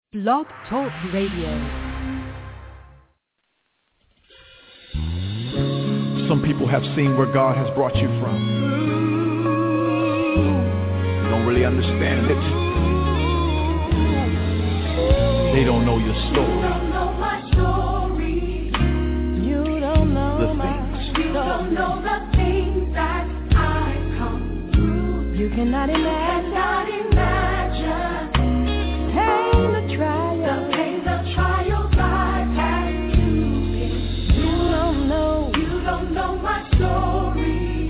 Blog Talk Radio. Some people have seen where God has brought you from. You don't really understand it. They don't know your story. You don't know my story. You don't know the my things. You don't know the things that I've come through. You cannot imagine. Pain, the trials I've had to face. You don't know my story.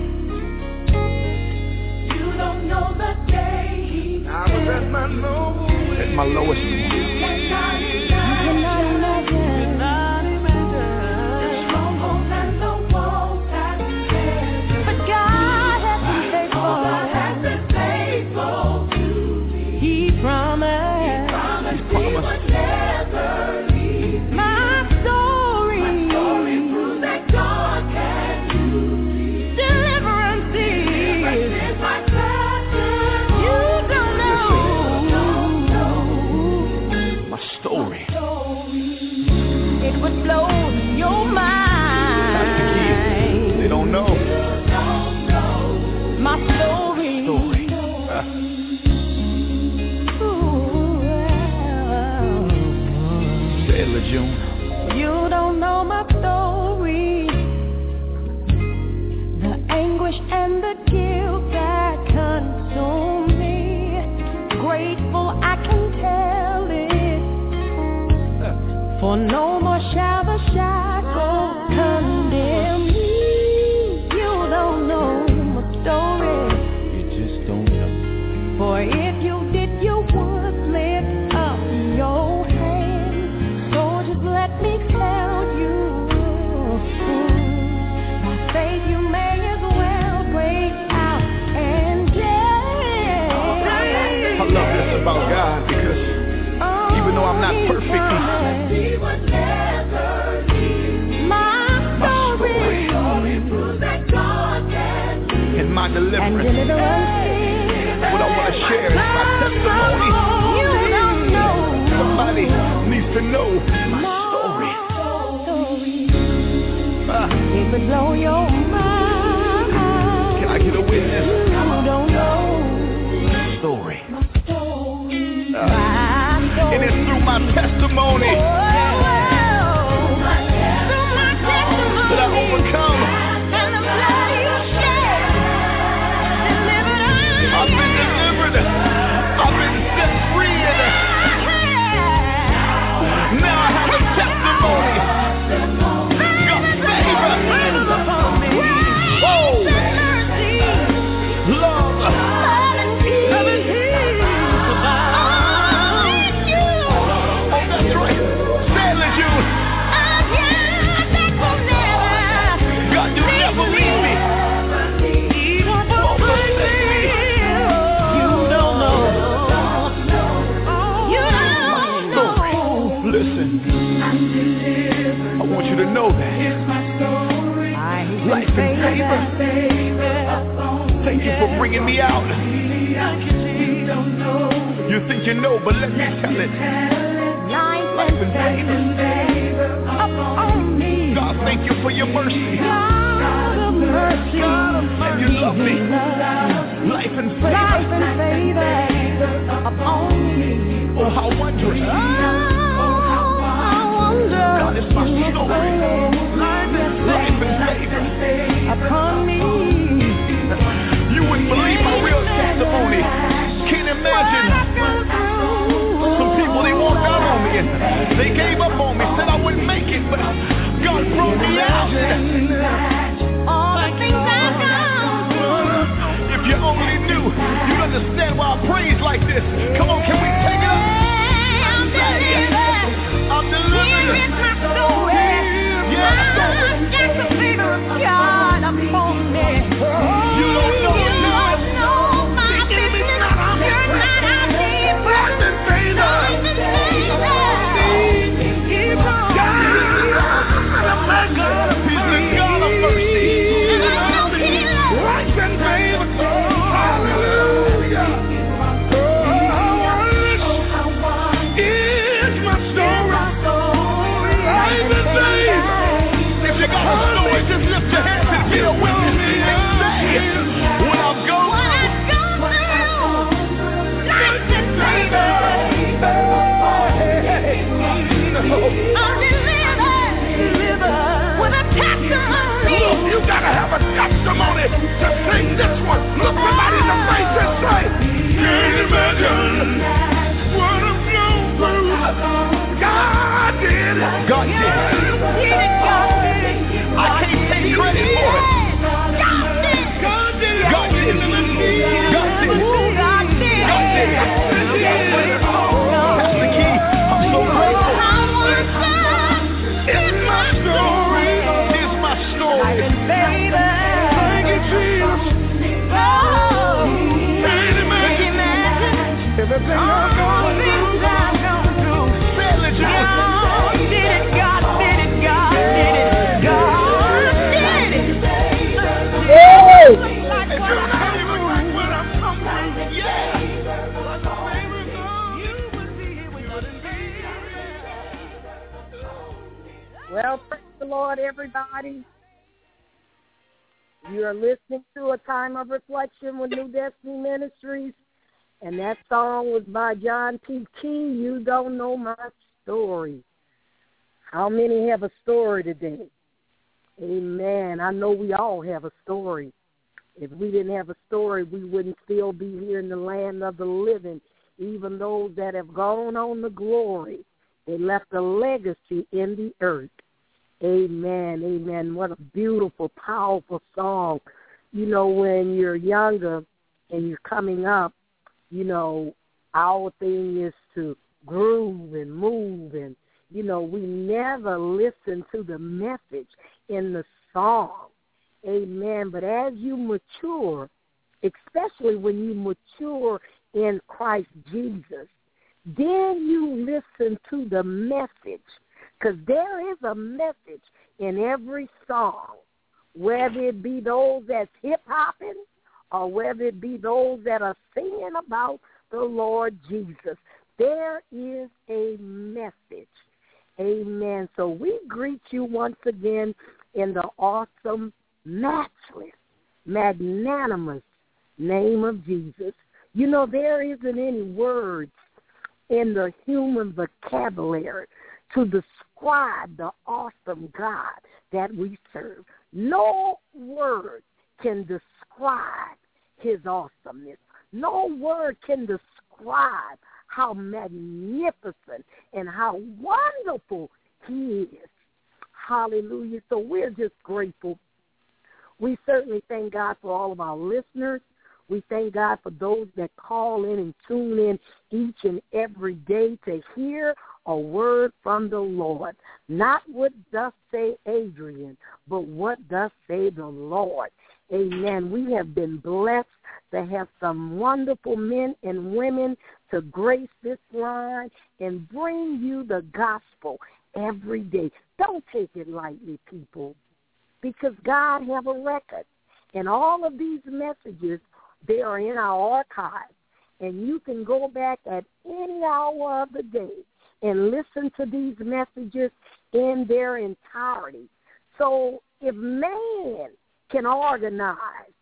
You don't know the day. I was at my lowest point. You cannot imagine. The strongholds and the walls that stand. But God has been faithful. God has been faithful to me. He promised He would never leave me. My story proves that God can do it. Deliverance is my passion. You don't know My story. It would blow your mind. That's the key. They don't know. My story. Say it, LaJune. You don't know my story. The anguish and the guilt that consumed me. Grateful I can tell it. For no more shall the shackle condemn me. You don't know my story. You just don't know. For if you did, you would lift up your hand. So just let me tell you, by faith you may as well break out and dance. I love this about God because even though I'm not perfect, He would never leave. My story proves that God can do in my and deliverance, deliverance. what I want to share is my testimony. You don't know. Somebody needs to know my story. It would blow your mind. Can I get a witness? You don't know My story. my story. And it's through my testimony that I overcome. And the blood you shed delivered I've been delivered. I've been set free. And now I have a testimony. God's favor. Oh, love. Oh, that's right. Say it, LaJune. God, you never leave me. Listen, I want you to know that life and favor. Thank you for bringing me out. You think you know, but let me tell it. Life and favor. God, thank you for your mercy. And you love me. Life and favor. Oh, how wondrous. God is my story. Life and favor. Upon me. You wouldn't believe my real testimony. Can't imagine. Some people, they walked out on me and they gave up on me, said I wouldn't make it, but God brought me out. All the things I've gone through. If you only knew, you'd understand why I praise like this. Come on, can we take it up? I'm delivered. I'm delivered. Here is my story. Yeah. Just the favor of God upon me. You don't know You don't know my business. Well, praise the Lord, everybody. You are listening to A Time of Reflection with New Destiny Ministries, and that song was by John P. Key, You Don't Know My Story. How many have a story today? Amen. I know we all have a story. If we didn't have a story, we wouldn't still be here in the land of the living. Even those that have gone on to glory, they left a legacy in the earth. Amen, amen. What a beautiful, powerful song. You know, when you're younger and you're coming up, you know, our thing is to groove and move, and, you know, we never listen to the message in the song. Amen. But as you mature, especially when you mature in Christ Jesus, then you listen to the message, because there is a message in every song, whether it be those that's hip-hopping or whether it be those that are singing about the Lord Jesus. There is a message. Amen. So we greet you once again in the awesome, matchless, magnanimous name of Jesus. You know, there isn't any words in the human vocabulary to describe the awesome God that we serve. No word can describe his awesomeness. No word can describe how magnificent and how wonderful he is. Hallelujah. So we're just grateful. We certainly thank God for all of our listeners. We thank God for those that call in and tune in each and every day to hear a word from the Lord. Not what thus say Adrian, but what thus say the Lord. Amen. We have been blessed to have some wonderful men and women to grace this line and bring you the gospel every day. Don't take it lightly, people, because God have a record. And all of these messages, they are in our archives, and you can go back at any hour of the day and listen to these messages in their entirety. So if man can organize,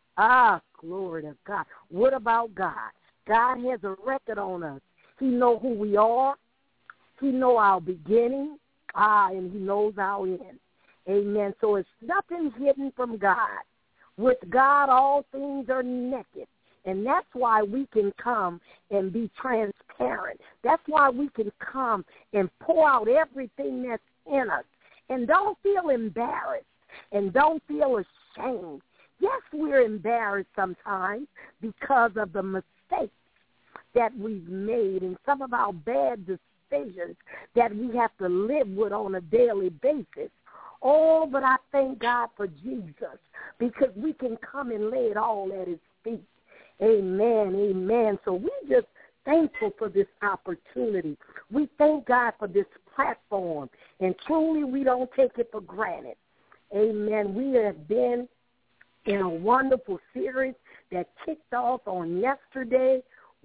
glory to God, what about God? God has a record on us. He knows who we are. He knows our beginning, and he knows our end. Amen. So it's nothing hidden from God. With God, all things are naked. And that's why we can come and be transparent. That's why we can come and pour out everything that's in us. And don't feel embarrassed and don't feel ashamed. Yes, we're embarrassed sometimes because of the mistakes that we've made and some of our bad decisions that we have to live with on a daily basis. Oh, but I thank God for Jesus, because we can come and lay it all at his feet. Amen, amen. So we're just thankful for this opportunity. We thank God for this platform, and truly we don't take it for granted. Amen. We have been in a wonderful series that kicked off on yesterday.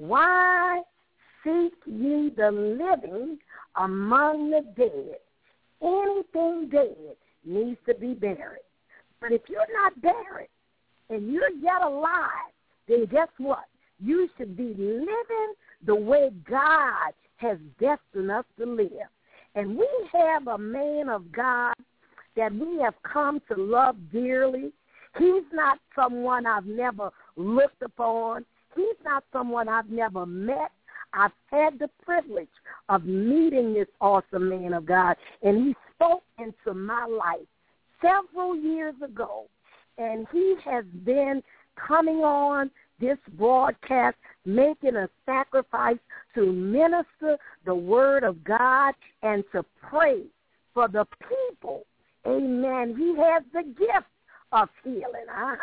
Why seek ye the living among the dead? Anything dead needs to be buried. But if you're not buried and you're yet alive, then guess what? You should be living the way God has destined us to live. And we have a man of God that we have come to love dearly. He's not someone I've never looked upon. He's not someone I've never met. I've had the privilege of meeting this awesome man of God, and he spoke into my life several years ago, and he has been coming on this broadcast, making a sacrifice to minister the word of God and to pray for the people. Amen. He has the gift of healing.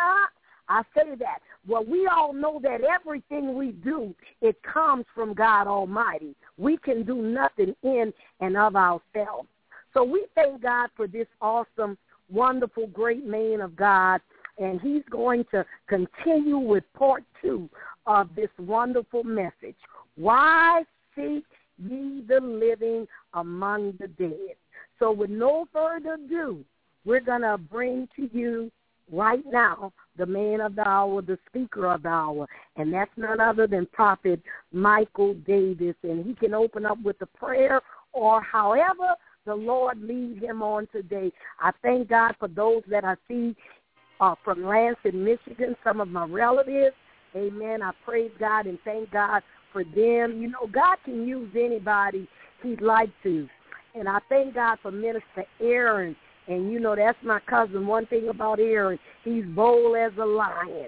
I say that. Well, we all know that everything we do, it comes from God Almighty. We can do nothing in and of ourselves. So we thank God for this awesome, wonderful, great man of God, and he's going to continue with part 2 of this wonderful message. Why seek ye the living among the dead? So with no further ado, we're going to bring to you right now the man of the hour, the speaker of the hour, and that's none other than Prophet Michael Davis. And he can open up with a prayer or however the Lord leads him on today. I thank God for those that I see from Lansing, Michigan, some of my relatives. Amen. I praise God and thank God for them. You know, God can use anybody he'd like to. And I thank God for Minister Aaron. And, you know, that's my cousin. One thing about Aaron, he's bold as a lion.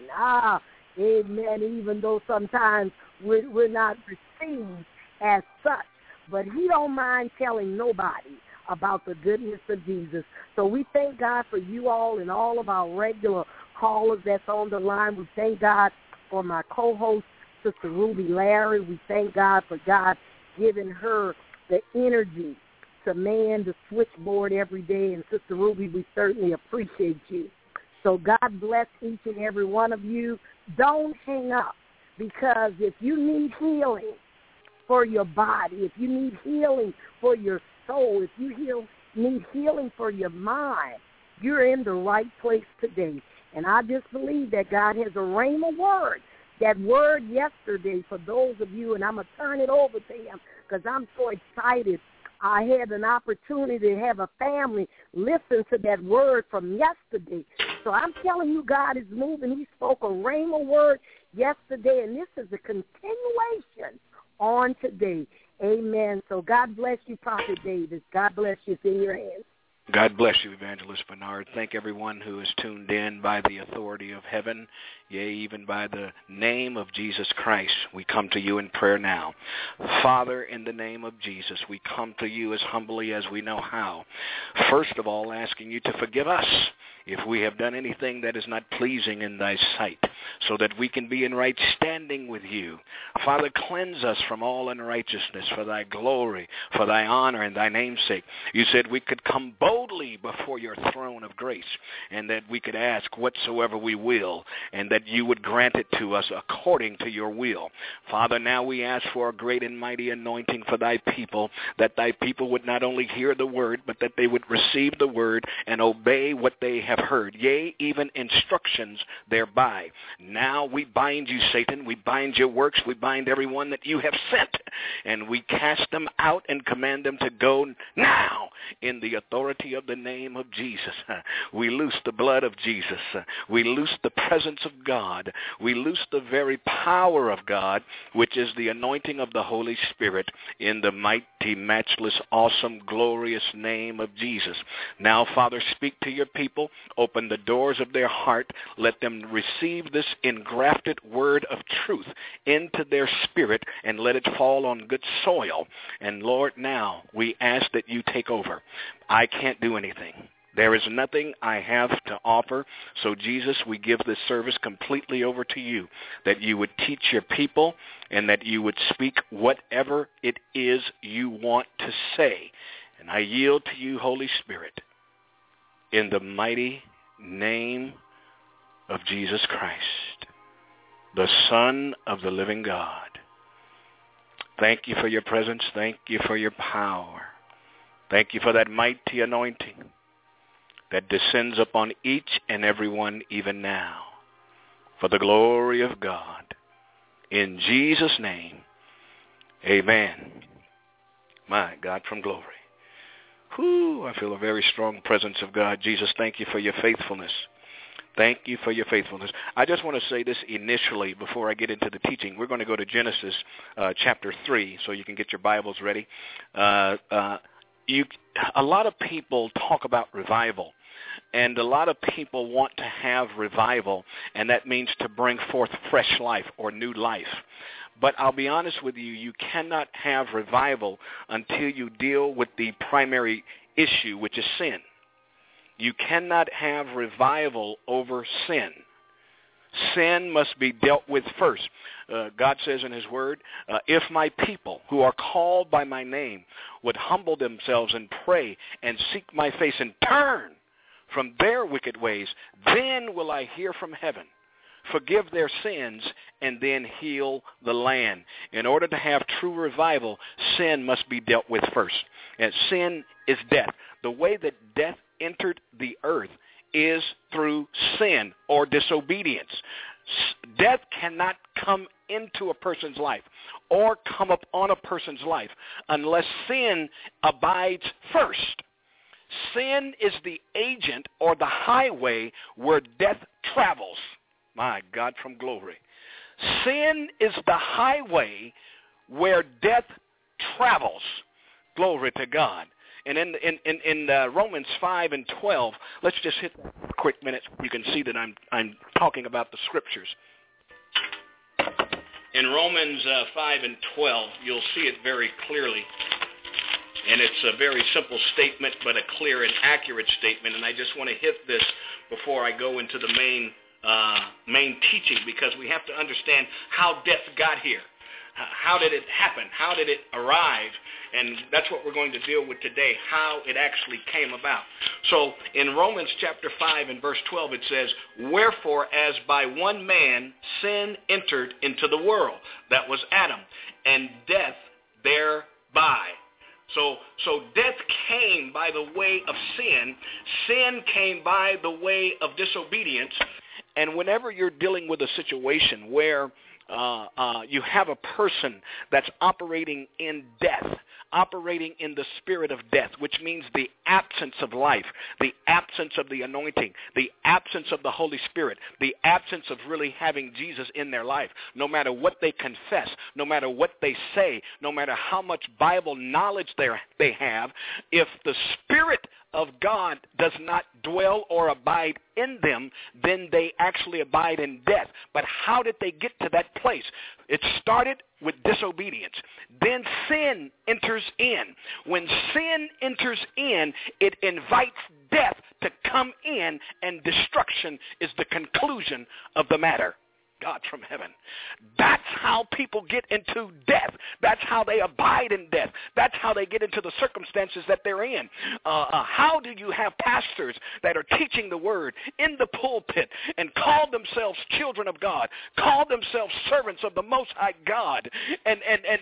Amen. Even though sometimes we're not received as such. But he don't mind telling nobody about the goodness of Jesus. So we thank God for you all and all of our regular callers that's on the line. We thank God for my co-host, Sister Ruby Larry. We thank God for God giving her the energy to man the switchboard every day. And Sister Ruby, we certainly appreciate you. So God bless each and every one of you. Don't hang up, because if you need healing for your body, if you need healing for your soul, if you need healing for your mind, you're in the right place today. And I just believe that God has a rhema word. That word yesterday for those of you, and I'm going to turn it over to him because I'm so excited. I had an opportunity to have a family listen to that word from yesterday. So I'm telling you, God is moving. He spoke a rhema word yesterday, and this is a continuation on today. Amen. So God bless you, Prophet Davis. God bless you. It's in your hands. God bless you, Evangelist Bernard. Thank everyone who is tuned in by the authority of heaven, yea, even by the name of Jesus Christ. We come to you in prayer now. Father, in the name of Jesus, we come to you as humbly as we know how. First of all, asking you to forgive us if we have done anything that is not pleasing in thy sight, so that we can be in right standing with you. Father, cleanse us from all unrighteousness for thy glory, for thy honor, and thy name's sake. You said we could come boldly before your throne of grace, and that we could ask whatsoever we will, and that you would grant it to us according to your will. Father, now we ask for a great and mighty anointing for thy people, that thy people would not only hear the word, but that they would receive the word and obey what they have heard, yea, even instructions thereby. Now we bind you, Satan. We bind your works. We bind everyone that you have sent, and we cast them out and command them to go now in the authority of the name of Jesus. We loose the blood of Jesus. We loose the presence of God. We loose the very power of God, which is the anointing of the Holy Spirit, in the mighty, matchless, awesome, glorious name of Jesus. Now, Father, speak to your people. Open the doors of their heart. Let them receive this engrafted word of truth into their spirit, and let it fall on good soil. And Lord, now we ask that you take over. I can't do anything. There is nothing I have to offer. So, Jesus, we give this service completely over to you, that you would teach your people and that you would speak whatever it is you want to say. And I yield to you, Holy Spirit, in the mighty name of Jesus Christ, the Son of the living God. Thank you for your presence. Thank you for your power. Thank you for that mighty anointing that descends upon each and every one even now, for the glory of God. In Jesus' name, amen. My God from glory. Whew, I feel a very strong presence of God. Jesus, thank you for your faithfulness. Thank you for your faithfulness. I just want to say this initially before I get into the teaching. We're going to go to Genesis chapter 3, so you can get your Bibles ready. A lot of people talk about revival, and a lot of people want to have revival, and that means to bring forth fresh life or new life. But I'll be honest with you, you cannot have revival until you deal with the primary issue, which is sin. You cannot have revival over sin. Sin must be dealt with first. God says in his word, if my people who are called by my name would humble themselves and pray and seek my face and turn from their wicked ways, then will I hear from heaven, forgive their sins, and then heal the land. In order to have true revival, sin must be dealt with first. And sin is death. The way that death entered the earth is through sin or disobedience. Death cannot come into a person's life or come up on a person's life unless sin abides first. Sin is the agent or the highway where death travels. My God from glory. Sin is the highway where death travels. Glory to God. And in Romans 5 and 12, let's just hit that for a quick minute. You can see that I'm talking about the scriptures. In Romans 5 and 12, you'll see it very clearly. And it's a very simple statement, but a clear and accurate statement. And I just want to hit this before I go into the main teaching, because we have to understand how death got here. How did it happen? How did it arrive? And that's what we're going to deal with today, how it actually came about. So in Romans chapter 5 and verse 12, it says, "Wherefore, as by one man sin entered into the world," that was Adam, "and death thereby." So death came by the way of sin. Sin came by the way of disobedience. And whenever you're dealing with a situation where you have a person that's operating in death, operating in the spirit of death, which means the absence of life, the absence of the anointing, the absence of the Holy Spirit, the absence of really having Jesus in their life. No matter what they confess, no matter what they say, no matter how much Bible knowledge they have, if the Spirit of God does not dwell or abide in them, then they actually abide in death. But how did they get to that place? It started with disobedience. Then sin enters in. When sin enters in, it invites death to come in, and destruction is the conclusion of the matter. God from heaven. That's how people get into death. That's how they abide in death. That's how they get into the circumstances that they're in. How do you have pastors that are teaching the word in the pulpit and call themselves children of God, call themselves servants of the Most High God, and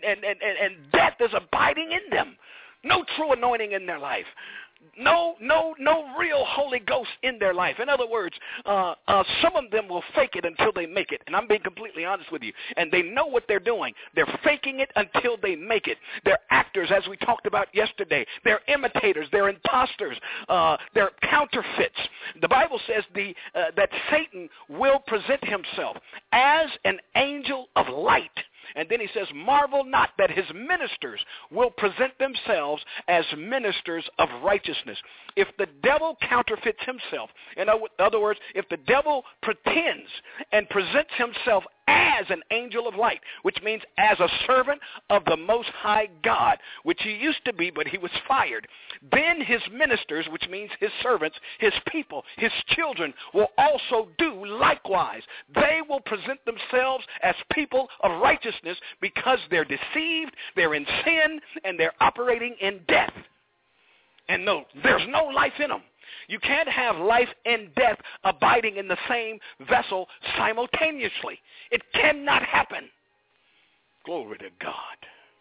death is abiding in them? No true anointing in their life. No real Holy Ghost in their life. In other words, some of them will fake it until they make it. And I'm being completely honest with you. And they know what they're doing. They're faking it until they make it. They're actors, as we talked about yesterday. They're imitators. They're imposters. They're counterfeits. The Bible says that Satan will present himself as an angel of light. And then he says, "Marvel not that his ministers will present themselves as ministers of righteousness." If the devil counterfeits himself, in other words, if the devil pretends and presents himself as an angel of light, which means as a servant of the Most High God, which he used to be, but he was fired, then his ministers, which means his servants, his people, his children, will also do likewise. They will present themselves as people of righteousness because they're deceived, they're in sin, and they're operating in death. And no, there's no life in them. You can't have life and death abiding in the same vessel simultaneously. It cannot happen. Glory to God.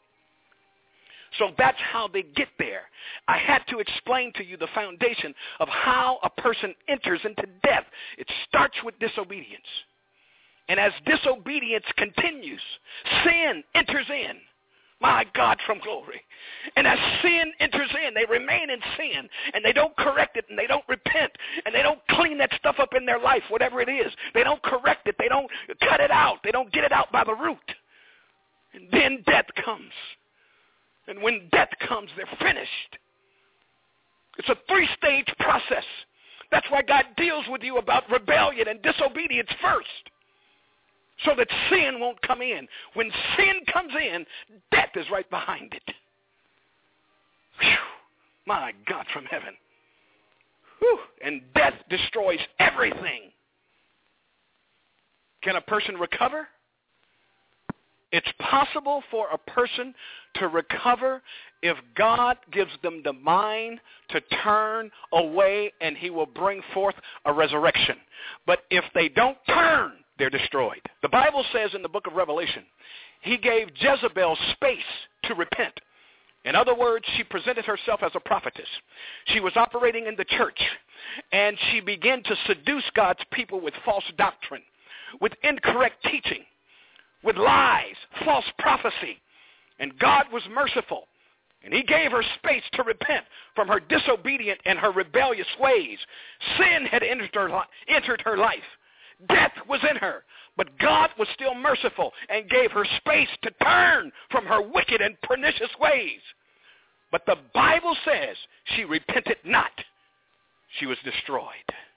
So that's how they get there. I had to explain to you the foundation of how a person enters into death. It starts with disobedience. And as disobedience continues, sin enters in. My God from glory. And as sin enters in, they remain in sin, and they don't correct it, and they don't repent, and they don't clean that stuff up in their life, whatever it is. They don't correct it. They don't cut it out. They don't get it out by the root. And then death comes. And when death comes, they're finished. It's a 3-stage process. That's why God deals with you about rebellion and disobedience first, so that sin won't come in. When sin comes in, death is right behind it. Whew. My God from heaven. Whew. And death destroys everything. Can a person recover? It's possible for a person to recover if God gives them the mind to turn away, and he will bring forth a resurrection. But if they don't turn, they're destroyed. The Bible says in the book of Revelation, he gave Jezebel space to repent. In other words, she presented herself as a prophetess. She was operating in the church, and she began to seduce God's people with false doctrine, with incorrect teaching, with lies, false prophecy. And God was merciful, and he gave her space to repent from her disobedient and her rebellious ways. Sin had entered her life. Death was in her, but God was still merciful and gave her space to turn from her wicked and pernicious ways. But the Bible says she repented not. She was destroyed.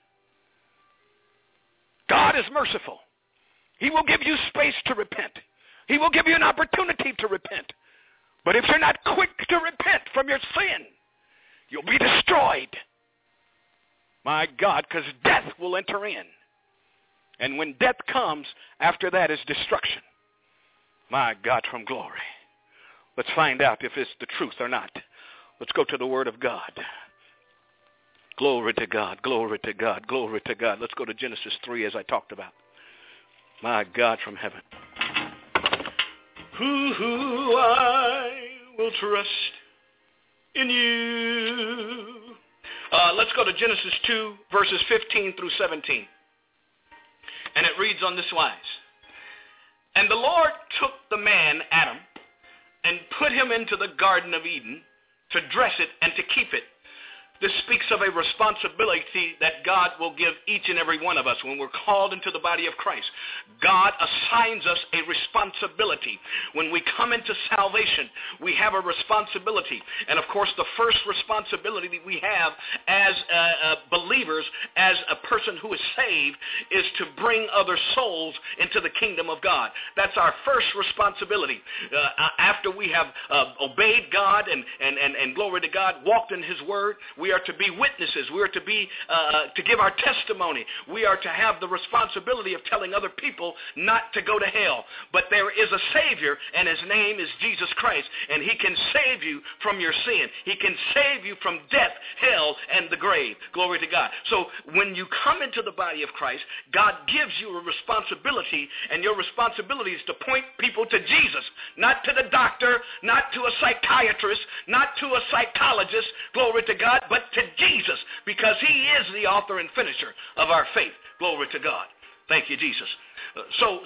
God is merciful. He will give you space to repent. He will give you an opportunity to repent. But if you're not quick to repent from your sin, you'll be destroyed. My God, because death will enter in. And when death comes, after that is destruction. My God, from glory. Let's find out if it's the truth or not. Let's go to the Word of God. Glory to God, glory to God, glory to God. Let's go to Genesis 3 as I talked about. My God from heaven. Who I will trust in you. Let's go to Genesis 2, verses 15 through 17. And it reads on this wise. And the Lord took the man, Adam, and put him into the Garden of Eden to dress it and to keep it. This speaks of a responsibility that God will give each and every one of us when we're called into the body of Christ. God assigns us a responsibility. When we come into salvation, we have a responsibility. And of course, the first responsibility we have as believers, as a person who is saved, is to bring other souls into the kingdom of God. That's our first responsibility. After we have obeyed God and glory to God, walked in his word, we are to be witnesses. We are to be to give our testimony. We are to have the responsibility of telling other people not to go to hell. But there is a Savior, and his name is Jesus Christ, and he can save you from your sin. He can save you from death, hell, and the grave. Glory to God. So when you come into the body of Christ, God gives you a responsibility, and your responsibility is to point people to Jesus, not to the doctor, not to a psychiatrist, not to a psychologist, glory to God, but to Jesus, because he is the author and finisher of our faith. Glory to God. Thank you, Jesus. So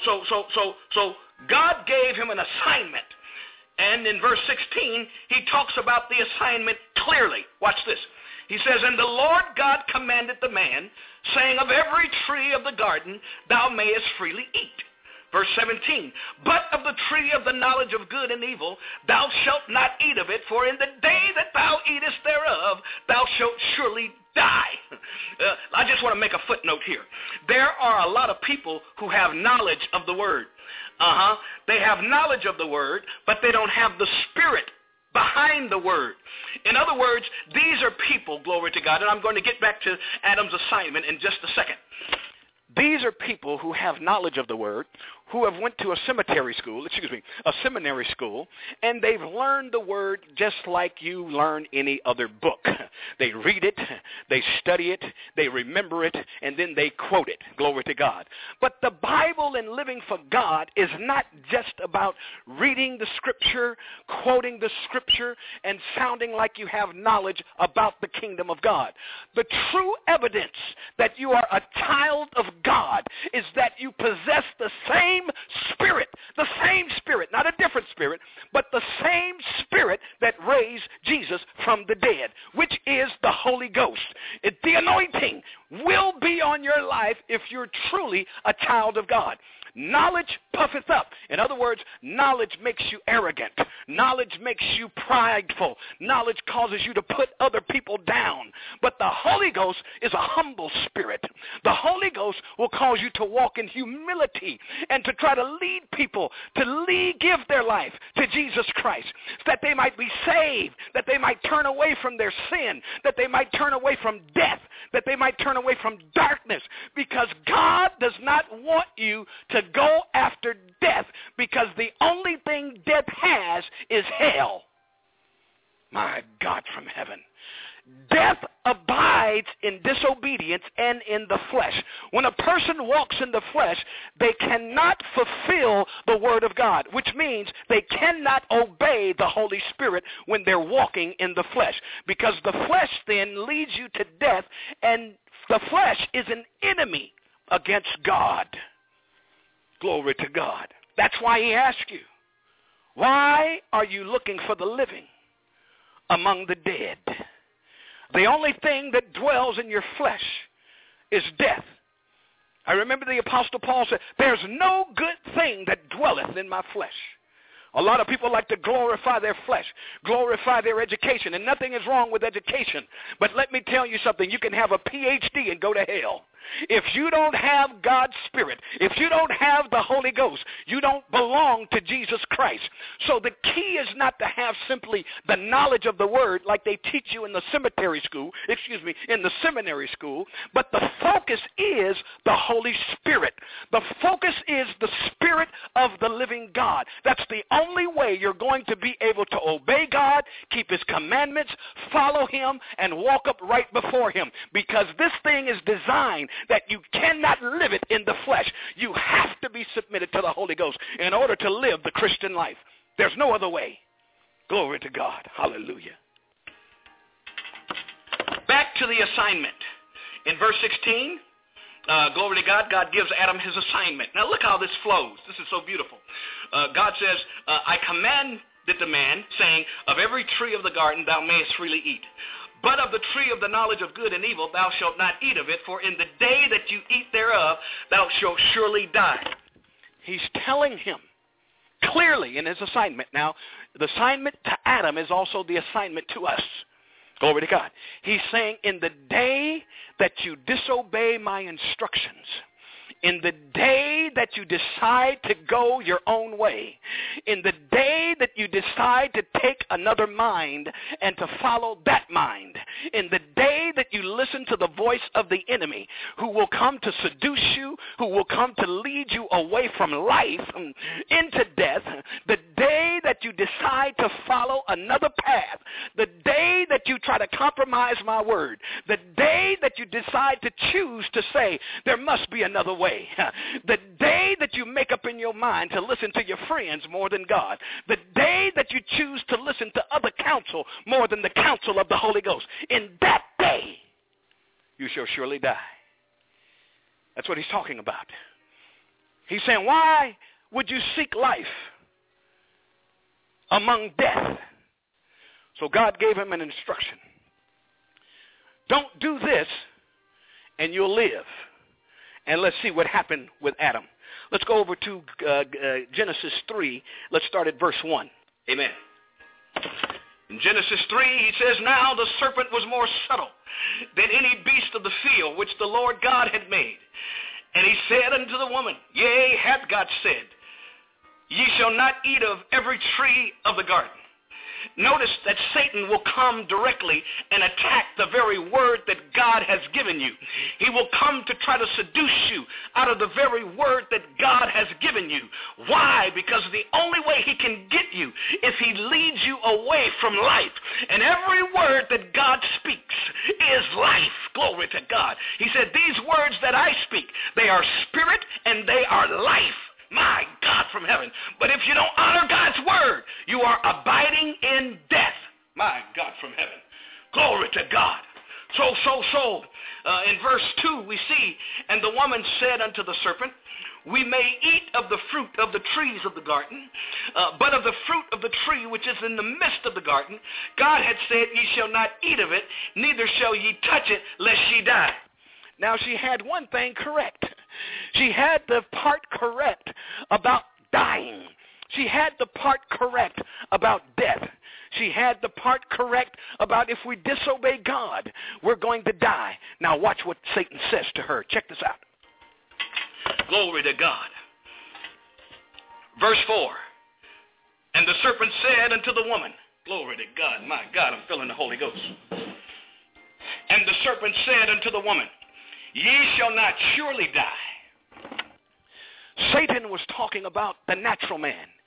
God gave him an assignment. And in verse 16, he talks about the assignment clearly. Watch this. He says, and the Lord God commanded the man, saying, of every tree of the garden thou mayest freely eat. Verse 17, but of the tree of the knowledge of good and evil, thou shalt not eat of it, for in the day that thou eatest thereof, thou shalt surely die. I just want to make a footnote here. There are a lot of people who have knowledge of the word. They have knowledge of the word, but they don't have the spirit behind the word. In other words, these are people, glory to God, and I'm going to get back to Adam's assignment in just a second. These are people who have knowledge of the word, who have went to a seminary school, and they've learned the word just like you learn any other book. They read it, they study it, they remember it, and then they quote it. Glory to God. But the Bible and living for God is not just about reading the scripture, quoting the scripture, and sounding like you have knowledge about the kingdom of God. The true evidence that you are a child of God is that you possess the same spirit, not a different spirit, but the same spirit that raised Jesus from the dead, which is the Holy Ghost. The anointing will be on your life if you're truly a child of God. Knowledge puffeth up. In other words, knowledge makes you arrogant. Knowledge makes you prideful. Knowledge causes you to put other people down. But the Holy Ghost is a humble spirit. The Holy Ghost will cause you to walk in humility and to try to lead people to give their life to Jesus Christ, that they might be saved, that they might turn away from their sin, that they might turn away from death, that they might turn away from darkness, because God does not want you to go after death, because the only thing death has is hell. My God from heaven. Death abides abides in disobedience and in the flesh. When a person walks in the flesh, they cannot fulfill the word of God, which means they cannot obey the Holy Spirit when they're walking in the flesh, because the flesh then leads you to death, and the flesh is an enemy against God. Glory to God. That's why he asked you, why are you looking for the living among the dead? The only thing that dwells in your flesh is death. I remember the Apostle Paul said, there's no good thing that dwelleth in my flesh. A lot of people like to glorify their flesh, glorify their education, and nothing is wrong with education. But let me tell you something, you can have a PhD and go to hell. If you don't have God's Spirit, if you don't have the Holy Ghost, you don't belong to Jesus Christ. So the key is not to have simply the knowledge of the Word like they teach you in the seminary school, but the focus is the Holy Spirit. The focus is the Spirit of the living God. That's the only way you're going to be able to obey God, keep His commandments, follow Him, and walk up right before Him, because this thing is designed that you cannot live it in the flesh. You have to be submitted to the Holy Ghost in order to live the Christian life. There's no other way. Glory to God. Hallelujah. Back to the assignment. In verse 16, glory to God, God gives Adam his assignment. Now look how this flows. This is so beautiful. God says, I commanded the man, saying, of every tree of the garden thou mayest freely eat. But of the tree of the knowledge of good and evil thou shalt not eat of it, for in the day that you eat thereof thou shalt surely die. He's telling him clearly in his assignment. Now, the assignment to Adam is also the assignment to us. Glory to God. He's saying, in the day that you disobey my instructions, in the day that you decide to go your own way, in the day that you decide to take another mind and to follow that mind, in the day that you listen to the voice of the enemy who will come to seduce you, who will come to lead you away from life into death, the day that you decide to follow another path, the day that you try to compromise my word, the day that you decide to choose to say there must be another way, the day that you make up in your mind to listen to your friends more than God, the day that you choose to listen to other counsel more than the counsel of the Holy Ghost, in that day you shall surely die. That's what he's talking about. He's saying, why would you seek life among death? So God gave him an instruction. Don't do this and you'll live. And let's see what happened with Adam. Let's go over to Genesis 3. Let's start at verse 1. Amen. In Genesis 3, he says, now the serpent was more subtle than any beast of the field which the Lord God had made. And he said unto the woman, yea, hath God said, ye shall not eat of every tree of the garden. Notice that Satan will come directly and attack the very word that God has given you. He will come to try to seduce you out of the very word that God has given you. Why? Because the only way he can get you is he leads you away from life. And every word that God speaks is life. Glory to God. He said, these words that I speak, they are spirit and they are life. My God from heaven. But if you don't honor God's word, you are abiding in death. My God from heaven. Glory to God. So, in verse 2 we see, and the woman said unto the serpent, we may eat of the fruit of the trees of the garden, but of the fruit of the tree which is in the midst of the garden, God had said, ye shall not eat of it, neither shall ye touch it, lest ye die. Now she had one thing correct. She had the part correct about dying. She had the part correct about death. She had the part correct about if we disobey God, we're going to die. Now watch what Satan says to her. Check this out. Glory to God. Verse 4. And the serpent said unto the woman, glory to God, my God, I'm feeling the Holy Ghost. And the serpent said unto the woman, ye shall not surely die. Satan was talking about the natural man.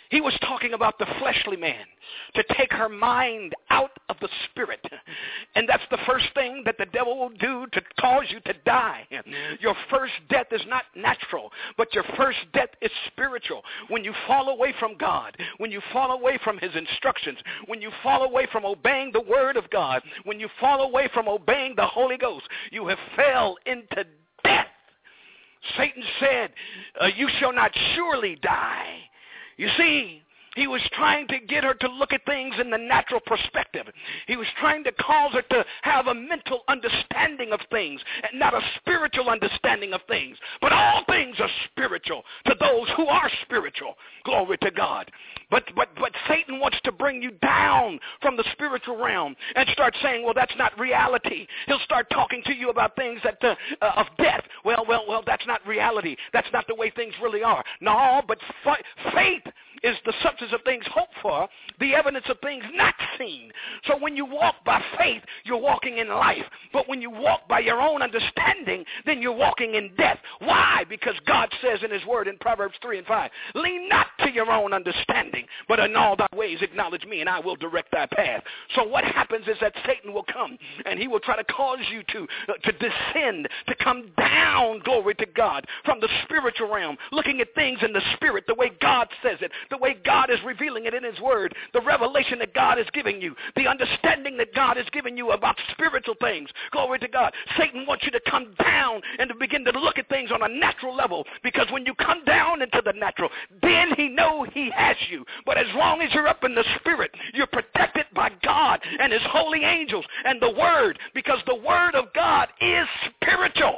He was talking about the fleshly man, to take her mind out of the spirit. And that's the first thing that the devil will do to cause you to die. Your first death is not natural, but your first death is spiritual. When you fall away from God, when you fall away from his instructions, when you fall away from obeying the word of God, when you fall away from obeying the Holy Ghost, you have fell into death. Satan said, you shall not surely die. You see, he was trying to get her to look at things in the natural perspective. He was trying to cause her to have a mental understanding of things and not a spiritual understanding of things. But all things are spiritual to those who are spiritual. Glory to God. But Satan wants to bring you down from the spiritual realm and start saying, well, that's not reality. He'll start talking to you about things that of death. Well, that's not reality. That's not the way things really are. No, but faith is the substance of things hoped for, the evidence of things not seen. So when you walk by faith, you're walking in life. But when you walk by your own understanding, then you're walking in death. Why? Because God says in his word in Proverbs 3 and 5, lean not to your own understanding, but in all thy ways acknowledge me, and I will direct thy path. So what happens is that Satan will come, and he will try to cause you to descend, to come down, glory to God, from the spiritual realm, looking at things in the spirit, the way God says it, the way God is revealing it in his word, the revelation that God is giving you, the understanding that God is giving you about spiritual things. Glory to God. Satan wants you to come down and to begin to look at things on a natural level, because when you come down into the natural, then he knows he has you. But as long as you're up in the spirit, you're protected by God and his holy angels and the word, because the word of God is spiritual.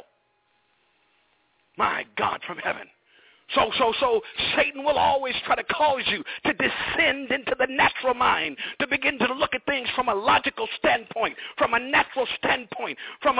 My God from heaven. So Satan will always try to cause you to descend into the natural mind, to begin to look at things from a logical standpoint, from a natural standpoint, from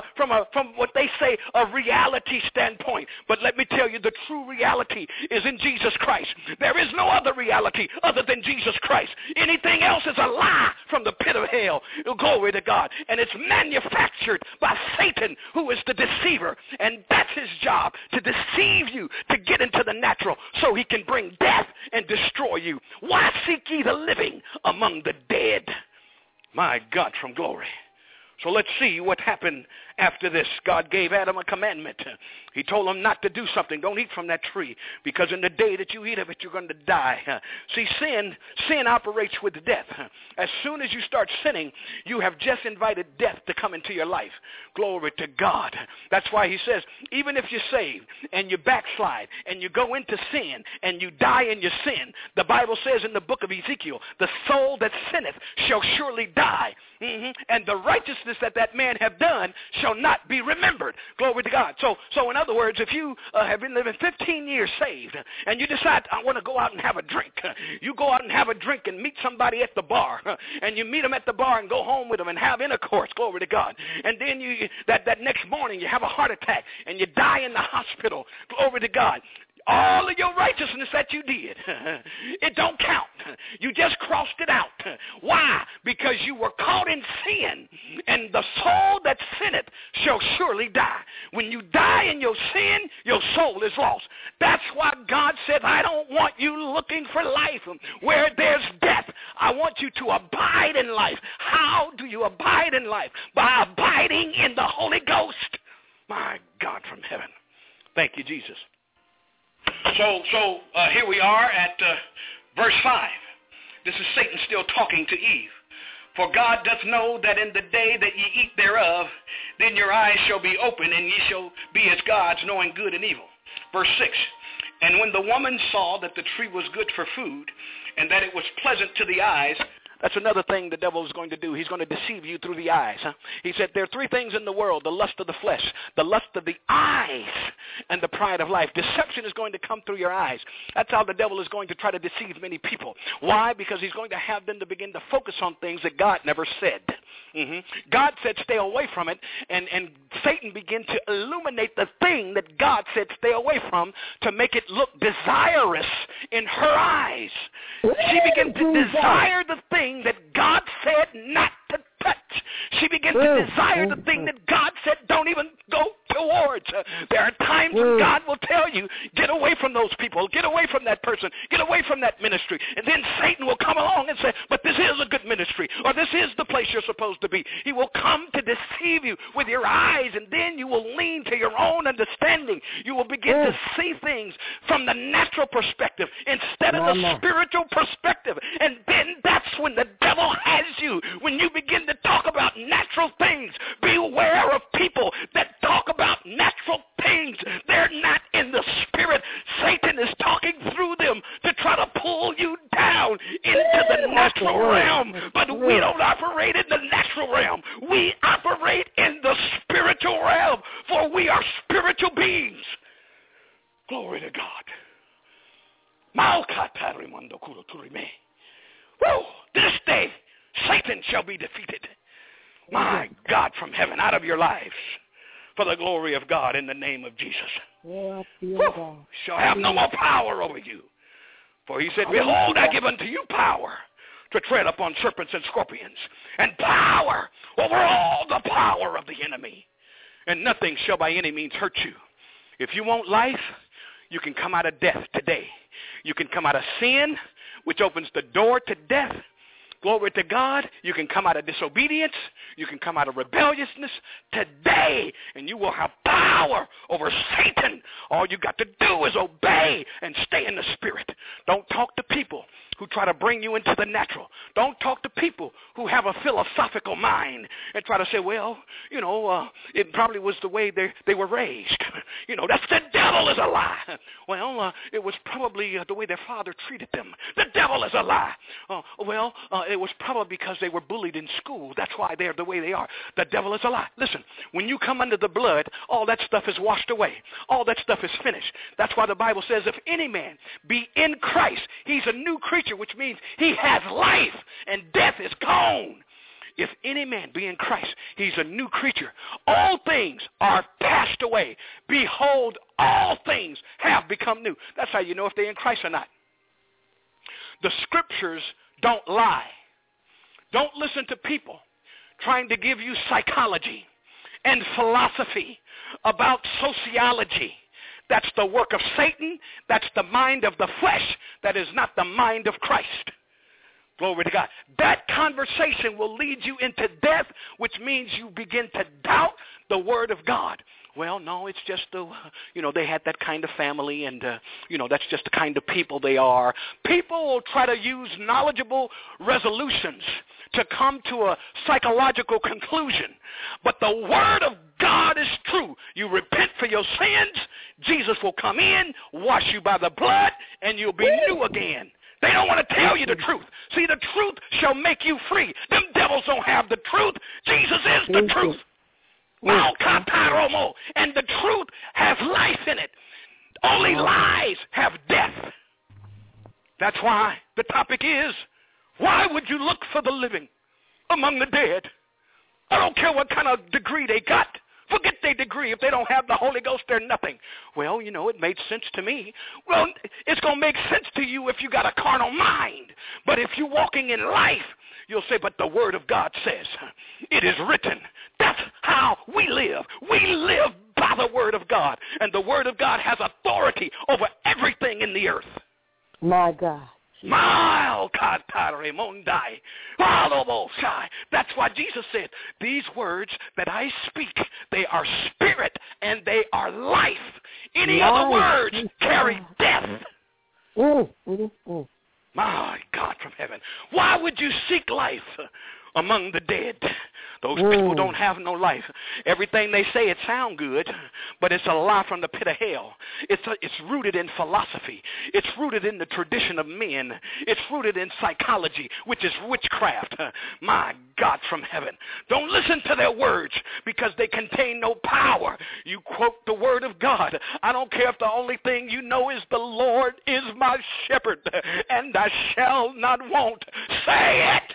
what they say a reality standpoint. But let me tell you, the true reality is in Jesus Christ. There is no other reality other than Jesus Christ. Anything else is a lie from the pit of hell. Glory to God. And it's manufactured by Satan, who is the deceiver. And that's his job, to deceive you, to get into the natural so he can bring death and destroy you. Why seek ye the living among the dead? My God from glory. So let's see what happened after this. God gave Adam a commandment. He told him not to do something. Don't eat from that tree, because in the day that you eat of it, you're going to die. See, sin operates with death. As soon as you start sinning, you have just invited death to come into your life. Glory to God. That's why he says, even if you're saved and you backslide and you go into sin and you die in your sin, the Bible says in the book of Ezekiel, the soul that sinneth shall surely die. And the righteousness that man have done shall not be remembered. Glory to God. So in other words, if you have been living 15 years saved and you decide, I want to go out and have a drink, you go out and have a drink and meet somebody at the bar, and you meet them at the bar and go home with them and have intercourse. Glory to God. And then that next morning you have a heart attack and you die in the hospital. Glory to God. All of your righteousness that you did, it don't count. You just crossed it out. Why? Because you were caught in sin, and the soul that sinneth shall surely die. When you die in your sin, your soul is lost. That's why God said, I don't want you looking for life where there's death. I want you to abide in life. How do you abide in life? By abiding in the Holy Ghost. My God from heaven. Thank you, Jesus. So here we are at verse 5. This is Satan still talking to Eve. For God doth know that in the day that ye eat thereof, then your eyes shall be open, and ye shall be as gods, knowing good and evil. Verse 6. And when the woman saw that the tree was good for food, and that it was pleasant to the eyes. That's another thing the devil is going to do. He's going to deceive you through the eyes. He said there are three things in the world: the lust of the flesh, the lust of the eyes, and the pride of life. Deception is going to come through your eyes. That's how the devil is going to try to deceive many people. Why? Because he's going to have them to begin to focus on things that God never said. God said stay away from it, and Satan began to illuminate the thing that God said stay away from to make it look desirous in her eyes. She began to desire the thing that God said not to touch. She began to desire the thing that God said don't even go to rewards. There are times when God will tell you, get away from those people, get away from that person, get away from that ministry. And then Satan will come along and say, but this is a good ministry, or this is the place you're supposed to be. He will come to deceive you with your eyes, and then you will lean to your own understanding. You will begin to see things from the natural perspective instead of the spiritual perspective. And then that's when the devil has you. When you begin to talk about natural things, beware of people that talk about natural things. They're not in the spirit. Satan is talking through them to try to pull you down into the natural realm. But we don't operate in the natural realm. We operate in the spiritual realm, for we are spiritual beings. Glory to God. Woo! This day, Satan shall be defeated. My God from heaven, out of your lives, for the glory of God, in the name of Jesus. Shall have no more power over you. For he said, behold, I give unto you power to tread upon serpents and scorpions, and power over all the power of the enemy. And nothing shall by any means hurt you. If you want life, you can come out of death today. You can come out of sin, which opens the door to death. Glory to God. You can come out of disobedience. You can come out of rebelliousness today, and you will have power over Satan. All you got to do is obey and stay in the spirit. Don't talk to people who try to bring you into the natural. Don't talk to people who have a philosophical mind and try to say, well, it probably was the way they were raised. That's the devil is a lie. Well, it was probably the way their father treated them. The devil is a lie. It was probably because they were bullied in school. That's why they're the way they are. The devil is a lie. Listen, when you come under the blood, all that stuff is washed away. All that stuff is finished. That's why the Bible says, if any man be in Christ, he's a new creature, which means he has life and death is gone. If any man be in Christ, he's a new creature. All things are passed away. Behold, all things have become new. That's how you know if they're in Christ or not. The scriptures don't lie. Don't listen to people trying to give you psychology and philosophy about sociology. That's the work of Satan. That's the mind of the flesh. That is not the mind of Christ. Glory to God. That conversation will lead you into death, which means you begin to doubt the word of God. Well, no, it's just they had that kind of family, and, that's just the kind of people they are. People will try to use knowledgeable resolutions to come to a psychological conclusion. But the word of God is true. You repent for your sins, Jesus will come in, wash you by the blood, and you'll be new again. They don't want to tell you the truth. See, the truth shall make you free. Them devils don't have the truth. Jesus is the truth. And the truth has life in it. Only lies have death. That's why the topic is, why would you look for the living among the dead? I don't care what kind of degree they got. Forget their degree. If they don't have the Holy Ghost, they're nothing. Well, it made sense to me. Well, it's going to make sense to you if you got a carnal mind. But if you're walking in life, you'll say, but the Word of God says, it is written. That's how we live. We live by the Word of God. And the Word of God has authority over everything in the earth. My God. That's why Jesus said, these words that I speak, they are spirit and they are life. Any other words carry death. My God from heaven. Why would you seek life among the dead? Those people don't have no life. Everything they say, it sounds good, but it's a lie from the pit of hell. It's rooted in philosophy. It's rooted in the tradition of men. It's rooted in psychology, which is witchcraft. My God from heaven. Don't listen to their words because they contain no power. You quote the word of God. I don't care if the only thing you know is the Lord is my shepherd, and I shall not want. Say it.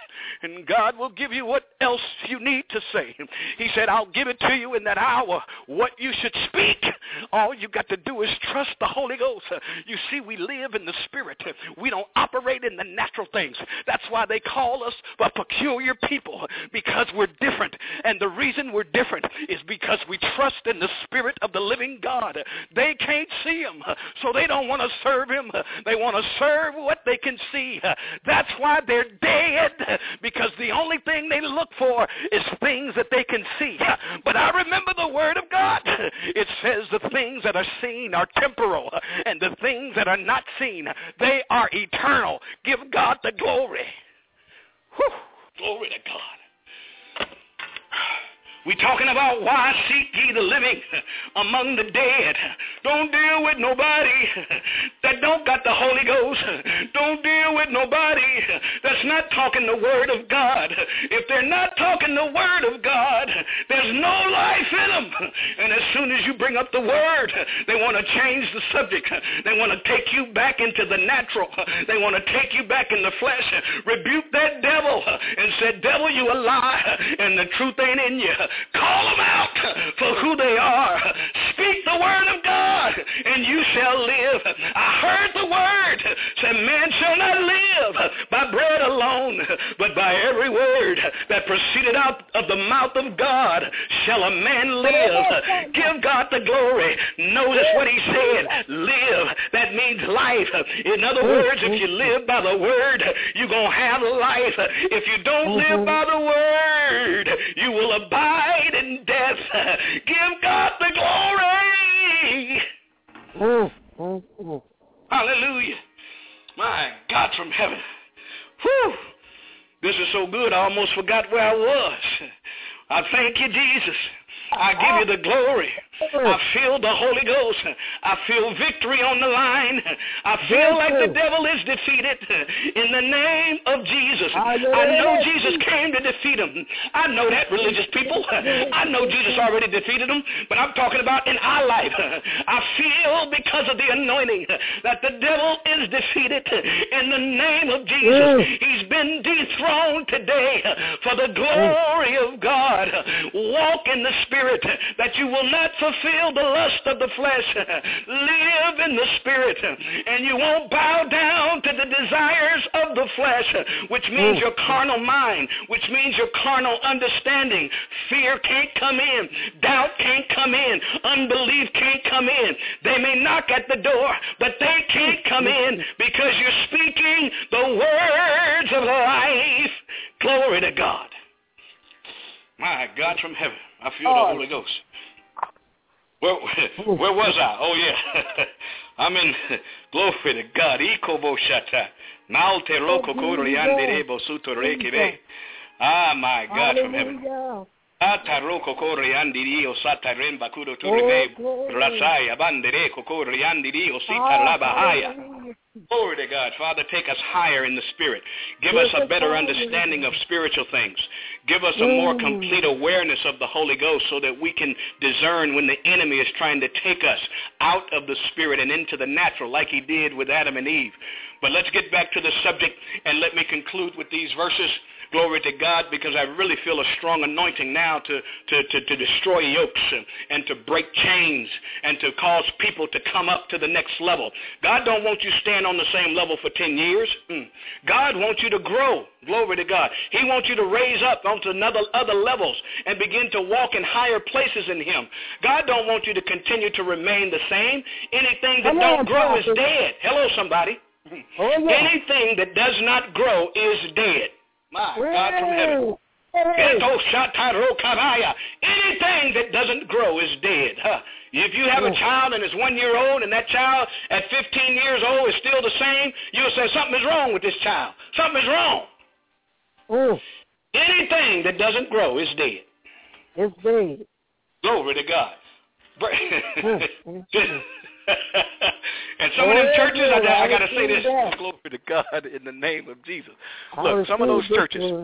and God will give you what else you need to say. He said, I'll give it to you in that hour, what you should speak. All you got to do is trust the Holy Ghost. You see, we live in the Spirit. We don't operate in the natural things. That's why they call us a peculiar people, because we're different. And the reason we're different is because we trust in the Spirit of the living God. They can't see him, so they don't want to serve him. They want to serve what they can see. That's why they're dead, because the only thing they look for is things that they can see. But I remember the word of God. It says the things that are seen are temporal, and the things that are not seen, they are eternal. Give God the glory. Whew, glory to God. We're talking about why seek ye the living among the dead. Don't deal with nobody that don't got the Holy Ghost. Don't deal with nobody that's not talking the word of God. If they're not talking the word of God, there's no life in them. And as soon as you bring up the word, they want to change the subject. They want to take you back into the natural. They want to take you back in the flesh. Rebuke that devil and say, devil, you a lie, and the truth ain't in you. Call them out for who they are. Speak the word of God, and you shall live. I heard the word say, man shall not live by bread alone, but by every word that proceeded out of the mouth of God shall a man live. Give God the glory. Notice what he said. Live. That means life. In other words, if you live by the word, you're going to have life. If you don't live by the word, you will abide in death. Give God the glory. Hallelujah. My God from heaven. Whew. This is so good, I almost forgot where I was. I thank you, Jesus. I give you the glory. I feel the Holy Ghost. I feel victory on the line. I feel like the devil is defeated in the name of Jesus. I know Jesus came to defeat him. I know that, religious people. I know Jesus already defeated him, but I'm talking about in our life. I feel because of the anointing that the devil is defeated in the name of Jesus. He's been dethroned today for the glory of God. Walk in the Spirit that you will not fulfill the lust of the flesh. Live in the Spirit, and you won't bow down to the desires of the flesh, which means your carnal mind, which means your carnal understanding. Fear can't come in. Doubt can't come in. Unbelief can't come in. They may knock at the door, but they can't come in because you're speaking the words of life. Glory to God. My God from heaven. I feel the Holy Ghost. Where was I? Oh, yeah. I'm in, glory to God. Ah, my God from heaven. Glory to God. Father, take us higher in the Spirit. Give us a better understanding of spiritual things. Give us a more complete awareness of the Holy Ghost so that we can discern when the enemy is trying to take us out of the Spirit and into the natural like he did with Adam and Eve. But let's get back to the subject and let me conclude with these verses. Glory to God, because I really feel a strong anointing now to destroy yokes and to break chains and to cause people to come up to the next level. God don't want you to stand on the same level for 10 years. God wants you to grow. Glory to God. He wants you to raise up onto other levels and begin to walk in higher places in him. God don't want you to continue to remain the same. Anything that don't grow is dead. Hello, somebody. Anything that does not grow is dead. My God from heaven. Anything that doesn't grow is dead. If you have a child and it's 1 year old and that child at 15 years old is still the same, you'll say something is wrong with this child. Something is wrong. Anything that doesn't grow is dead. It's dead. Glory to God. And some of them churches, I got to say this, glory to God in the name of Jesus. Look, some of those churches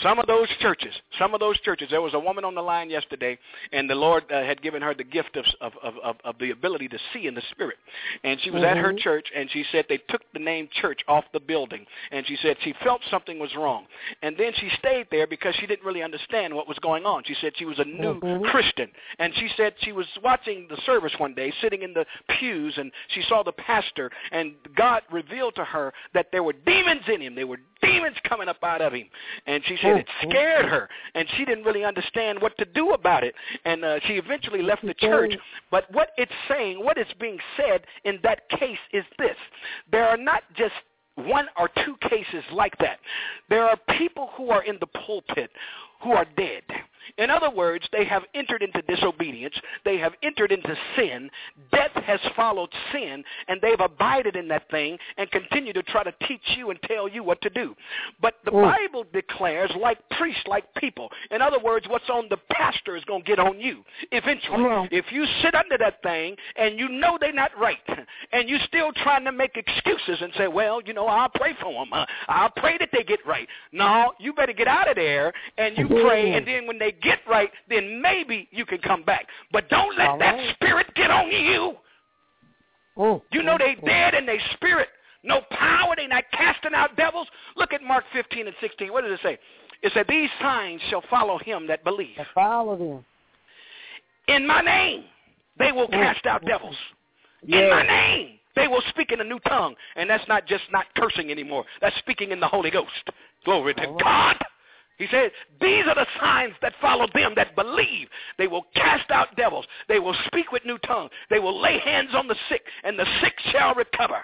Some of those churches, there was a woman on the line yesterday, and the Lord had given her the gift of the ability to see in the spirit. And she was at her church, and she said they took the name church off the building. And she said she felt something was wrong. And then she stayed there because she didn't really understand what was going on. She said she was a new Christian. And she said she was watching the service one day, sitting in the pews, and she saw the pastor, and God revealed to her that there were demons in him. There were demons coming up out of him. And she said it scared her, and she didn't really understand what to do about it. And she eventually left the church. But what it's saying, what is being said in that case is this. There are not just one or two cases like that. There are people who are in the pulpit who are dead. In other words, they have entered into disobedience. They have entered into sin. Death has followed sin, and they've abided in that thing and continue to try to teach you and tell you what to do. But the Bible declares, like priests, like people. In other words, what's on the pastor is going to get on you eventually. If you sit under that thing and you know they're not right, and you're still trying to make excuses and say, well, you know, I'll pray for them. I'll pray that they get right. No, you better get out of there, and you pray, and then when they get right, then maybe you can come back. But don't let that spirit get on you. You know they dead in their spirit. No power. They not casting out devils. Look at Mark 15 and 16. What does it say? It said, these signs shall follow him that believe. Follow them. In my name, they will cast out devils. In my name, they will speak in a new tongue. And that's not just not cursing anymore. That's speaking in the Holy Ghost. Glory to God. He said, these are the signs that follow them that believe. They will cast out devils. They will speak with new tongues. They will lay hands on the sick, and the sick shall recover.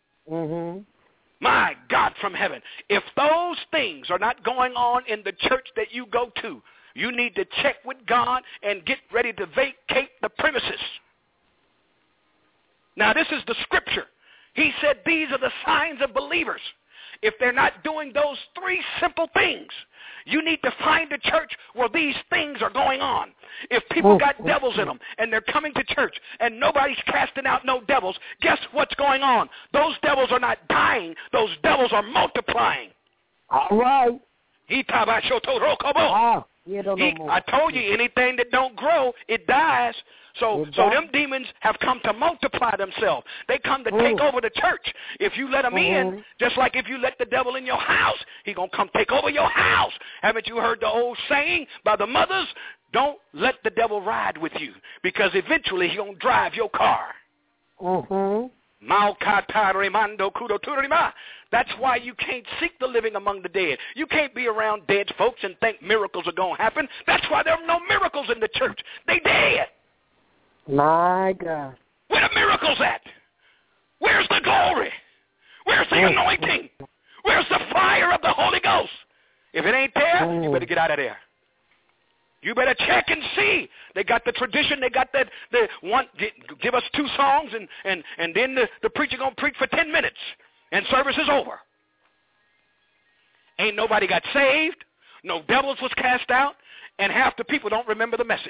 My God from heaven. If those things are not going on in the church that you go to, you need to check with God and get ready to vacate the premises. Now, this is the scripture. He said these are the signs of believers. If they're not doing those three simple things, you need to find a church where these things are going on. If people got devils in them and they're coming to church and nobody's casting out no devils, guess what's going on? Those devils are not dying. Those devils are multiplying. All right. I told you, anything that don't grow, it dies. So them demons have come to multiply themselves. They come to take over the church. If you let them in, just like if you let the devil in your house, he going to come take over your house. Haven't you heard the old saying by the mothers? Don't let the devil ride with you, because eventually he going to drive your car. That's why you can't seek the living among the dead. You can't be around dead folks and think miracles are going to happen. That's why there are no miracles in the church. They dead. My God. Where the miracles at? Where's the glory? Where's the anointing? Where's the fire of the Holy Ghost? If it ain't there, you better get out of there. You better check and see. They got the tradition. They got that. Give us 2 songs, and then the preacher going to preach for 10 minutes, and service is over. Ain't nobody got saved. No devils was cast out, and half the people don't remember the message.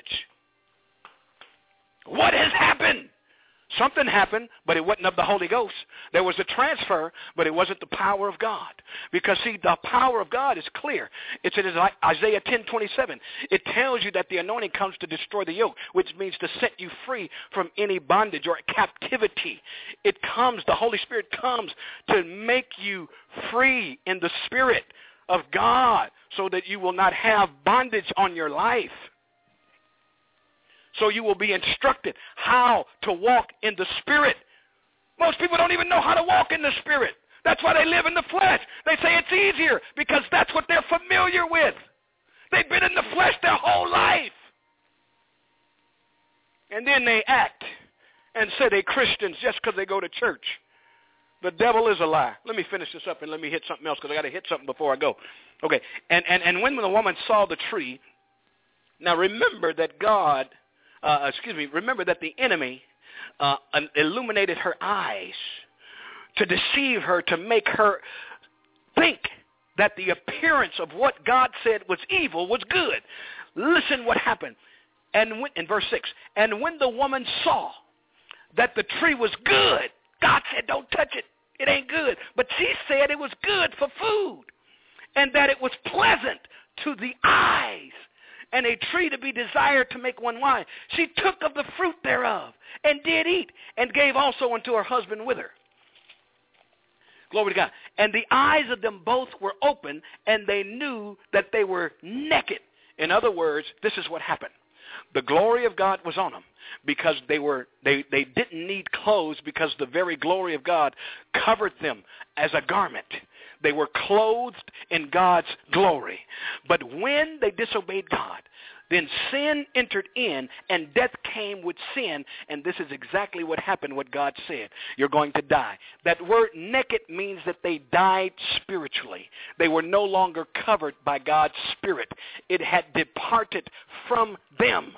What has happened? Something happened, but it wasn't of the Holy Ghost. There was a transfer, but it wasn't the power of God. Because, see, the power of God is clear. It's in Isaiah 10:27. It tells you that the anointing comes to destroy the yoke, which means to set you free from any bondage or captivity. It comes, the Holy Spirit comes to make you free in the Spirit of God so that you will not have bondage on your life. So you will be instructed how to walk in the Spirit. Most people don't even know how to walk in the Spirit. That's why they live in the flesh. They say it's easier because that's what they're familiar with. They've been in the flesh their whole life. And then they act and say they're Christians just because they go to church. The devil is a lie. Let me finish this up and let me hit something else because I got to hit something before I go. Okay. And when the woman saw the tree, now remember that God... remember that the enemy illuminated her eyes to deceive her, to make her think that the appearance of what God said was evil was good. Listen what happened. In verse 6, and when the woman saw that the tree was good, God said, don't touch it. It ain't good. But she said it was good for food and that it was pleasant to the eyes, and a tree to be desired to make one wise. She took of the fruit thereof, and did eat, and gave also unto her husband with her. Glory to God. And the eyes of them both were open, and they knew that they were naked. In other words, this is what happened. The glory of God was on them because they didn't need clothes, because the very glory of God covered them as a garment. They were clothed in God's glory. But when they disobeyed God, then sin entered in, and death came with sin, and this is exactly what happened, what God said. You're going to die. That word naked means that they died spiritually. They were no longer covered by God's Spirit. It had departed from them.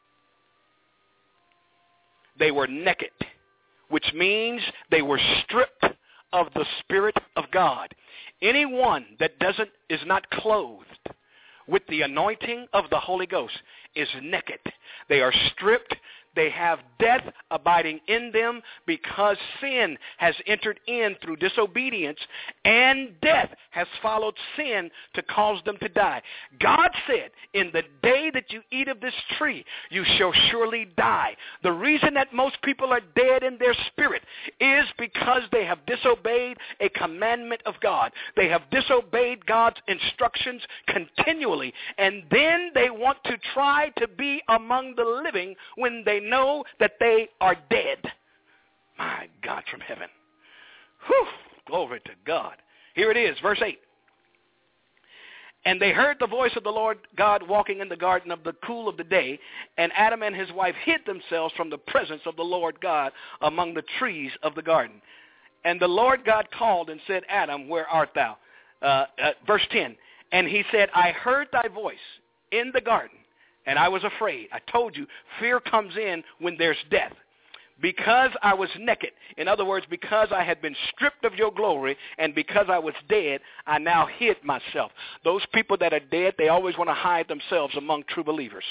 They were naked, which means they were stripped of the Spirit of God. Anyone that is not clothed with the anointing of the Holy Ghost is naked. They are stripped. They have death abiding in them because sin has entered in through disobedience, and death has followed sin to cause them to die. God said, in the day that you eat of this tree, you shall surely die. The reason that most people are dead in their spirit is because they have disobeyed a commandment of God. They have disobeyed God's instructions continually, and then they want to try to be among the living when they know that they are dead. My God from heaven. Whew, glory to God. Here it is, verse 8. And they heard the voice of the Lord God walking in the garden of the cool of the day, and Adam and his wife hid themselves from the presence of the Lord God among the trees of the garden. And the Lord God called and said, Adam, where art thou? Verse 10. And he said, I heard thy voice in the garden, and I was afraid. I told you, fear comes in when there's death. Because I was naked, in other words, because I had been stripped of your glory, and because I was dead, I now hid myself. Those people that are dead, they always want to hide themselves among true believers.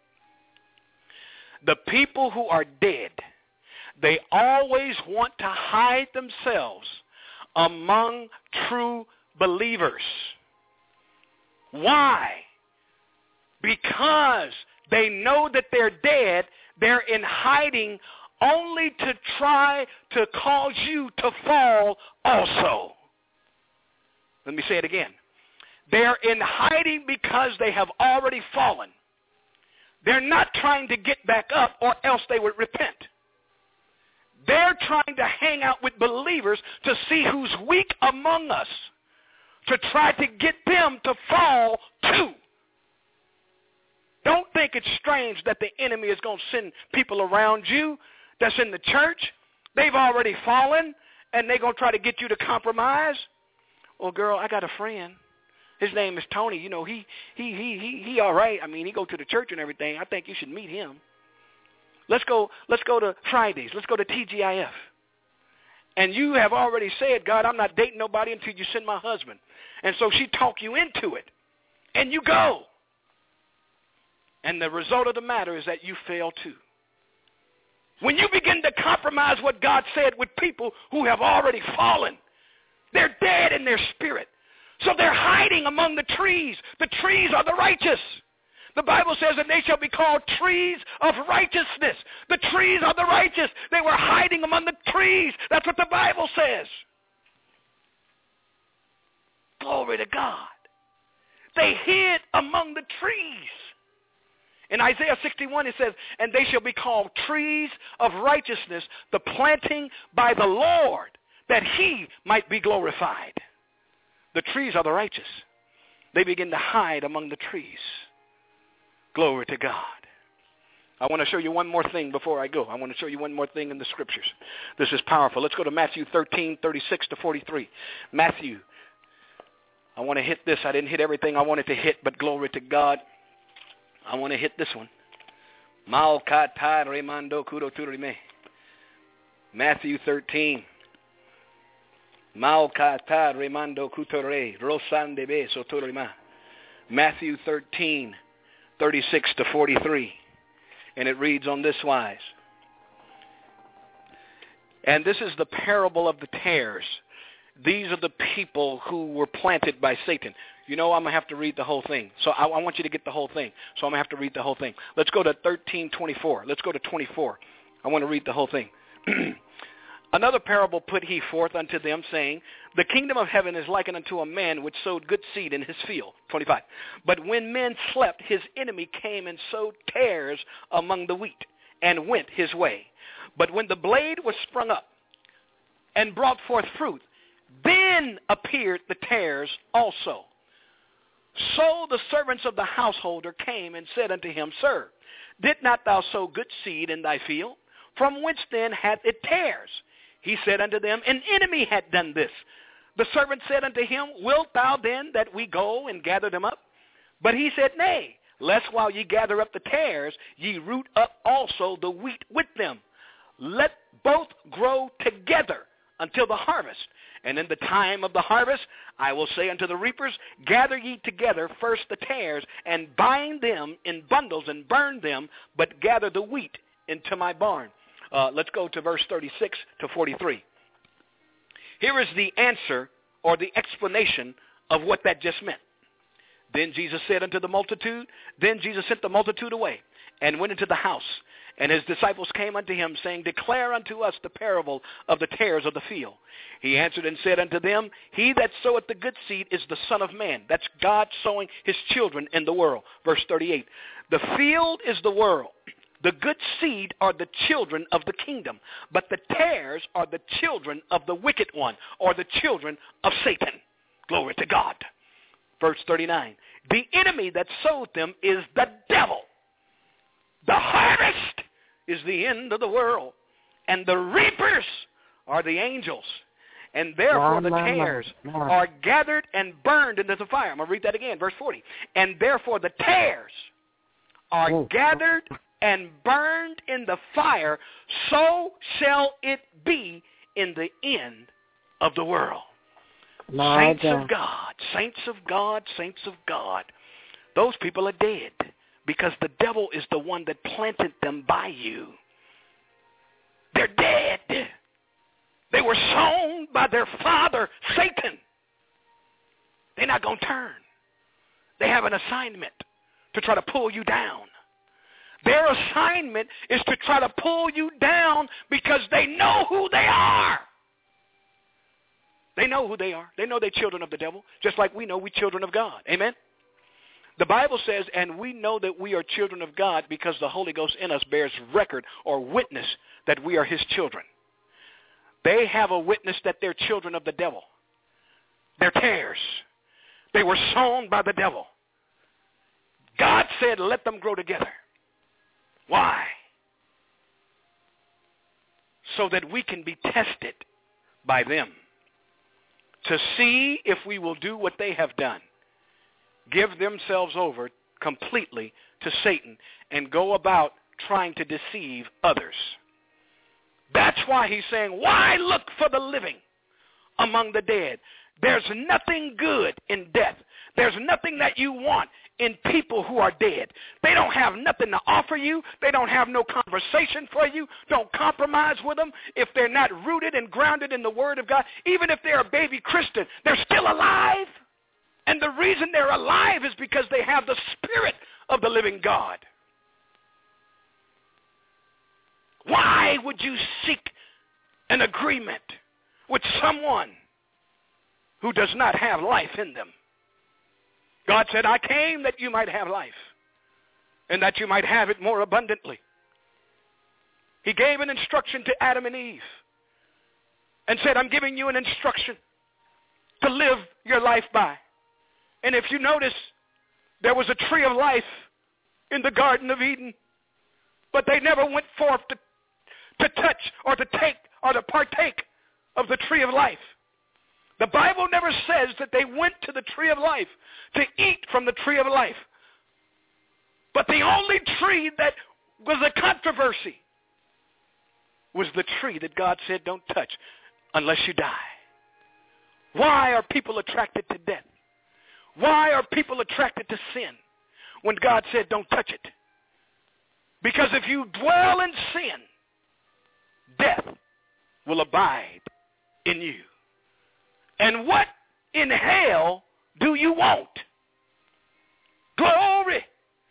The people who are dead, they always want to hide themselves among true believers. Why? Because they know that they're dead, they're in hiding only to try to cause you to fall also. Let me say it again. They're in hiding because they have already fallen. They're not trying to get back up, or else they would repent. They're trying to hang out with believers to see who's weak among us, to try to get them to fall too. Don't think it's strange that the enemy is going to send people around you that's in the church. They've already fallen, and they're going to try to get you to compromise. Well, girl, I got a friend. His name is Tony. You know, he all right. I mean, he go to the church and everything. I think you should meet him. Let's go to Fridays. Let's go to TGIF. And you have already said, God, I'm not dating nobody until you send my husband. And so she talk you into it, and you go. And the result of the matter is that you fail too. When you begin to compromise what God said with people who have already fallen, they're dead in their spirit. So they're hiding among the trees. The trees are the righteous. The Bible says that they shall be called trees of righteousness. The trees are the righteous. They were hiding among the trees. That's what the Bible says. Glory to God. They hid among the trees. In Isaiah 61, it says, and they shall be called trees of righteousness, the planting by the Lord, that he might be glorified. The trees are the righteous. They begin to hide among the trees. Glory to God. I want to show you one more thing before I go. I want to show you one more thing in the scriptures. This is powerful. Let's go to Matthew 13, 36 to 43. Matthew. I want to hit this. I didn't hit everything I wanted to hit, but glory to God. I want to hit this one. Matthew 13. Matthew 13, 36 to 43. And it reads on this wise. And this is the parable of the tares. these are the people who were planted by Satan. You know, I'm going to have to read the whole thing. So I want you to get the whole thing. So I'm going to have to read the whole thing. Let's go to 13:24. Let's go to 24. I want to read the whole thing. Another parable put he forth unto them, saying, the kingdom of heaven is likened unto a man which sowed good seed in his field. 25. But when men slept, his enemy came and sowed tares among the wheat, and went his way. But when the blade was sprung up, and brought forth fruit, then appeared the tares also. So the servants of the householder came and said unto him, Sir, did not thou sow good seed in thy field? From whence then hath it tares? He said unto them, An enemy hath done this. The servant said unto him, Wilt thou then that we go and gather them up? But he said, Nay, lest while ye gather up the tares, ye root up also the wheat with them. Let both grow together until the harvest. And in the time of the harvest, I will say unto the reapers, Gather ye together first the tares, and bind them in bundles, and burn them, but gather the wheat into my barn. Let's go to verse 36 to 43. Here is the answer or the explanation of what that just meant. Then Jesus said unto the multitude, Then Jesus sent the multitude away, and went into the house. And his disciples came unto him, saying, Declare unto us the parable of the tares of the field. He answered and said unto them, He that soweth the good seed is the Son of Man. That's God sowing his children in the world. Verse 38. The field is the world. The good seed are the children of the kingdom, but the tares are the children of the wicked one, or the children of Satan. Glory to God. Verse 39. The enemy that sowed them is the devil. The harvest is the end of the world, and the reapers are the angels. And therefore the tares are gathered and burned into the fire. I'm going to read that again, verse 40. And therefore the tares are gathered and burned in the fire, so shall it be in the end of the world. Saints of God, saints of God, saints of God. Those people are dead because the devil is the one that planted them by you. They're dead. They were sown by their father, Satan. They're not going to turn. They have an assignment to try to pull you down. Their assignment is to try to pull you down because they know who they are. They know who they are. They know they're children of the devil, just like we know we're children of God. Amen? The Bible says, and we know that we are children of God because the Holy Ghost in us bears record or witness that we are his children. They have a witness that they're children of the devil. They're tares. They were sown by the devil. God said, let them grow together. Why? So that we can be tested by them to see if we will do what they have done. Give themselves over completely to Satan and go about trying to deceive others. That's why he's saying, why look for the living among the dead? There's nothing good in death. There's nothing that you want in people who are dead. They don't have nothing to offer you. They don't have no conversation for you. Don't compromise with them. If they're not rooted and grounded in the Word of God, even if they're a baby Christian, they're still alive. And the reason they're alive is because they have the Spirit of the living God. Why would you seek an agreement with someone who does not have life in them? God said, I came that you might have life and that you might have it more abundantly. He gave an instruction to Adam and Eve and said, I'm giving you an instruction to live your life by. And if you notice, there was a tree of life in the Garden of Eden, but they never went forth to touch or to take or to partake of the tree of life. The Bible never says that they went to the tree of life to eat from the tree of life. But the only tree that was a controversy was the tree that God said don't touch unless you die. Why are people attracted to death? Why are people attracted to sin when God said don't touch it? Because if you dwell in sin, death will abide in you. And what in hell do you want? Glory,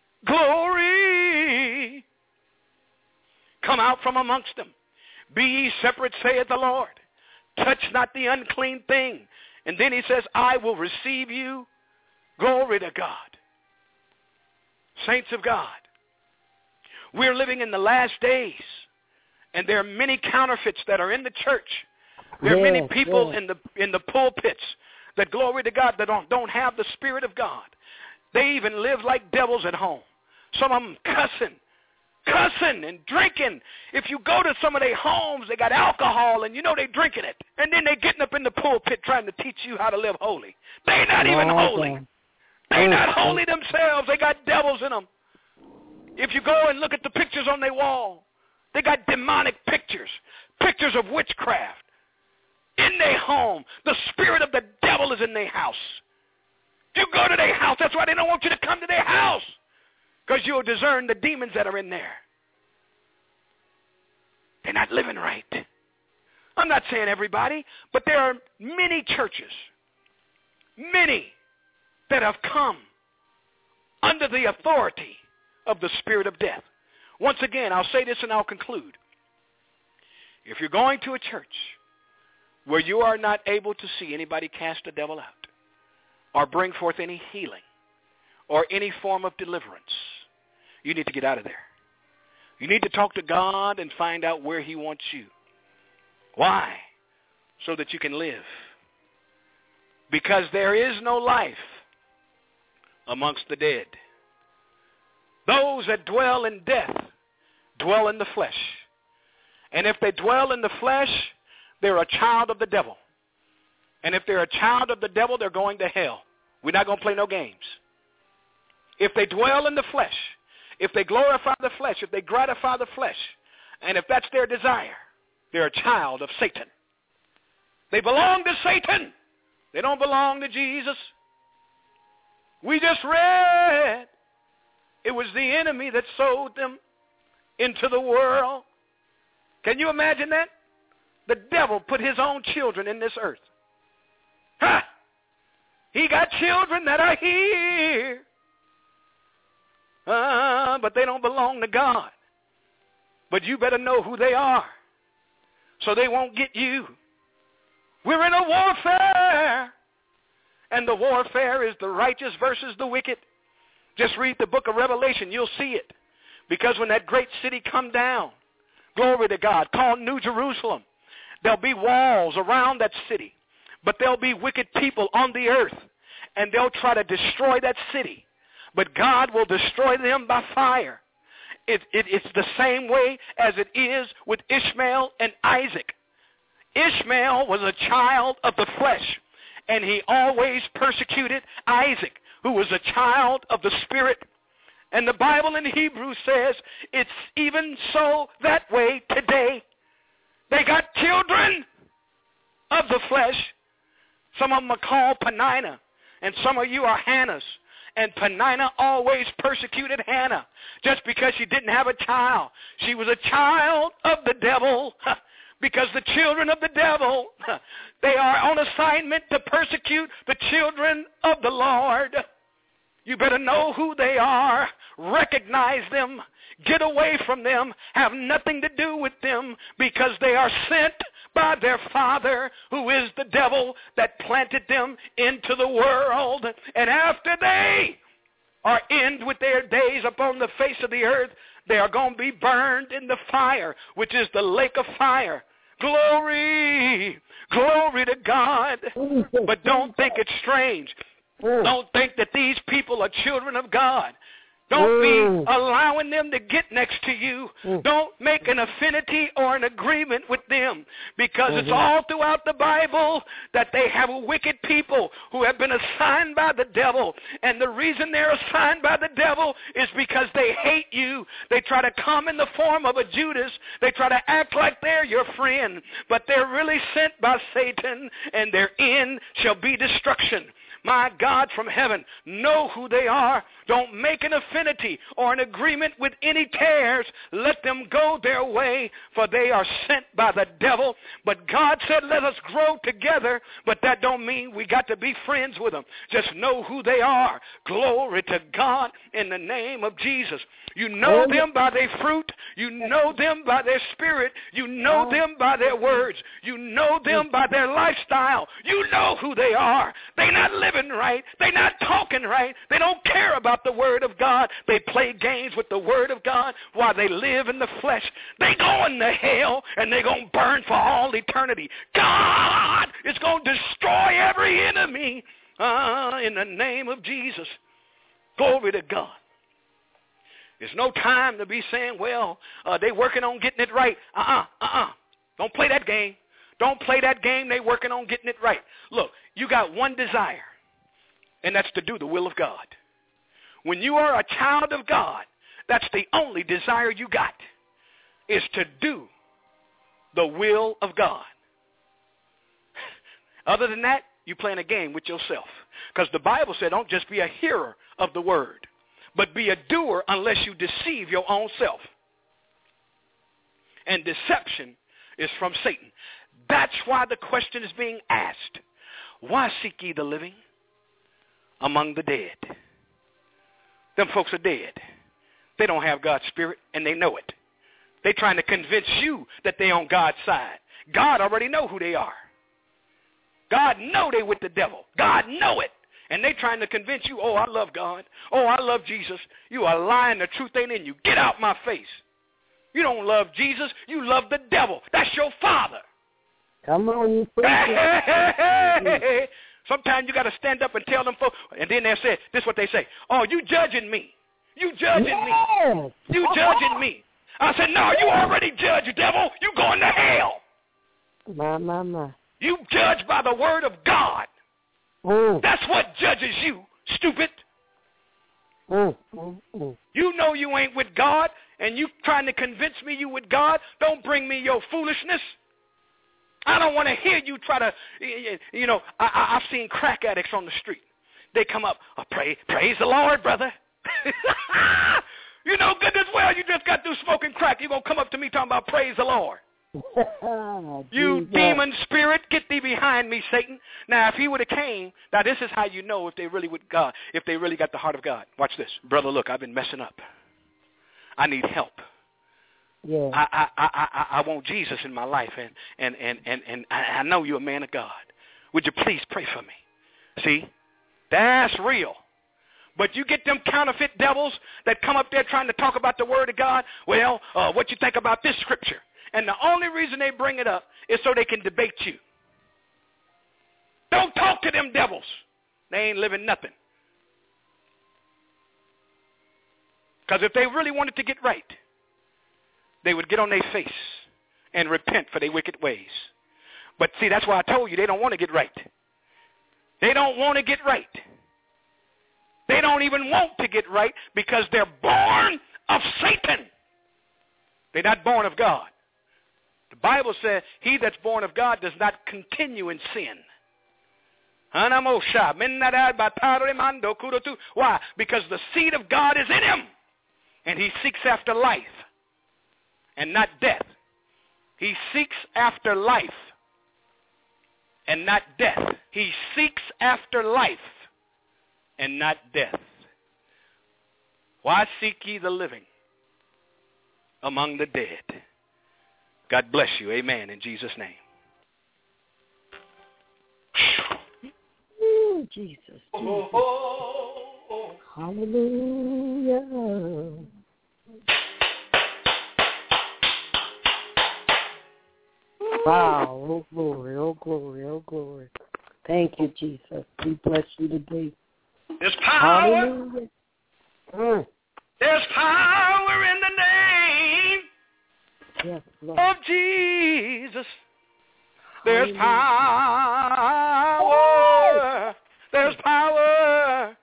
glory. Come out from amongst them. Be ye separate, saith the Lord. Touch not the unclean thing. And then he says, I will receive you. Glory to God. Saints of God, we're living in the last days, and there are many counterfeits that are in the church. There are many people in the pulpits that, glory to God, that don't have the Spirit of God. They even live like devils at home. Some of them cussing and drinking. If you go to some of their homes, they got alcohol, and you know they're drinking it. And then they're getting up in the pulpit trying to teach you how to live holy. They're not even holy. They're not holy themselves. They got devils in them. If you go and look at the pictures on their wall, they got demonic pictures, pictures of witchcraft. In their home, the spirit of the devil is in their house. You go to their house. That's why they don't want you to come to their house, because you'll discern the demons that are in there. They're not living right. I'm not saying everybody, but there are many churches, many, that have come under the authority of the spirit of death. Once again, I'll say this and I'll conclude. If you're going to a church where you are not able to see anybody cast a devil out or bring forth any healing or any form of deliverance, you need to get out of there. You need to talk to God and find out where he wants you. Why? So that you can live. Because there is no life amongst the dead. Those that dwell in death dwell in the flesh. And if they dwell in the flesh, they're a child of the devil. And if they're a child of the devil, they're going to hell. We're not going to play no games. If they dwell in the flesh, if they glorify the flesh, if they gratify the flesh, and if that's their desire, they're a child of Satan. They belong to Satan. They don't belong to Jesus. We just read it was the enemy that sold them into the world. Can you imagine that? The devil put his own children in this earth. Ha! He got children that are here. But they don't belong to God. But you better know who they are, so they won't get you. We're in a warfare. And the warfare is the righteous versus the wicked. Just read the book of Revelation. You'll see it. Because when that great city come down, glory to God, called New Jerusalem, there'll be walls around that city. But there'll be wicked people on the earth. And they'll try to destroy that city. But God will destroy them by fire. It's the same way as it is with Ishmael and Isaac. Ishmael was a child of the flesh. And he always persecuted Isaac, who was a child of the Spirit. And the Bible in Hebrews says it's even so that way today. They got children of the flesh. Some of them are called Peninnah, and some of you are Hannahs. And Peninnah always persecuted Hannah just because she didn't have a child. She was a child of the devil. Because the children of the devil, they are on assignment to persecute the children of the Lord. You better know who they are, recognize them, get away from them, have nothing to do with them, because they are sent by their father, who is the devil that planted them into the world. And after they are end with their days upon the face of the earth, they are going to be burned in the fire, which is the lake of fire. Glory, glory to God. But don't think it's strange. Don't think that these people are children of God. Don't be allowing them to get next to you. Don't make an affinity or an agreement with them, because it's all throughout the Bible that they have wicked people who have been assigned by the devil. And the reason they're assigned by the devil is because they hate you. They try to come in the form of a Judas. They try to act like they're your friend, but they're really sent by Satan, and their end shall be destruction. my God, from heaven, know who they are. Don't make an affinity or an agreement with any tares. Let them go their way, for they are sent by the devil. But God said, let us grow together, but that don't mean we got to be friends with them. Just know who they are. Glory to God in the name of Jesus. You know them by their fruit. You know them by their spirit. You know them by their words. You know them by their lifestyle. You know who they are. They're not living right. They're not talking right. They don't care about the word of God. They play games with the word of God while they live in the flesh. They going to hell, and they're going to burn for all eternity. God is going to destroy every enemy in the name of Jesus. Glory to God. There's no time to be saying, well, they working on getting it right. Don't play that game. Don't play that game. They working on getting it right. Look, you got one desire, and that's to do the will of God. When you are a child of God, that's the only desire you got, is to do the will of God. Other than that, you're playing a game with yourself. Because the Bible said don't just be a hearer of the word, but be a doer unless you deceive your own self. And deception is from Satan. That's why the question is being asked. Why seek ye the living among the dead? Them folks are dead. They don't have God's spirit, and they know it. They're trying to convince you that they're on God's side. God already know who they are. God know they with the devil. God know it. And they trying to convince you, oh, I love God. Oh, I love Jesus. You are lying. The truth ain't in you. Get out my face. You don't love Jesus. You love the devil. That's your father. Come on, you hey. Sometimes you got to stand up and tell them folks. And then they say, this is what they say. Oh, you judging me. You judging me. You judging me. I said, no, you already judged, devil. You going to hell. My. You judge by the word of God. That's what judges you, stupid. You know you ain't with God, and you trying to convince me you with God. Don't bring me your foolishness. I don't want to hear you try to, I've seen crack addicts on the street. They come up, praise the Lord, brother. You know good as well you just got through smoking crack. You're going to come up to me talking about praise the Lord. You demon spirit, get thee behind me, Satan. Now, if he would have came, now this is how you know if they really with God, if they really got the heart of God. Watch this. Brother, look, I've been messing up. I need help. Yeah. I want Jesus in my life, and I know you're a man of God. Would you please pray for me? See, that's real. But you get them counterfeit devils that come up there trying to talk about the word of God. Well, what you think about this scripture? And the only reason they bring it up is so they can debate you. Don't talk to them devils. They ain't living nothing. Because if they really wanted to get right, they would get on their face and repent for their wicked ways. But see, that's why I told you they don't want to get right. They don't want to get right. They don't even want to get right because they're born of Satan. They're not born of God. The Bible says he that's born of God does not continue in sin. Why? Because the seed of God is in him. And he seeks after life and not death. He seeks after life and not death. He seeks after life and not death. Why seek ye the living among the dead? God bless you. Amen. In Jesus' name. Ooh, Jesus. Hallelujah. Wow. Oh, glory. Oh, glory. Oh, glory. Thank you, Jesus. We bless you today. There's power. Hallelujah. There's power in the name of Jesus. There's power. There's power.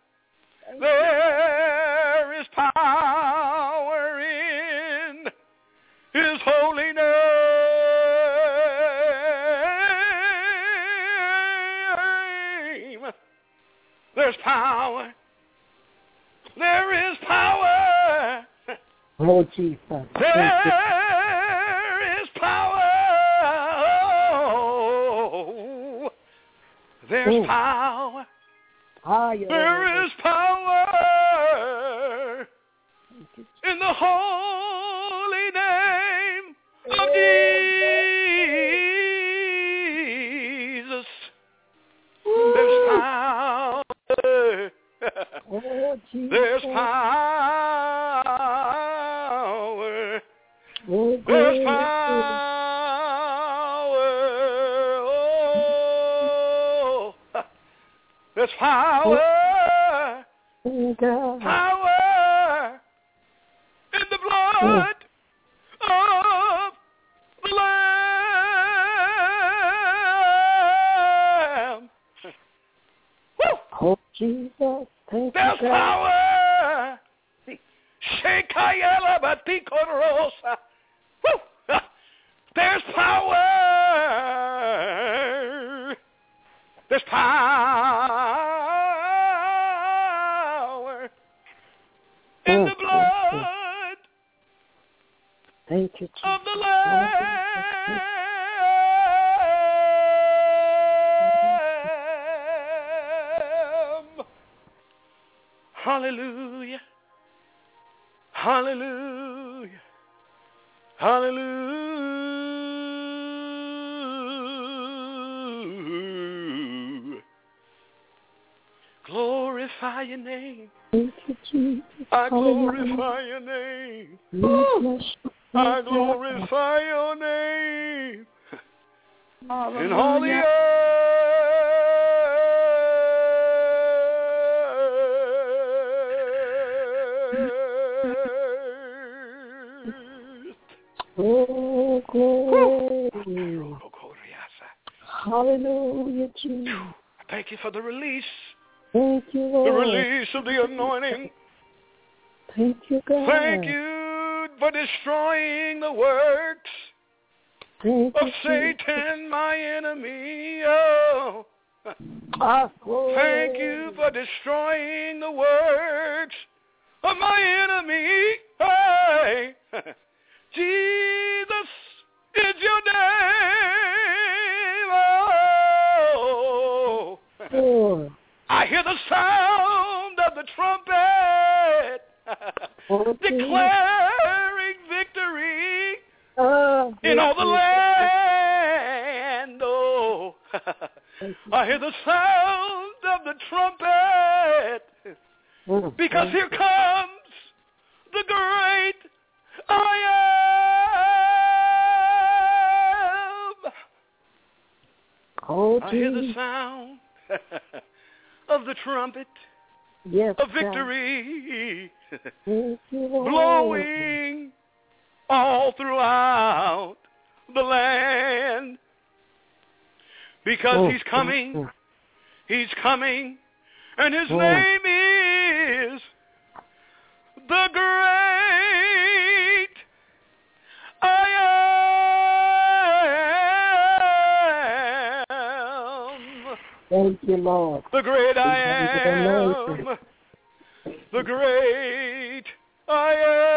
There is power in his holy name. power. There is power. Oh, Jesus. There is power. Oh, there's power. There is power in the holy name of Jesus. There's power. There's power. There's power. Oh, there's power. Power in the blood of the Lamb. Oh, Jesus. Thank There's you, power. Shekayela Batikorosa. There's power. There's power in the blood Thank you, Jesus. of the Lamb. Hallelujah. Hallelujah. Hallelujah. Glorify your name. Thank you, Jesus. I glorify your name. I glorify your name. In all the earth. Oh, glory. Hallelujah, Jesus. Thank you for the release. Thank you, Lord. The release of the anointing. Thank you, God. Thank you for destroying the works Thank of you, Satan, my enemy. Oh. Thank you for destroying the works of my enemy. Hey. Jesus is your name. Oh. Lord. I hear the sound of the trumpet declaring victory in all the land. Oh, I hear the sound of the trumpet because here comes the great I am. I hear the sound of the trumpet of victory blowing all throughout the land because he's coming, and his name is the great I am. Thank you, Lord. The great I am. The great I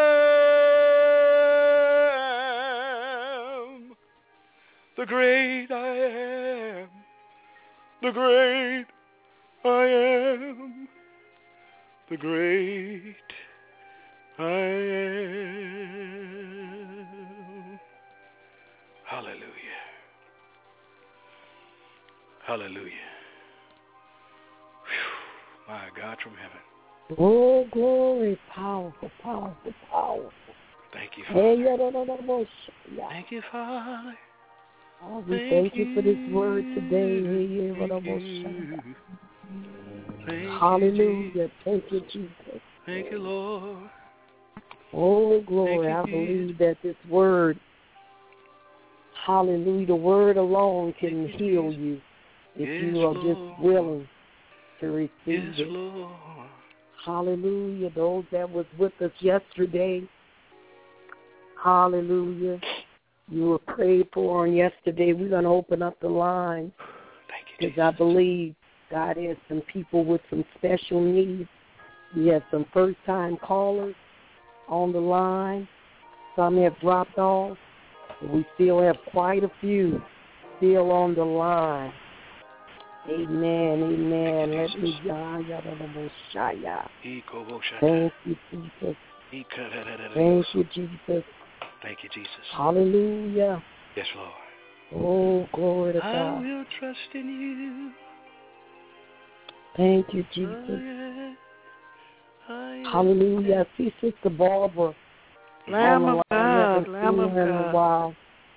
am. The great I am. The great I am. The great I am. Hallelujah. Hallelujah. My God from heaven. Oh, glory, powerful, powerful, powerful. Thank you, Father. Thank you, Father. Oh, we thank you for this word today. Hallelujah. Thank you, Jesus. Thank you, Lord. Oh, glory. I believe that this word, hallelujah, the word alone can heal you if you are just willing to receive it. Lord. Hallelujah. Those that was with us yesterday, hallelujah. You were prayed for on yesterday. We're going to open up the line Thank you, because I believe God has some people with some special needs. We have some first-time callers on the line. Some have dropped off. But we still have quite a few still on the line. Amen, amen. Let me Thank you, Jesus. Thank you, Jesus. Thank you, Jesus. Hallelujah. Yes, Lord. Oh, glory to God. I will trust in you. Thank you, Jesus. Hallelujah. I see Sister Barbara. Lamb of God. Lamb of God. In a while.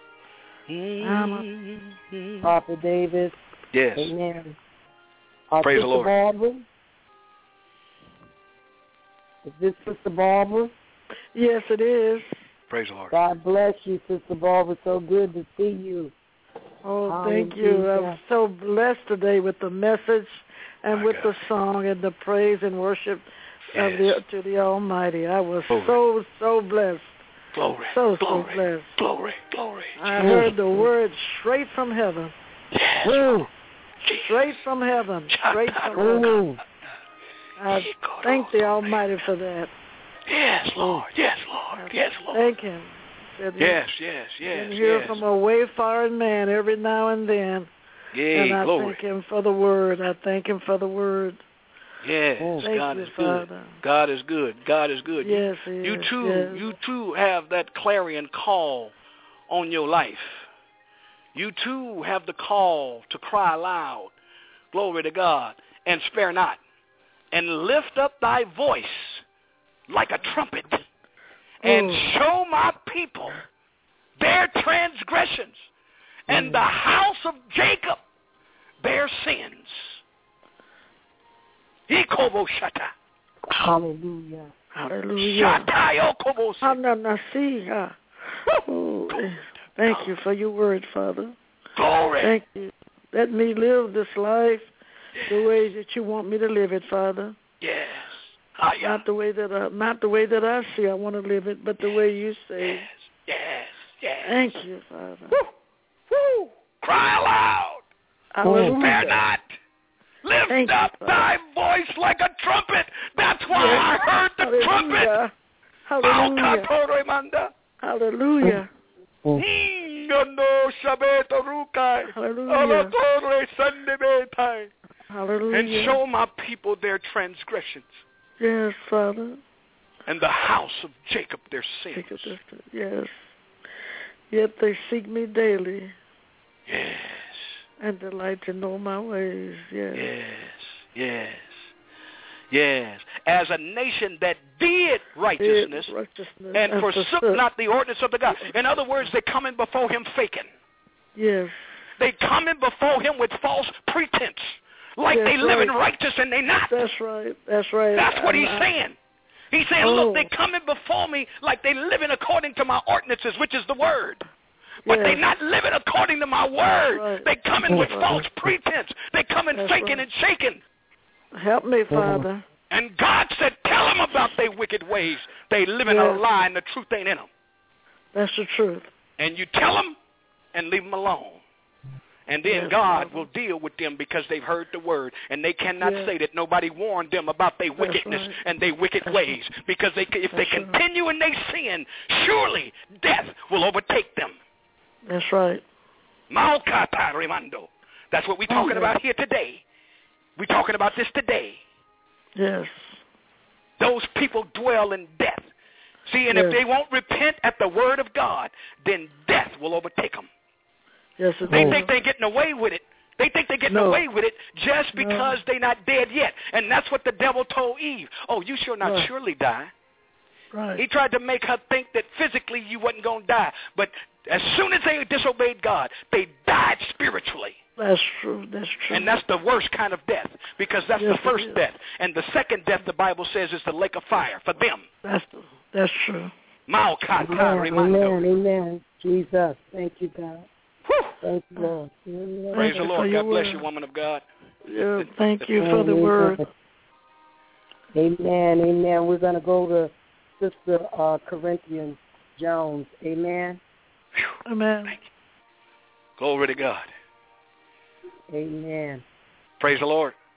Papa Davis. Yes. Amen. Praise the Lord. Barbara. Is this Sister Barbara? Yes, it is. Praise the Lord. God bless you, Sister Barbara. So good to see you. Oh, thank you. I'm so blessed today with the message and with the song and the praise and worship to the Almighty. I was so blessed. Glory. So glory, blessed. Glory. I heard the word straight from heaven. Yes. Straight from heaven. Straight from heaven. I thank the Almighty for that. Yes, Lord. Yes, Lord. Yes, Lord. Thank Him. Yes. And hear from a wayfaring man every now and then. Yay, and I glory. thank Him for the word. I thank Him for the word. Yes, thank God you, is good. Father. God is good. God is good. Yes, you too have that clarion call on your life. You too have the call to cry loud. Glory to God. And spare not. And lift up thy voice like a trumpet. And show my people their transgressions. And the house of Jacob their sins. Hallelujah. Hallelujah. Thank you for your word, Father. Glory. Thank you. Let me live this life the way that you want me to live it, Father. Yes. Not the way that I see I want to live it, but the way you say. Yes. Thank you, Father. Woo. Cry aloud. Hallelujah. Spare not. Lift up thy voice like a trumpet. That's why I heard the trumpet. Hallelujah. Hallelujah. Hallelujah. And show my people their transgressions. Yes, Father. And the house of Jacob their sins. Yes. Yet they seek me daily. Yes. And delight to know my ways. Yes. As a nation that did righteousness and forsook not the ordinance of the God. In other words, they coming before him faking. Yes. They coming before him with false pretense. Like they living righteous and they not. That's right. That's what he's saying. He's saying, look, they coming before me like they living according to my ordinances, which is the word. But they not living according to my word. Right. They coming with false pretense. They coming faking and shaking. Help me, Father. And God said, tell them about their wicked ways. They living a lie and the truth ain't in them. That's the truth. And you tell them and leave them alone. And then God will deal with them because they've heard the word. And they cannot say that nobody warned them about their wickedness and their wicked ways. Because if they continue in their sin, surely death will overtake them. That's right. That's what we're talking about here today. We're talking about this today. Yes. Those people dwell in death. See, and if they won't repent at the word of God, then death will overtake them. Yes, they think they're getting away with it. They think they're getting away with it just because they're not dead yet. And that's what the devil told Eve. Oh, you shall not surely die. Right. He tried to make her think that physically you wasn't going to die. But as soon as they disobeyed God, they died spiritually. That's true. That's true. And that's the worst kind of death because that's the first death. And the second death, the Bible says, is the lake of fire for them. That's true. Amen. Jesus. Thank you, God. Thank you, Lord. Praise the Lord. God bless you, woman of God. Yeah, thank you for the word. Amen. We're going to go to Sister Corinthians Jones. Amen. Amen. Thank you. Glory to God. Amen. Praise the Lord.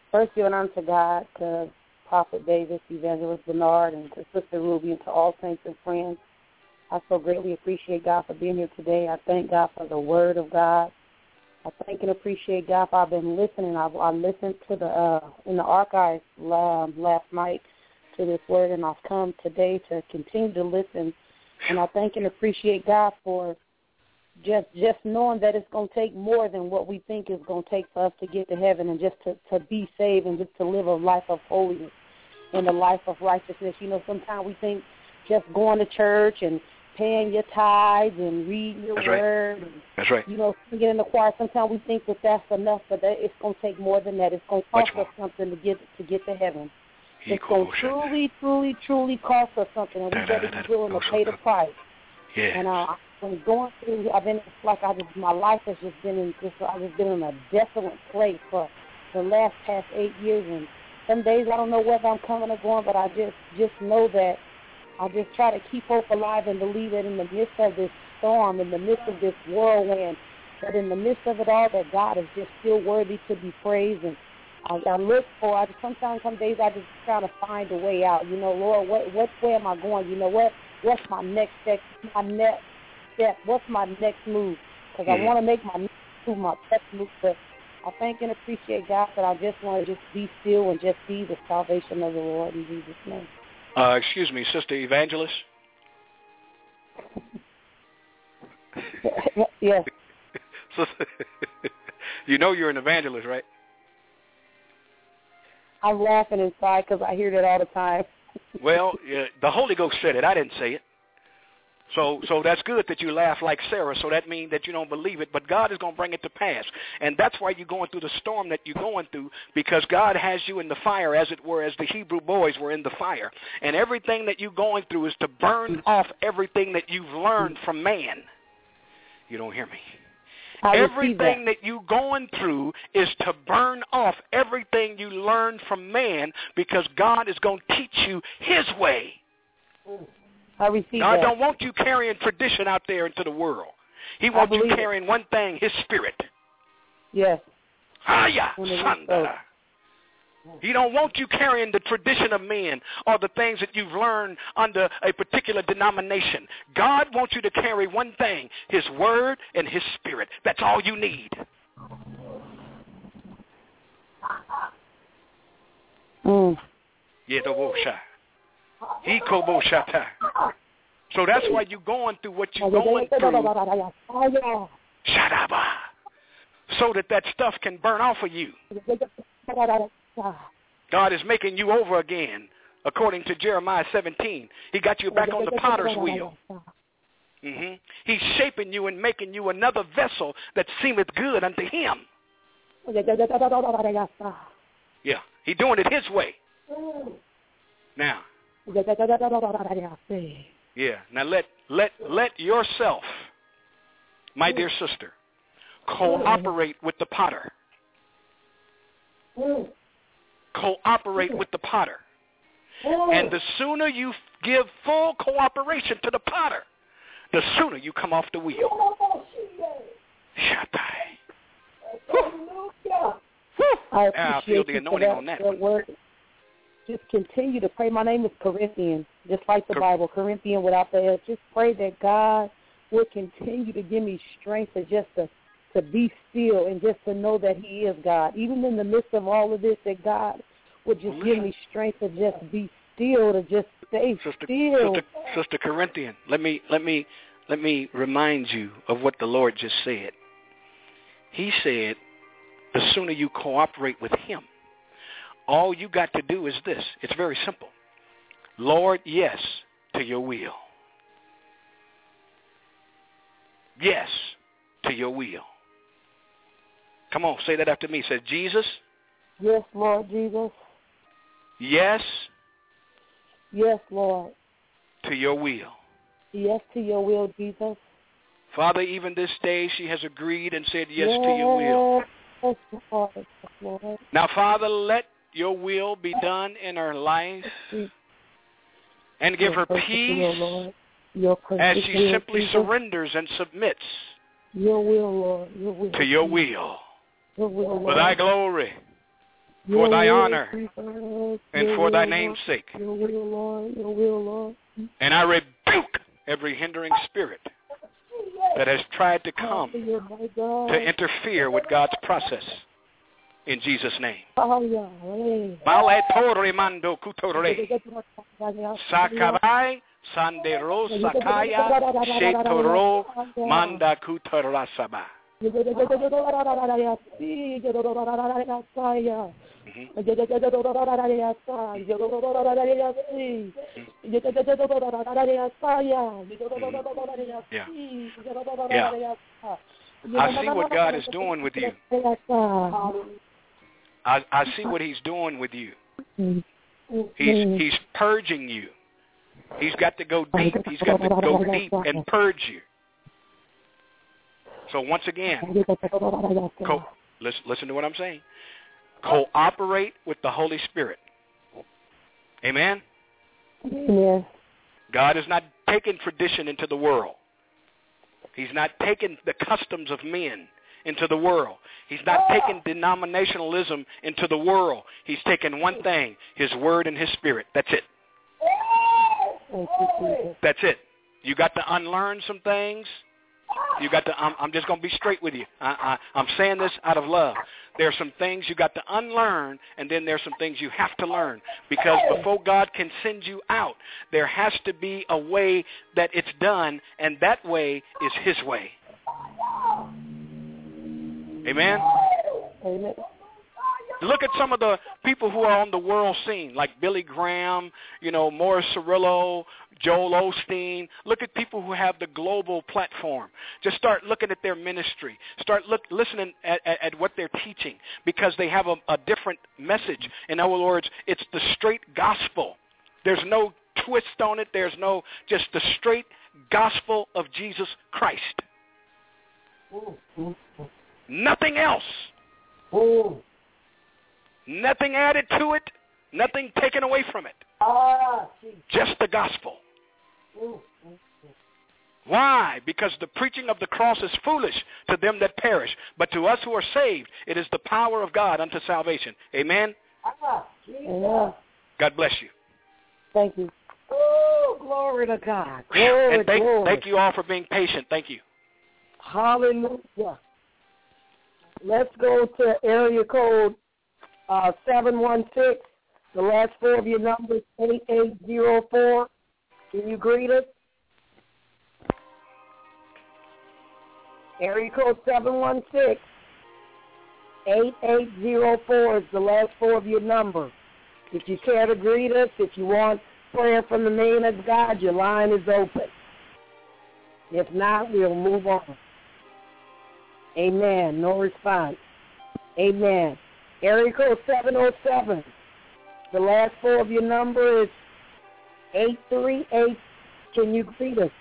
First, giving honor to God, to Prophet Davis, Evangelist Bernard, and to Sister Ruby, and to all saints and friends. I so greatly appreciate God for being here today. I thank God for the Word of God. I thank and appreciate God for I've been listening. I listened to in the archives last night to this Word, and I've come today to continue to listen. And I thank and appreciate God for just knowing that it's going to take more than what we think it's going to take for us to get to heaven, and just to be saved, and just to live a life of holiness and a life of righteousness. You know, sometimes we think just going to church and paying your tithes and reading your word. And, that's right. You know, singing in the choir. Sometimes we think that that's enough, but it's going to take more than that. It's going to cost us something to get to heaven. It's going to truly cost us something, and we better be willing to pay the price. Yeah. And when going through, my life has just been I've just been in a desolate place for the past 8 years, and some days I don't know whether I'm coming or going, but I just know that I just try to keep hope alive and believe that in the midst of this storm, in the midst of this whirlwind, that in the midst of it all, that God is just still worthy to be praised. And sometimes some days I just try to find a way out. You know, Lord, what way am I going? You know, what's my next step? What's my next move? Because I want to make my next move my best move. But I thank and appreciate God that I just want to just be still and just see the salvation of the Lord in Jesus' name. Excuse me, Sister Evangelist? Yes. You know you're an evangelist, right? I'm laughing inside because I hear that all the time. Well, the Holy Ghost said it. I didn't say it. So that's good that you laugh like Sarah, so that means that you don't believe it, but God is going to bring it to pass. And that's why you're going through the storm that you're going through, because God has you in the fire, as it were, as the Hebrew boys were in the fire. And everything that you're going through is to burn off everything that you've learned from man. You don't hear me. Everything that you're going through is to burn off everything you learned from man, because God is going to teach you his way. God don't want you carrying tradition out there into the world. He wants you carrying one thing, his spirit. Yes. He don't want you carrying the tradition of men or the things that you've learned under a particular denomination. God wants you to carry one thing, his word and his spirit. That's all you need. So that's why you're going through what you're going through. So that stuff can burn off of you. God is making you over again, according to Jeremiah 17. He got you back on the potter's wheel. He's shaping you and making you another vessel that seemeth good unto him. Yeah, he's doing it his way. Now, let yourself, my dear sister, cooperate with the potter. Cooperate with the potter. And the sooner you give full cooperation to the potter, the sooner you come off the wheel. I feel the anointing on that one. Just continue to pray. My name is Corinthian, just like the Bible, Corinthian without the L. Just pray that God will continue to give me strength to be still and just to know that he is God. Even in the midst of all of this, that God would just give me strength to just be still, to just stay still. Sister Corinthian, let me remind you of what the Lord just said. He said, the sooner you cooperate with him, all you got to do is this. It's very simple. Lord, yes to your will. Yes to your will. Come on, say that after me. Say, Jesus. Yes, Lord Jesus. Yes. Yes, Lord. To your will. Yes to your will, Jesus. Father, even this day she has agreed and said yes to your will. Yes, Lord. Now, Father, let your will be done in her life and give her peace as she simply surrenders and submits your will, Lord. Your will, to your will. For thy glory for thy honor and for thy name's sake. Your will, Lord. Your will, Lord. And I rebuke every hindering spirit that has tried to come to interfere with God's process. In Jesus' name. Sakabai, Sandero, Sakaya, Shetoro, Manda Kutarasaba. I see what God is doing with you. I see what he's doing with you. He's purging you. He's got to go deep. He's got to go deep and purge you. So once again, listen to what I'm saying. Cooperate with the Holy Spirit. Amen? Amen. God is not taking tradition into the world. He's not taking the customs of men into the world. He's not taking denominationalism into the world. He's taking one thing, his word and his spirit. That's it. That's it. You got to unlearn some things. You got to. I'm just going to be straight with you. I'm saying this out of love. There are some things you got to unlearn, and then there's some things you have to learn. Because before God can send you out, there has to be a way that it's done, and that way is his way. Amen? Amen. Look at some of the people who are on the world scene, like Billy Graham, Morris Cerullo, Joel Osteen. Look at people who have the global platform. Just start looking at their ministry. Start listening at what they're teaching, because they have a different message. In other words, it's the straight gospel. There's no twist on it. There's no, just the straight gospel of Jesus Christ. Nothing else. Nothing added to it. Nothing taken away from it. Just the gospel. Why? Because the preaching of the cross is foolish to them that perish, but to us who are saved, it is the power of God unto salvation. Amen? Amen. God bless you. Thank you. Oh, glory to God. Glory, and thank you all for being patient. Thank you. Hallelujah. Let's go to area code 716. The last four of your numbers, 8804. Can you greet us? Area code 716. 8804 is the last four of your number. If you care to greet us, if you want prayer from the man of God, your line is open. If not, we'll move on. Amen. No response. Amen. Area code 707. The last four of your number is 838. Can you greet us?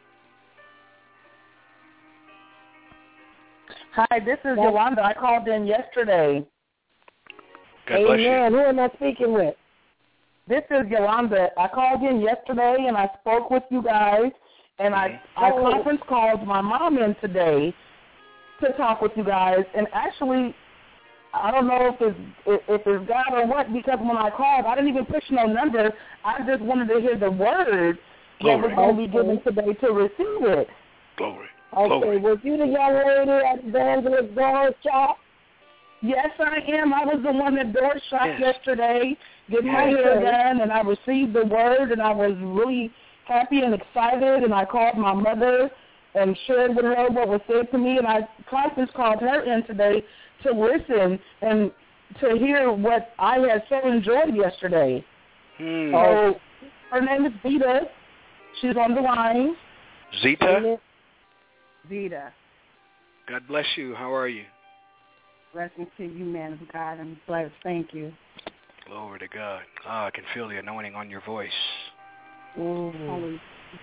Hi, this is Yolanda. I called in yesterday. God bless you. Amen. Who am I speaking with? This is Yolanda. I called in yesterday, and I spoke with you guys, and I conference called my mom in today to talk with you guys. And actually, I don't know if it's God or what, because when I called, I didn't even push no number. I just wanted to hear the word that was going to be given today to receive it. Glory. Okay, Glory. was you the young lady at Evangelist Doris shop? Yes, I am. I was the one at Doris shop yesterday, getting my hair done, and I received the word, and I was really happy and excited, and I called my mother and shared with her what was said to me, and I conference called her in today to listen and to hear what I had so enjoyed yesterday. So her name is Vita. She's on the line. Zita? Vita. God bless you. How are you? Blessings to you, man of God. I'm blessed. Thank you. Glory to God. I can feel the anointing on your voice. Hallelujah.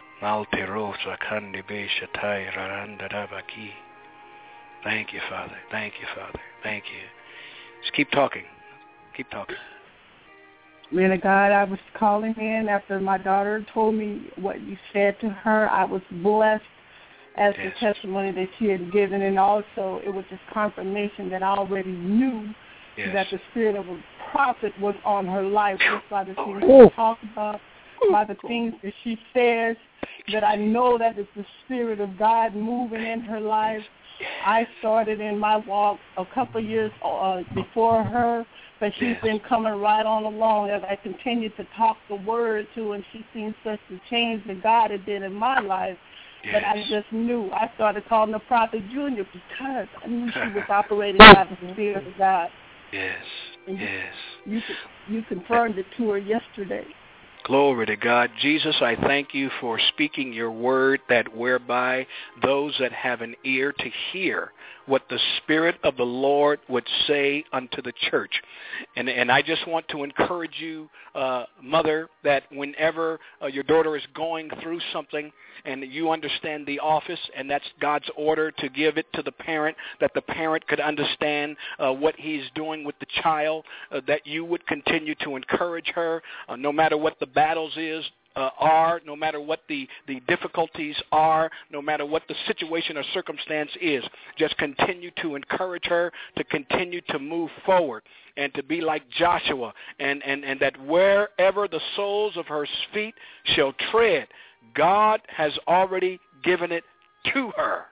Thank you, Father. Thank you, Father. Thank you. Just keep talking. Keep talking. Man of God, I was calling in after my daughter told me what you said to her. I was blessed as the testimony that she had given, and also it was just confirmation that I already knew that the spirit of prophet was on her life, just by the things she talks about, by the things that she says, that I know that it's the Spirit of God moving in her life. I started in my walk a couple years before her, but she's been coming right on along as I continue to talk the word to, and she's seen such a change that God had did in my life. But I just knew. I started calling her Prophet Junior because I knew she was operating by the Spirit of God. Yes, and yes. You confirmed it to her yesterday. Glory to God. Jesus, I thank you for speaking your word, that whereby those that have an ear to hear what the Spirit of the Lord would say unto the church. And I just want to encourage you, Mother, that whenever your daughter is going through something and you understand the office, and that's God's order to give it to the parent, that the parent could understand what he's doing with the child, that you would continue to encourage her no matter what the battles are, no matter what the difficulties are, no matter what the situation or circumstance is. Just continue to encourage her to continue to move forward and to be like Joshua, and that wherever the soles of her feet shall tread, God has already given it to her.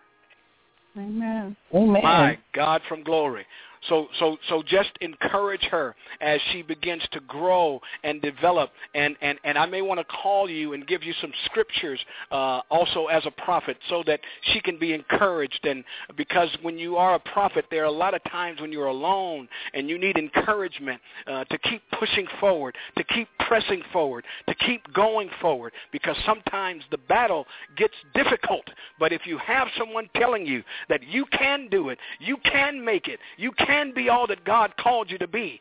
Amen. Amen. My God from glory. So just encourage her as she begins to grow and develop. And I may want to call you and give you some scriptures also as a prophet so that she can be encouraged. And because when you are a prophet, there are a lot of times when you're alone and you need encouragement to keep pushing forward, to keep pressing forward, to keep going forward, because sometimes the battle gets difficult. But if you have someone telling you that you can do it, you can make it, you can be all that God called you to be,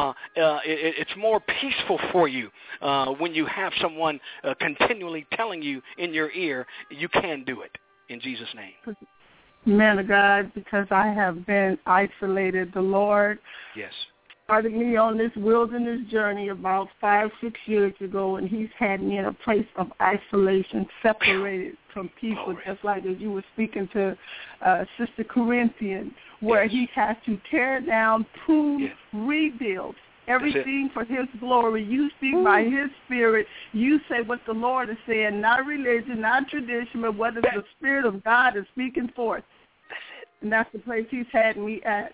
it's more peaceful for you when you have someone continually telling you in your ear, you can do it, in Jesus' name. Man of God, because I have been isolated, the Lord started me on this wilderness journey about 5-6 years ago, and he's had me in a place of isolation, separated from people, just like as you were speaking to Sister Corinthian, where he has to tear down, prune, rebuild everything for his glory. You speak by his Spirit. You say what the Lord is saying, not religion, not tradition, but what the Spirit of God is speaking forth. That's it. And that's the place he's had me at.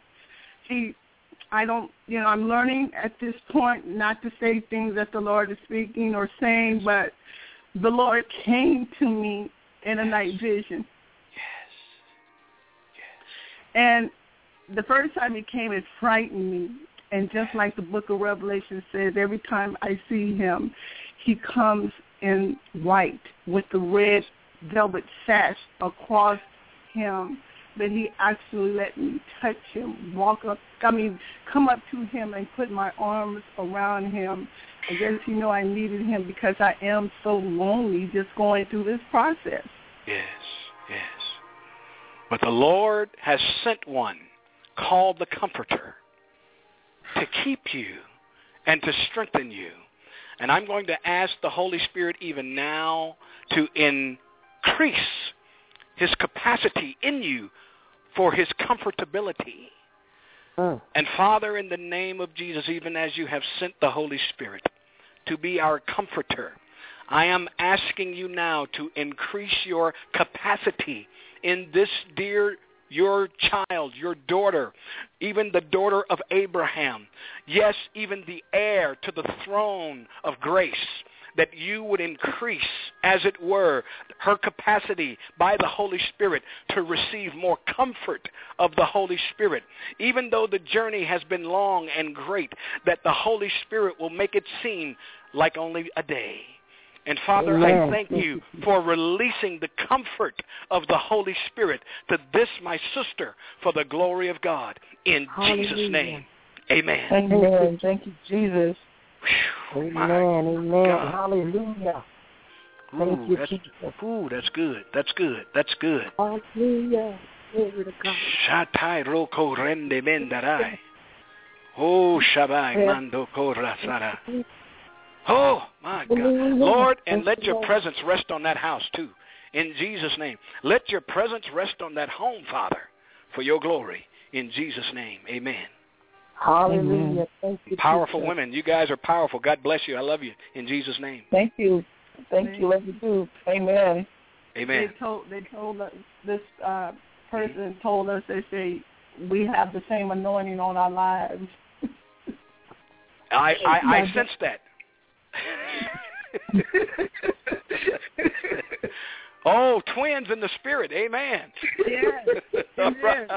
I'm learning at this point not to say things that the Lord is speaking or saying, but the Lord came to me in a night vision. And the first time he came, it frightened me. And just like the book of Revelation says, every time I see him, he comes in white with the red velvet sash across him. But he actually let me touch him, come up to him and put my arms around him. I guess I needed him because I am so lonely just going through this process. Yes. But the Lord has sent one called the Comforter to keep you and to strengthen you. And I'm going to ask the Holy Spirit even now to increase his capacity in you for his comfortability. And Father, in the name of Jesus, even as you have sent the Holy Spirit to be our comforter, I am asking you now to increase your capacity in this your child, your daughter, even the daughter of Abraham. Yes, even the heir to the throne of grace, that you would increase, as it were, her capacity by the Holy Spirit to receive more comfort of the Holy Spirit. Even though the journey has been long and great, that the Holy Spirit will make it seem like only a day. And Father, I thank you for releasing the comfort of the Holy Spirit to this, my sister, for the glory of God. In Jesus' name, amen. Amen. Thank you, Jesus. Amen. Hallelujah. Thank you, Jesus. Ooh, that's good. That's good. Hallelujah. Glory to God. Shatai roko rende mendarai. Oh, shabai mando korasara. Oh, my God. Lord, and let your presence rest on that house, too, in Jesus' name. Let your presence rest on that home, Father, for your glory, in Jesus' name. Amen. Hallelujah. Thank you. Powerful women. You guys are powerful. God bless you. I love you. In Jesus' name. Thank you. Thank you. Love you too. Amen. Amen. They told us, this person told us, they say, we have the same anointing on our lives. I sense that. Oh, twins in the spirit. Amen. Yes. Amen.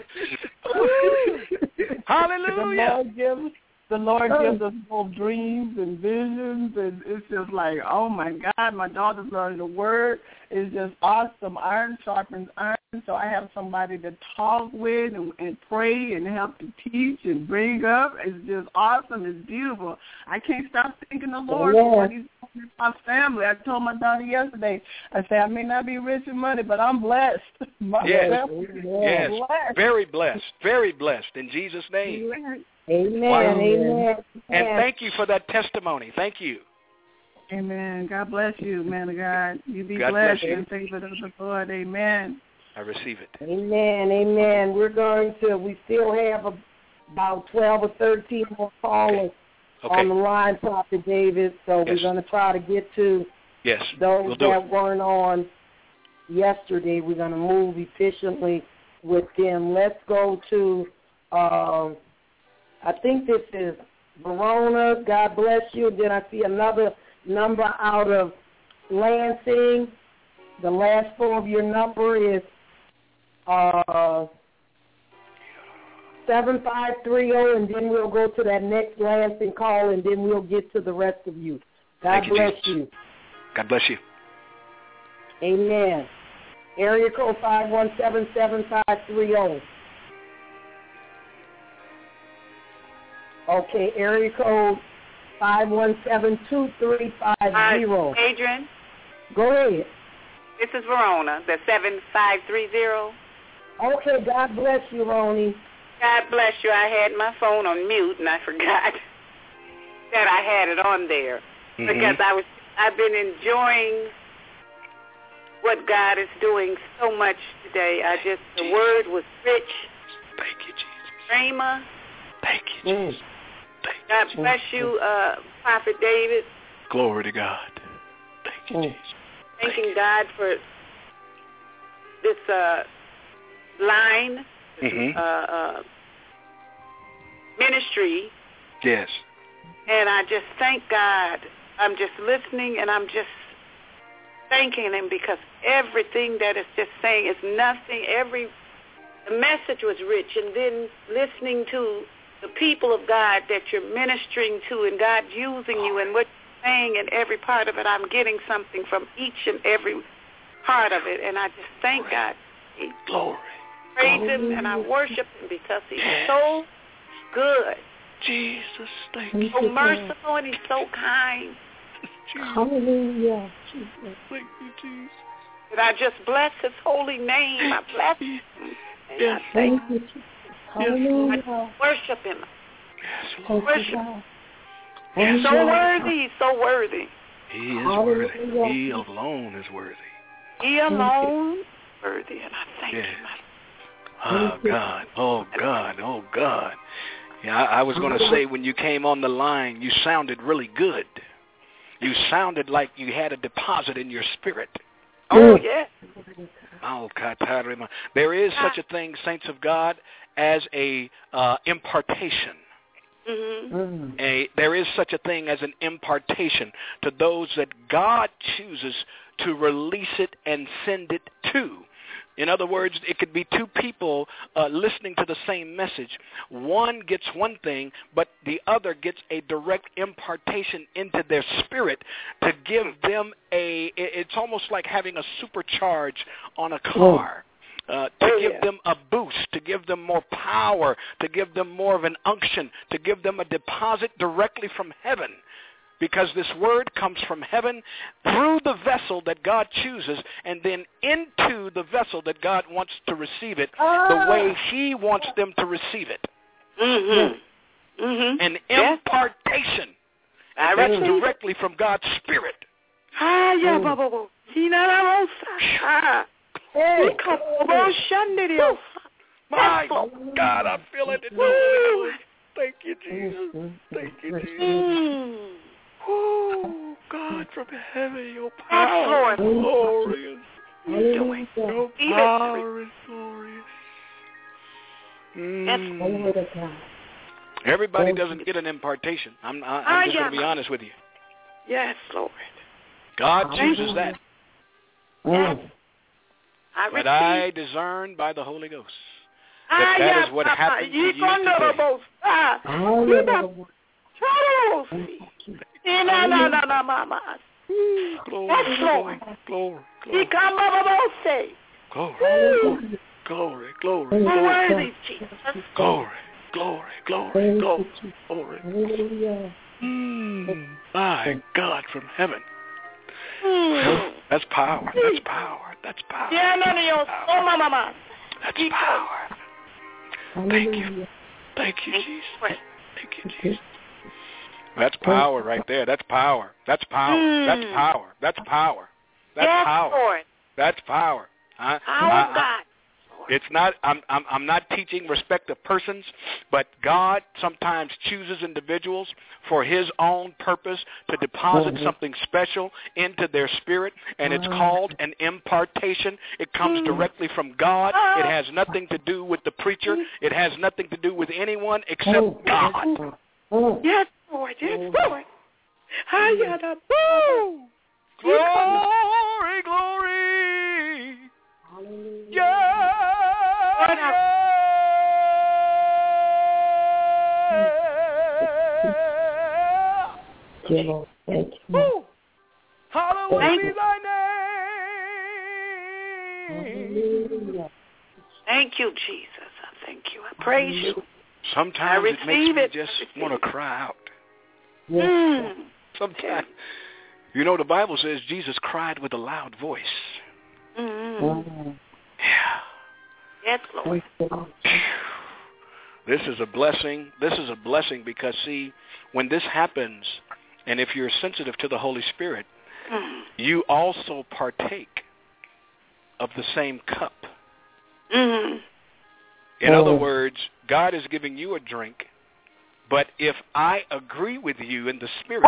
Hallelujah. The Lord gives us both dreams and visions, and it's just like, oh, my God, my daughter's learning the word. It's just awesome. Iron sharpens iron, so I have somebody to talk with and pray and help to teach and bring up. It's just awesome. It's beautiful. I can't stop thanking the Lord for what he's doing in my family. I told my daughter yesterday, I said, I may not be rich in money, but I'm blessed. Yes, blessed. Very blessed, in Jesus' name. Amen. Wow. Amen. And thank you for that testimony. Thank you. Amen. God bless you, man of God. You be God blessed bless you. and favored of the Lord. Amen. I receive it. Amen. Amen. We still have about 12 or 13 more callers on the line, Prophet David. So we're going to try to get to those that weren't on yesterday. We're going to move efficiently with them. Let's go to... I think this is Verona. God bless you. Then I see another number out of Lansing. The last four of your number is 7530, and then we'll go to that next Lansing call, and then we'll get to the rest of you. God bless you. God bless you. Amen. Area code 517-7530. Okay, area code 517-2350. Adrian. Go ahead. This is Verona, the 7530. Okay, God bless you, Roni. God bless you. I had my phone on mute, and I forgot that I had it on there because I've been enjoying what God is doing so much today. The word was rich. Thank you, Jesus. Rhema. Thank you, Jesus. God bless you, Prophet David. Glory to God. Thank you, Jesus. Thanking God for this line, ministry. Yes. And I just thank God. I'm just listening, and I'm just thanking him because everything that is just saying is nothing. The message was rich, and then listening to the people of God that you're ministering to and God using you and what you're saying and every part of it, I'm getting something from each and every part of it. And I just thank God. Glory. Praise him and I worship him because he's so good. Jesus, thank you. So merciful and he's so kind. Hallelujah. Jesus. Thank you, Jesus. And I just bless his holy name. I bless him. Yes. Thank you, Jesus. Hallelujah. I worship him. Yes, Lord. Worship him. He's so worthy. He's so worthy. He is worthy. He alone is worthy. He alone is worthy, and I thank him. Oh, God. Oh, God. Oh, God. Yeah, I was going to say when you came on the line, you sounded really good. You sounded like you had a deposit in your spirit. Oh, yeah. There is such a thing, saints of God, as a impartation. There is such a thing as an impartation to those that God chooses to release it and send it to. In other words, it could be two people listening to the same message. One gets one thing, but the other gets a direct impartation into their spirit to give them it's almost like having a supercharge on a car. To give them a boost, to give them more power, to give them more of an unction, to give them a deposit directly from heaven. Because this word comes from heaven through the vessel that God chooses and then into the vessel that God wants to receive it the way he wants them to receive it. An impartation. And that's directly from God's Spirit. My God, I feel it. Thank you, Jesus. Thank you, Jesus. Oh, God from heaven, your power is glorious. Your power is glorious. Everybody doesn't get an impartation. I'm just going to be honest with you. Yes, Lord. God chooses that. Yes. But I discern by the Holy Ghost that is what happened to you today. Glory, glory, glory, glory. My God from heaven. That's power. That's power. That's power. That's power. Thank you. Thank you, Jesus. Thank you, Jesus. That's power right there. That's power. That's power. That's power. That's power. That's power. That's power. God. It's not. I'm not teaching respect of persons, but God sometimes chooses individuals for His own purpose to deposit something special into their spirit, and it's called an impartation. It comes directly from God. It has nothing to do with the preacher. It has nothing to do with anyone except God. Yes, Lord. Yes, Lord. Glory, glory. Yeah. Thank you. Hallowed be thy name. Thank you, Jesus. I thank you. I praise you. Sometimes it makes me just want to cry out. Sometimes. You know, the Bible says Jesus cried with a loud voice. Yeah. Yes, Lord. This is a blessing. This is a blessing because, see, when this happens, and if you're sensitive to the Holy Spirit, you also partake of the same cup. In other words, God is giving you a drink, but if I agree with you in the Spirit,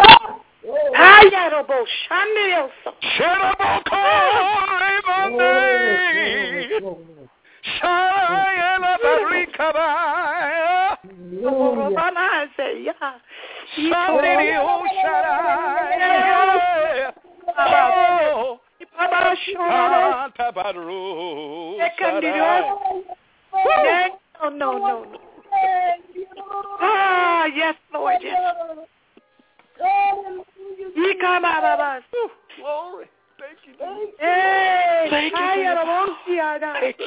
No. Yes, Lord, yes. Glory. Thank you. Thank you.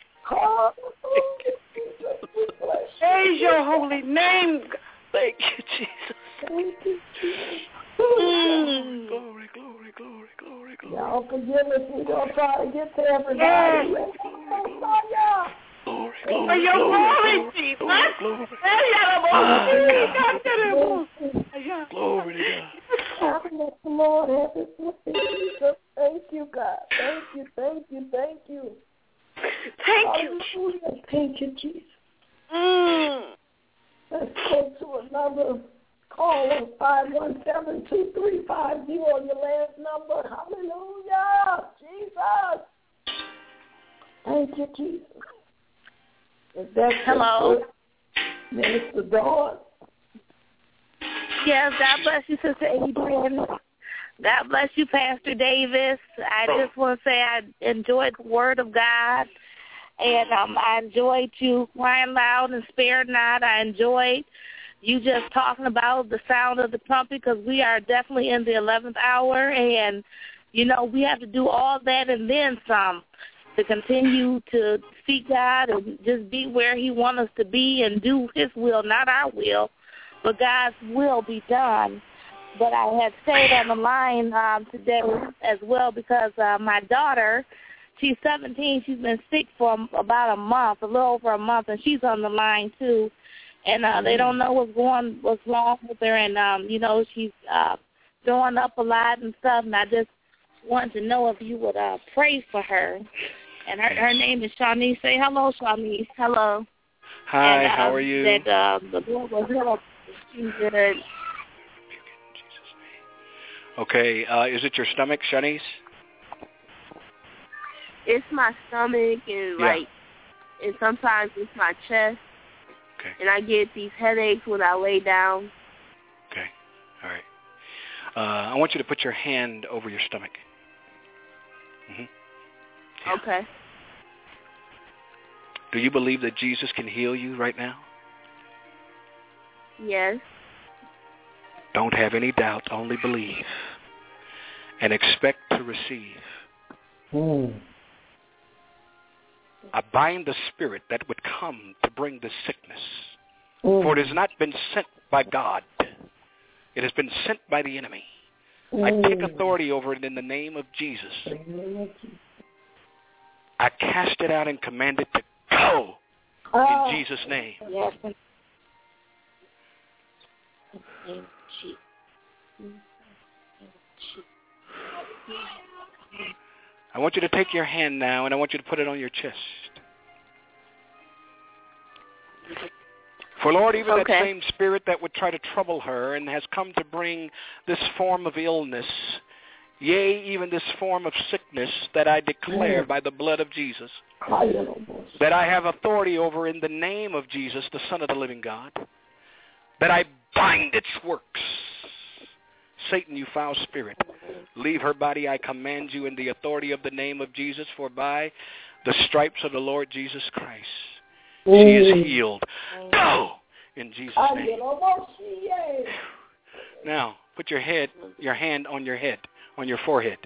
Praise your holy name. Thank you, Jesus. Thank you, Jesus. Glory, glory, glory, glory, glory. Y'all forgive us. We're going to try to get to everybody. Glory, for your glory, Jesus. Glory to God. Lord, have His way. Thank you, God. Thank you. Thank you, Hallelujah. Thank you, Jesus. Let's go to another caller, 517-2350 on your last number. Hallelujah. Jesus. Thank you, Jesus. Hello. Minister Dawn. Yes, God bless you, Sister Adrian. God bless you, Pastor Davis. I just want to say I enjoyed the Word of God, and I enjoyed you crying loud and spare not. I enjoyed you just talking about the sound of the trumpet, because we are definitely in the 11th hour, and, you know, we have to do all that and then some to continue to seek God and just be where He wants us to be and do His will, not our will, but God's will be done. But I had stayed on the line today as well because my daughter, she's 17. She's been sick for about a month, a little over a month, and she's on the line too. And they don't know what's wrong with her, and you know, she's throwing up a lot and stuff. And I just wanted to know if you would pray for her. And her name is Shawnice. Say hello, Shawnice. Hello. Hi, and, how are you? That the Lord was good. Okay, is it your stomach, Shanice? It's my stomach and and sometimes it's my chest. Okay. And I get these headaches when I lay down. Okay, all right. I want you to put your hand over your stomach. Mm-hmm. Yeah. Okay. Do you believe that Jesus can heal you right now? Yes. Don't have any doubt, only believe. And expect to receive. I bind the spirit that would come to bring this sickness. For it has not been sent by God. It has been sent by the enemy. I take authority over it in the name of Jesus. I cast it out and command it to go in Jesus' name. Yes. I want you to take your hand now and I want you to put it on your chest. For Lord, even that same spirit that would try to trouble her and has come to bring this form of illness, yea, even this form of sickness that I declare by the blood of Jesus, that I have authority over in the name of Jesus, the Son of the living God, that I bind its works. Satan, you foul spirit, leave her body. I command you in the authority of the name of Jesus, for by the stripes of the Lord Jesus Christ, she is healed. Go in Jesus' name. Now, put your hand on your head, on your forehead.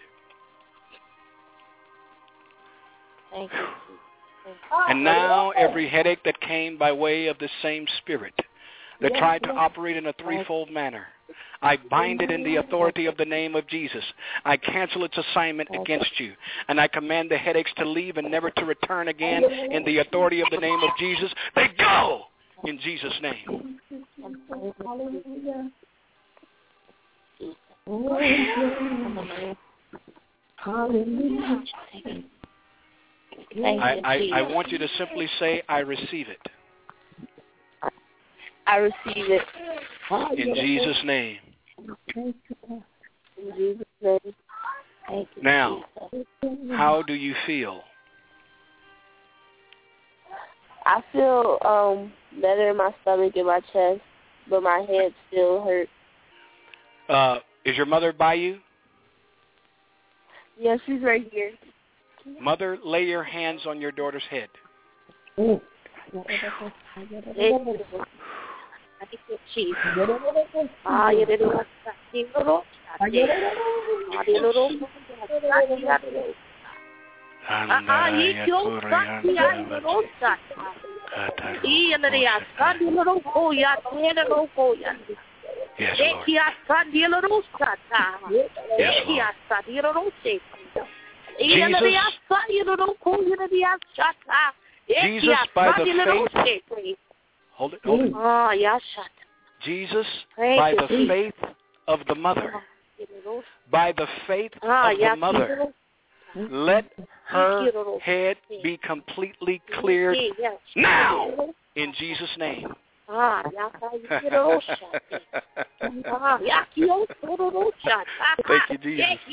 Thank you. And now every headache that came by way of the same spirit that tried to operate in a threefold manner, I bind it in the authority of the name of Jesus. I cancel its assignment against you. And I command the headaches to leave and never to return again in the authority of the name of Jesus. They go in Jesus' name. I want you to simply say, I receive it. I receive it. In Jesus' name. In Jesus' name. Thank you, now, how do you feel? I feel better in my stomach and my chest, but my head still hurts. Is your mother by you? Yeah, she's right here. Mother, lay your hands on your daughter's head. Yes, Lord. Jesus, by the faith, hold it. Jesus, by the faith of the mother, by the faith of the mother, let her head be completely cleared now, in Jesus' name. Thank you, Jesus.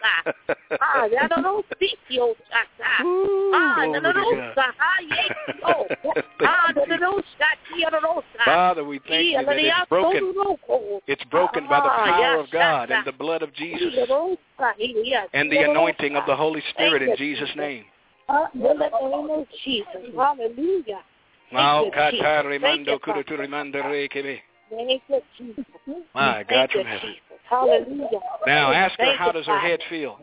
Father, we thank you that it's broken. It's broken by the power of God and the blood of Jesus and the anointing of the Holy Spirit in Jesus' name. Hallelujah. My God from heaven. Now ask her, how does her head feel?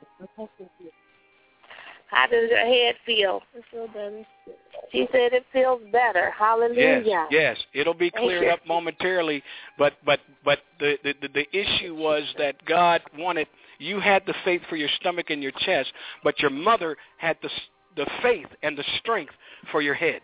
How does her head feel? It feels better. She said it feels better. Hallelujah. Yes. It'll be cleared up momentarily, but the issue was that God wanted, you had the faith for your stomach and your chest, but your mother had the faith and the strength for your head.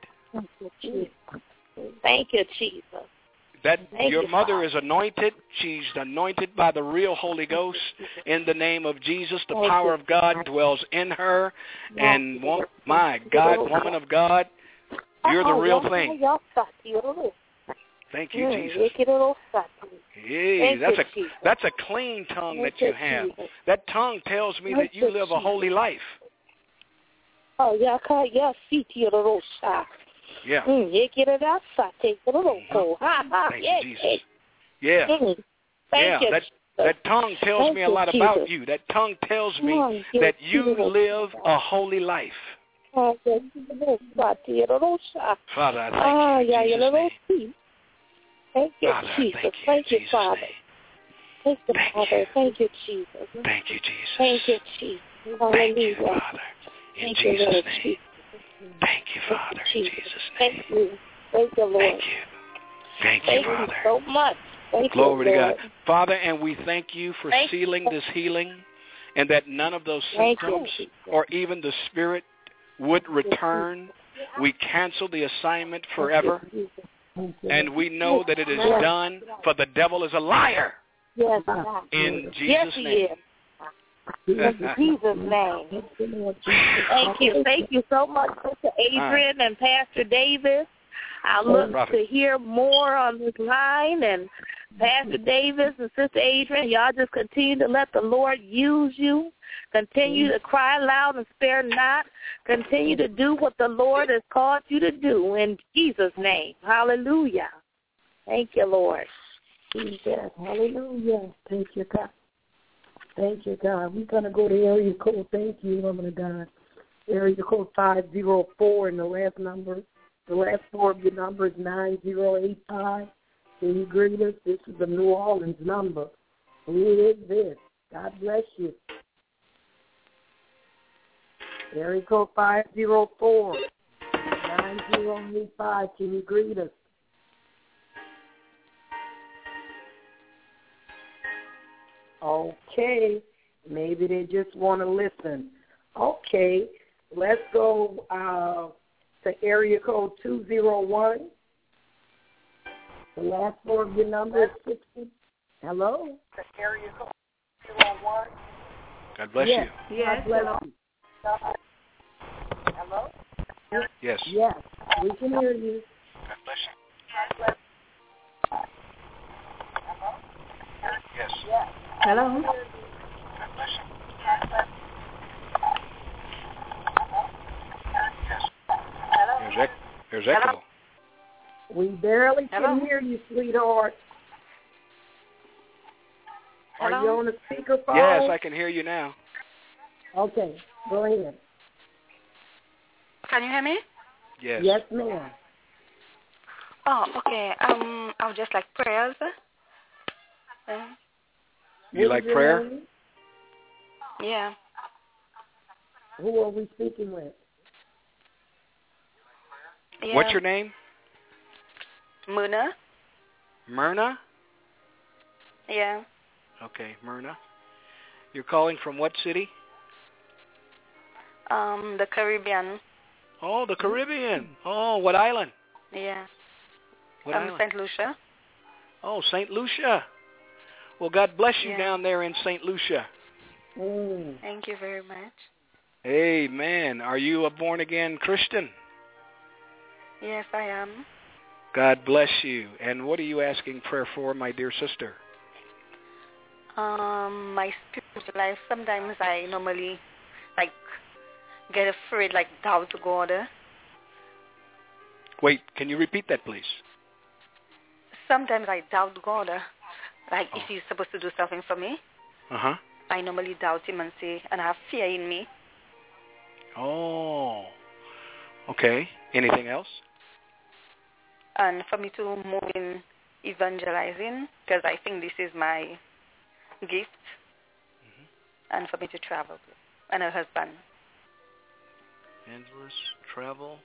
Thank you, Jesus. Your mother is anointed. She's anointed by the real Holy Ghost. In the name of Jesus, the power of God dwells in her. And, my God, woman of God, You're the real thing. Thank you, Jesus. Hey, that's a clean tongue that you have. That tongue tells me that you live a holy life. Yeah. Yeah. Thank you, Jesus. Yeah. Thank you. That tongue tells me a lot about you. That tongue tells me that you live a holy life. Father, I thank you in Jesus' name. Thank you, Father. Thank you, Father. Thank you, Jesus. Thank you, Jesus. Thank you, Jesus. Thank you, Father. In Jesus' name. Thank you, Father. In Jesus' name. Thank you. Thank you, Lord. Thank you. Thank you, Father. Thank you so much. Glory to God. Father, and we thank you for sealing this healing, and that none of those symptoms or even the spirit would return. We cancel the assignment forever, and we know that it is done, for the devil is a liar. Yes, in Jesus' name. In Jesus' name. Thank you so much, Sister Adrian and Pastor Davis. I look to hear more on this line, and Pastor Davis and Sister Adrian, y'all just continue to let the Lord use you. Continue to cry loud and spare not. Continue to do what the Lord has called you to do in Jesus' name. Hallelujah. Thank you, Lord. Jesus. Hallelujah. Thank you, God. Thank you, God. We're going to go to area code. Thank you, woman of God. Area code 504, and the last four of your number is 9085. Can you greet us? This is the New Orleans number. Who is this? God bless you. Area code 504, 9085. Can you greet us? Okay. Maybe they just want to listen. Okay. Let's go to area code 201. The last four of your number is 60. Hello? The area code 201. God bless you. Yes. God bless you. Hello? Yes. Yes. We can hear you. God bless you. Hello? Yes. Hello? God bless you. Yes. There's echo. We barely can hear you, sweetheart. Hello? Are you on the speakerphone? Yes, I can hear you now. Okay, go ahead. Can you hear me? Yes. Yes, ma'am. Oh, okay. I would just like prayers. You like prayer? Name? Yeah. Who are we speaking with? Yeah. What's your name? Myrna. Myrna? Yeah. Okay, Myrna. You're calling from what city? The Caribbean. Oh, the Caribbean. Oh, what island? Yeah. What island? St. Lucia. Oh, St. Lucia. Well, God bless you down there in St. Lucia. Thank you very much. Amen. Are you a born-again Christian? Yes, I am. God bless you. And what are you asking prayer for, my dear sister? My spiritual life, sometimes I normally, get afraid, doubt God. Wait, can you repeat that, please? Sometimes I doubt God. If He's supposed to do something for me. Uh-huh. I normally doubt Him and I have fear in me. Oh. Okay. Anything else? And for me to move in evangelizing, because I think this is my gift, and for me to travel, and a husband. Evangelist, travel,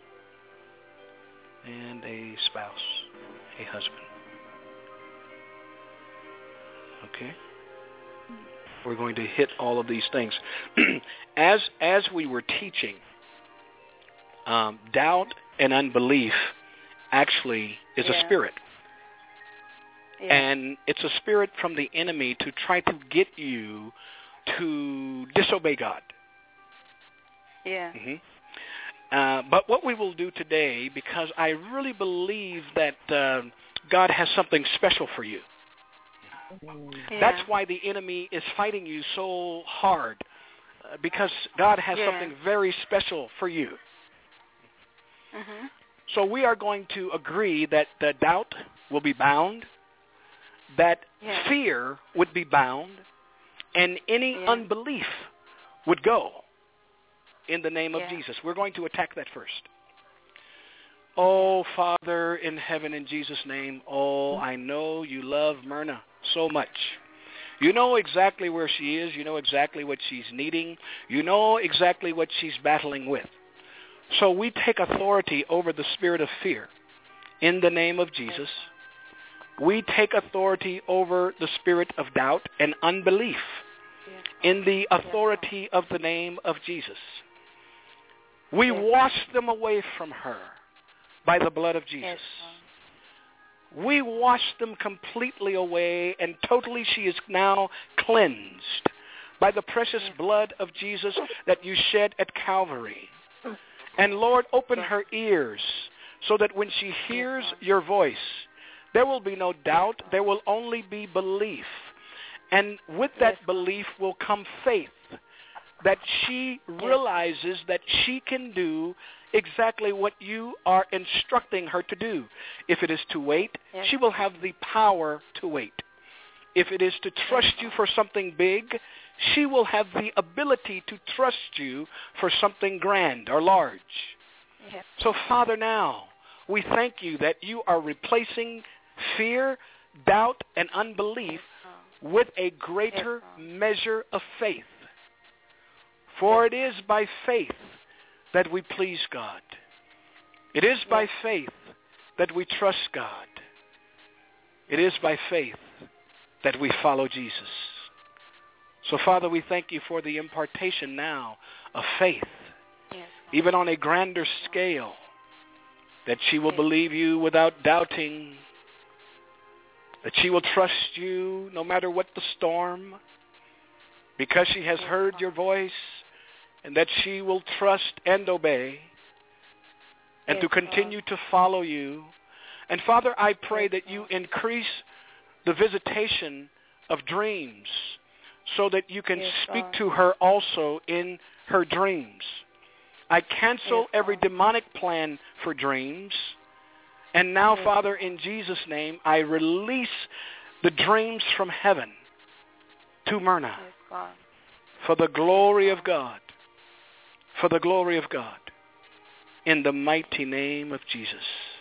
and a spouse, a husband. Okay. We're going to hit all of these things. As we were teaching, doubt and unbelief actually is a spirit. Yeah. And it's a spirit from the enemy to try to get you to disobey God. Yeah. But what we will do today, because I really believe that God has something special for you. Yeah. That's why the enemy is fighting you so hard, because God has something very special for you. Mm-hmm. So we are going to agree that the doubt will be bound, that fear would be bound, and any unbelief would go in the name of Jesus. We're going to attack that first. Oh, Father in heaven, in Jesus' name, I know you love Myrna so much. You know exactly where she is. You know exactly what she's needing. You know exactly what she's battling with. So we take authority over the spirit of fear in the name of Jesus. We take authority over the spirit of doubt and unbelief in the authority of the name of Jesus. We wash them away from her by the blood of Jesus. We wash them completely away, and totally she is now cleansed by the precious blood of Jesus that you shed at Calvary. And Lord, open her ears so that when she hears your voice, there will be no doubt. There will only be belief. And with that belief will come faith, that she realizes that she can do exactly what you are instructing her to do. If it is to wait, she will have the power to wait. If it is to trust you for something big, she will have the ability to trust you for something grand or large. So, Father, now we thank you that you are replacing fear, doubt, and unbelief with a greater measure of faith. For it is by faith that we please God. It is by faith that we trust God. It is by faith that we follow Jesus. So, Father, we thank you for the impartation now of faith, even on a grander scale, that she will believe you without doubting, that she will trust you no matter what the storm, because she has heard your voice, and that she will trust and obey, and to continue to follow you. And Father, I pray that you increase the visitation of dreams so that you can speak to her also in her dreams. I cancel every demonic plan for dreams. And now, Father, in Jesus' name, I release the dreams from heaven to Myrna for the glory of God. For the glory of God. In the mighty name of Jesus.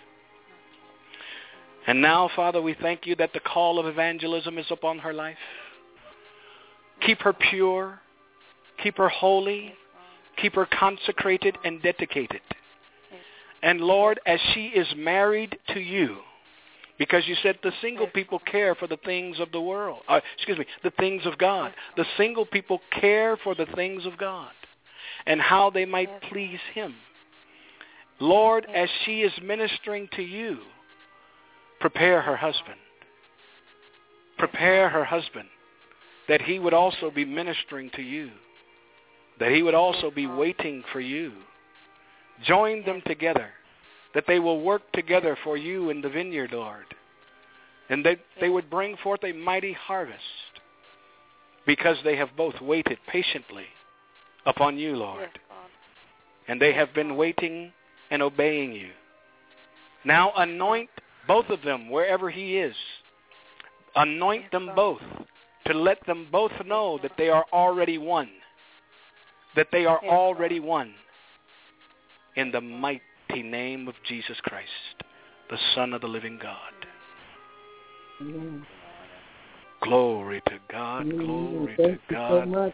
And now, Father, we thank you that the call of evangelism is upon her life. Keep her pure. Keep her holy. Keep her consecrated and dedicated. And Lord, as she is married to you, because you said the single people care for the things of the world. The things of God. The single people care for the things of God and how they might please him. Lord, as she is ministering to you, prepare her husband. Prepare her husband that he would also be ministering to you, that he would also be waiting for you. Join them together, that they will work together for you in the vineyard, Lord, and that they would bring forth a mighty harvest because they have both waited patiently upon you, Lord, and they have been waiting and obeying you. Now anoint both of them wherever he is. Anoint them both to let them both know that they are already one. That they are already one. In the mighty name of Jesus Christ, the Son of the living God. Amen. Glory to God. Glory to God.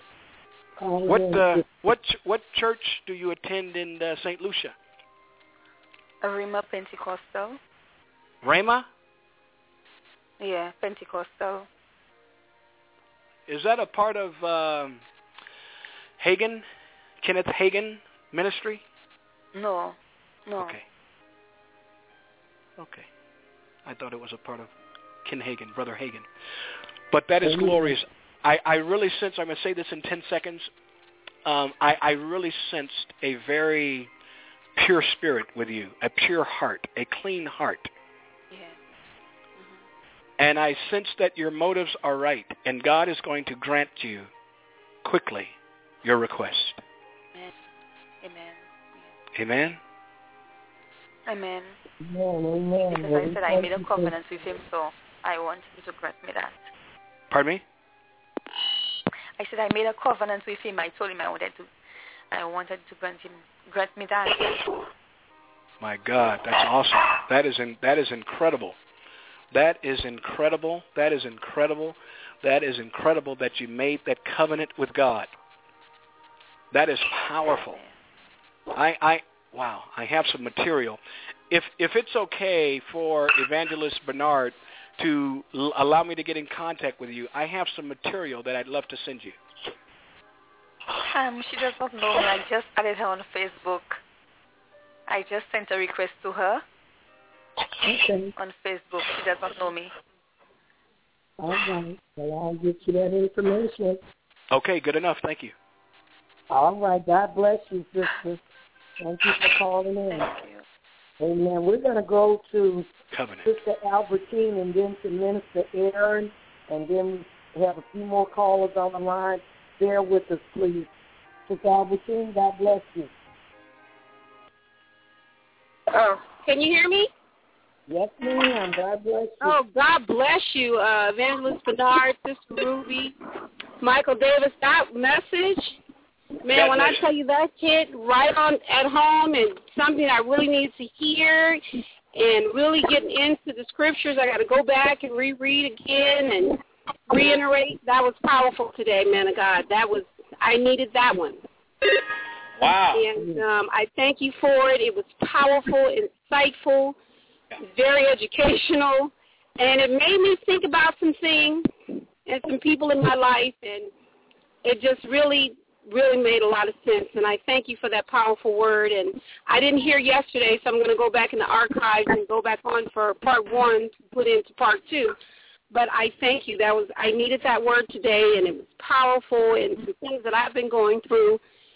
So What church do you attend in St. Lucia? Rhema Pentecostal. Rhema? Yeah, Pentecostal. Is that a part of Hagin, Kenneth Hagin ministry? No. Okay. I thought it was a part of Ken Hagin, Brother Hagin. But that is glorious. I really sense, I'm going to say this in 10 seconds, I really sensed a very pure spirit with you, a pure heart, a clean heart. Yeah. Mm-hmm. And I sense that your motives are right, and God is going to grant you quickly your request. Amen. Amen? Amen. Amen. Because I said I made a covenant with him, so I want him to grant me that. Pardon me? I said I made a covenant with him. I told him I wanted to grant me that. My God, that's awesome. That is incredible. That is incredible. That is incredible. That is incredible that you made that covenant with God. That is powerful. Wow, I have some material. If it's okay for Evangelist Bernard to allow me to get in contact with you, I have some material that I'd love to send you. She does not know me. I just added her on Facebook. I just sent a request to her on Facebook. She does not know me. All right. Well, I'll get you that information. Okay, good enough. Thank you. All right. God bless you, sister. Thank you for calling in. Thank you. Amen. We're going to go to Covenant. Sister Albertine and then to Minister Aaron, and then we have a few more callers on the line. Bear with us, please. Sister Albertine, God bless you. Oh, can you hear me? Yes, ma'am. God bless you. Oh, God bless you, Evangelist Bernard, Sister Ruby, Michael Davis. That message, man, when I tell you that hit right on at home and something I really need to hear and really get into the scriptures, I got to go back and reread again and reiterate. That was powerful today, man of God. I needed that one. Wow. And I thank you for it. It was powerful, insightful, very educational, and it made me think about some things and some people in my life, and it just really, really made a lot of sense. And I thank you for that powerful word. And I didn't hear yesterday, so I'm going to go back in the archives and go back on for part 1 to put into part 2. But I thank you. I needed that word today, and it was powerful and some things that I've been going through,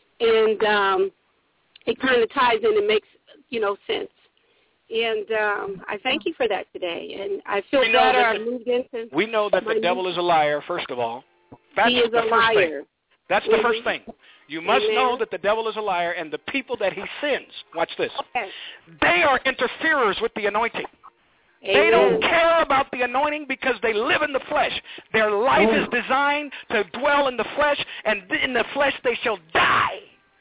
and it kind of ties in and makes, sense. And I thank you for that today. And I feel better. I moved into. We know that the devil is a liar, first of all. That's he is the a first liar. Thing. That's the first thing. You must know that the devil is a liar, and the people that he sends, watch this, they are interferers with the anointing. Amen. They don't care about the anointing because they live in the flesh. Their life is designed to dwell in the flesh, and in the flesh they shall die.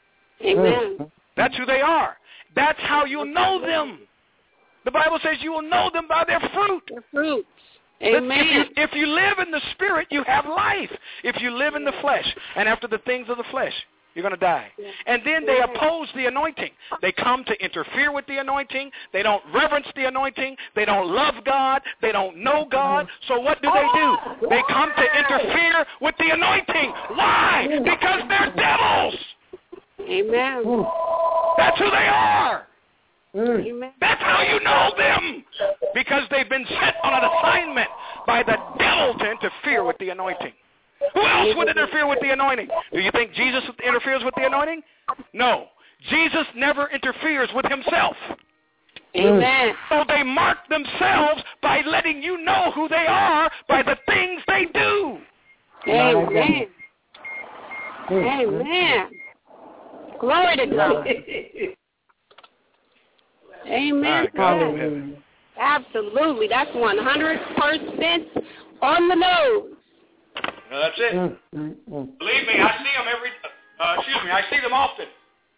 Amen. That's who they are. That's how you'll know them. The Bible says you will know them by their fruit. Their fruits. Amen. If you live in the Spirit, you have life. If you live in the flesh and after the things of the flesh, you're going to die. Yeah. And then they oppose the anointing. They come to interfere with the anointing. They don't reverence the anointing. They don't love God. They don't know God. So what do? They come to interfere with the anointing. Why? Because they're devils. Amen. That's who they are. Amen. That's how you know them. Because they've been sent on an assignment by the devil to interfere with the anointing. Who else would interfere with the anointing? Do you think Jesus interferes with the anointing? No. Jesus never interferes with himself. Amen. So they mark themselves by letting you know who they are by the things they do. Amen. Amen. Glory to God. Amen. God. Absolutely. That's 100% on the nose. No, that's it. Believe me, I see them I see them often.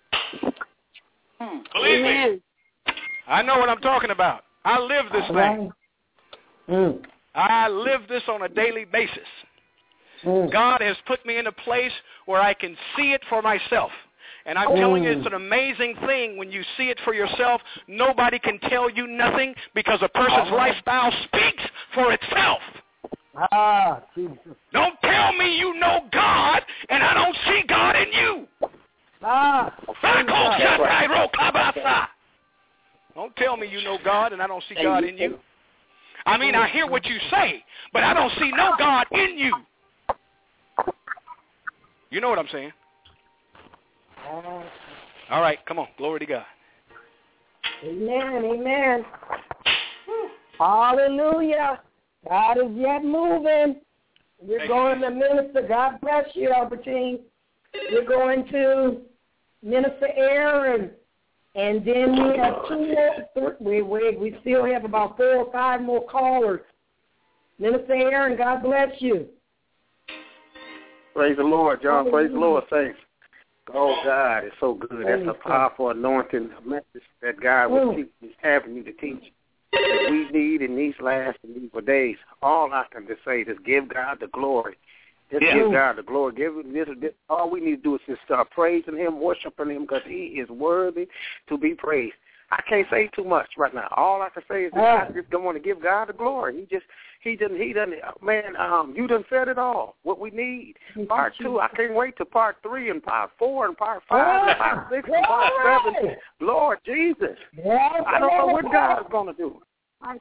Believe me. I know what I'm talking about. I live this thing. I live this on a daily basis. God has put me in a place where I can see it for myself. And I'm telling you, it's an amazing thing when you see it for yourself. Nobody can tell you nothing because a person's lifestyle speaks for itself. Jesus. Don't tell me you know God and I don't see God in you. Don't tell me you know God and I don't see God in you. I mean, I hear what you say, but I don't see no God in you. You know what I'm saying? All right, come on. Glory to God. Amen, amen. Hallelujah. God is yet moving. We're going to Minister. God bless you, Albertine. We're going to Minister Aaron. And then we have two more. We still have about 4 or 5 more callers. Minister Aaron, God bless you. Praise the Lord, John. Praise the Lord, saints. Oh, God, it's so good. That's a powerful anointing message that God was having you to teach that we need in these last and evil days. All I can just say is give God the glory. Just give God the glory. Give him this. All we need to do is just start praising him, worshiping him, because he is worthy to be praised. I can't say too much right now. All I can say is that I just don't want to give God the glory. He doesn't, man, you done said it all, what we need. Part 2, I can't wait to part 3 and part 4 and part 5 and part 6 and part 7. Lord Jesus. I don't know what God is going to do. It's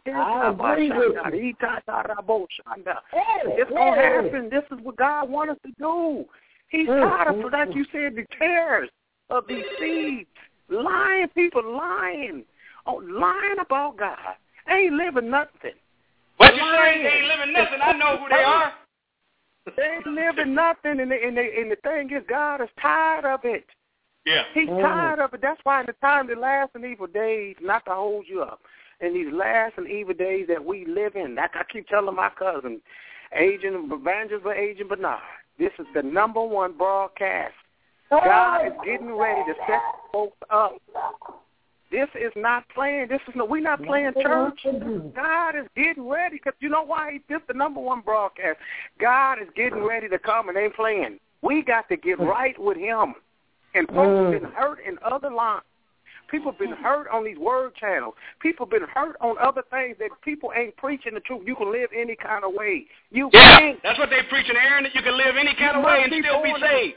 going to happen. This is what God wants us to do. He's tired of, like you said, the tares of these seeds. Lying people, lying about God. Ain't living nothing. What you saying? They ain't living nothing. I know who they are. They ain't living nothing, and the thing is, God is tired of it. Yeah. He's tired of it. That's why in the time, the last and evil days, not to hold you up, in these last and evil days that we live in, like I keep telling my cousin, Evangelist Bernard, this is the #1 broadcast. God is getting ready to set folks up. This is not playing. We're not playing church. God is getting ready, because you know why? This is the #1 broadcast. God is getting ready to come and ain't playing. We got to get right with him. And folks have been hurt in other lines. People have been hurt on these word channels. People have been hurt on other things that people ain't preaching the truth. You can live any kind of way. You can't. That's what they're preaching, Aaron, that you can live any kind of way and still be saved.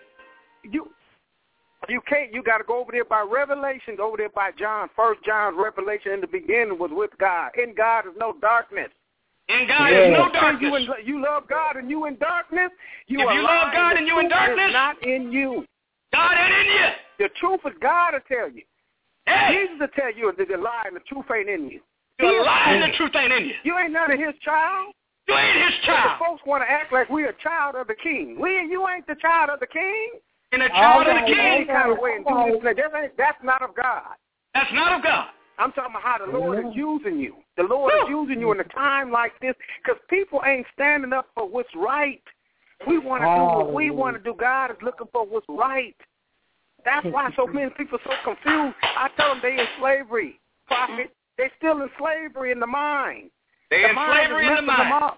You can't. You got to go over there by Revelation, go over there by John. 1 John's revelation in the beginning was with God. In God is no darkness. In God is no darkness. You love God and you in darkness. If you love God and you in darkness, not in you. God ain't in you. The truth is God will tell you. Hey. Jesus will tell you that the lie and the truth ain't in you. The lie and the truth ain't in you. You ain't none of his child. You ain't his child. The folks want to act like we're a child of the king. You ain't the child of the king. And a child of the king. Kind of way and do this. That's not of God. That's not of God. I'm talking about how the Lord is using you. The Lord is using you in a time like this, because people ain't standing up for what's right. We want to do what we want to do. God is looking for what's right. That's why so many people are so confused. I tell them they in slavery, prophet. They still in slavery in the mind. They in slavery in the mind.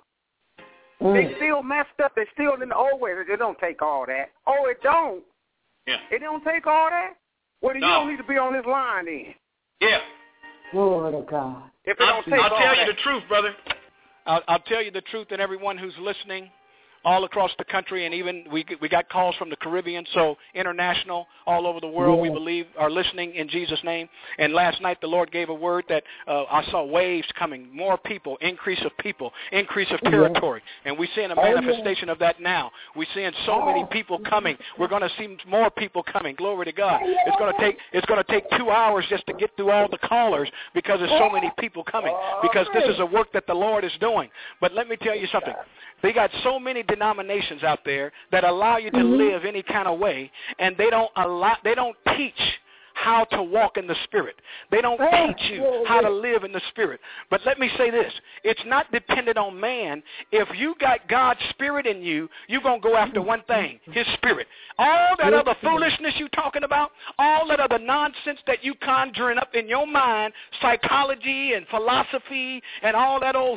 They still messed up. They still in the old way. They don't take all that. Oh, it don't. Yeah. It don't take all that. Well, you don't need to be on this line then. Yeah. Glory to God. If it don't take I'll tell you that. the truth, brother. I'll tell you the truth, and everyone who's listening all across the country, and even we got calls from the Caribbean, so international, all over the world, we believe, are listening in Jesus' name. And last night the Lord gave a word that I saw waves coming, more people, increase of territory. And we're seeing a manifestation of that now. We're seeing so many people coming. We're going to see more people coming. Glory to God. It's going to take 2 hours just to get through all the callers, because there's so many people coming, because this is a work that the Lord is doing. But let me tell you something. They got so many denominations out there that allow you to live any kind of way, and they don't teach how to walk in the Spirit. They don't teach you how to live in the Spirit. But let me say this. It's not dependent on man. If you got God's Spirit in you, you're going to go after one thing, his Spirit. All that other foolishness you're talking about, all that other nonsense that you conjuring up in your mind, psychology and philosophy and all that old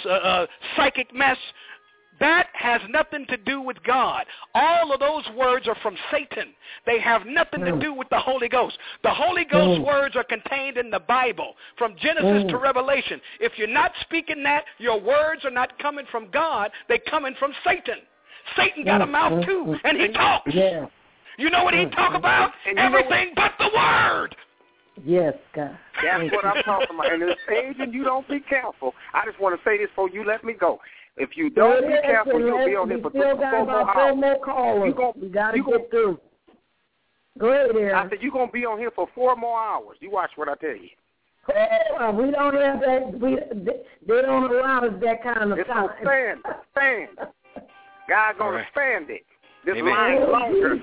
psychic mess, that has nothing to do with God. All of those words are from Satan. They have nothing to do with the Holy Ghost. The Holy Ghost words are contained in the Bible, from Genesis to Revelation. If you're not speaking that, your words are not coming from God. They're coming from Satan. Satan got a mouth too, and he talks. Yeah. You know what he talk about? Everything but the Word. Yes, God. That's what I'm talking about. And this agent, you don't be careful. I just want to say this before you let me go. If you don't be careful, you'll be on here for 4 more hours. We got to get through. Go ahead, Aaron. I said you're going to be on here for 4 more hours. You watch what I tell you. We don't have that. They don't allow us that kind of time. Stand. God gonna stand it. This line longer.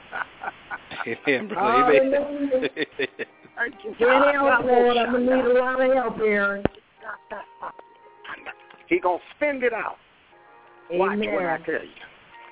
Amen. Get help, Lord. I'm gonna need a lot of help, Aaron. He gonna spend it out. Watch Amen. what I tell you.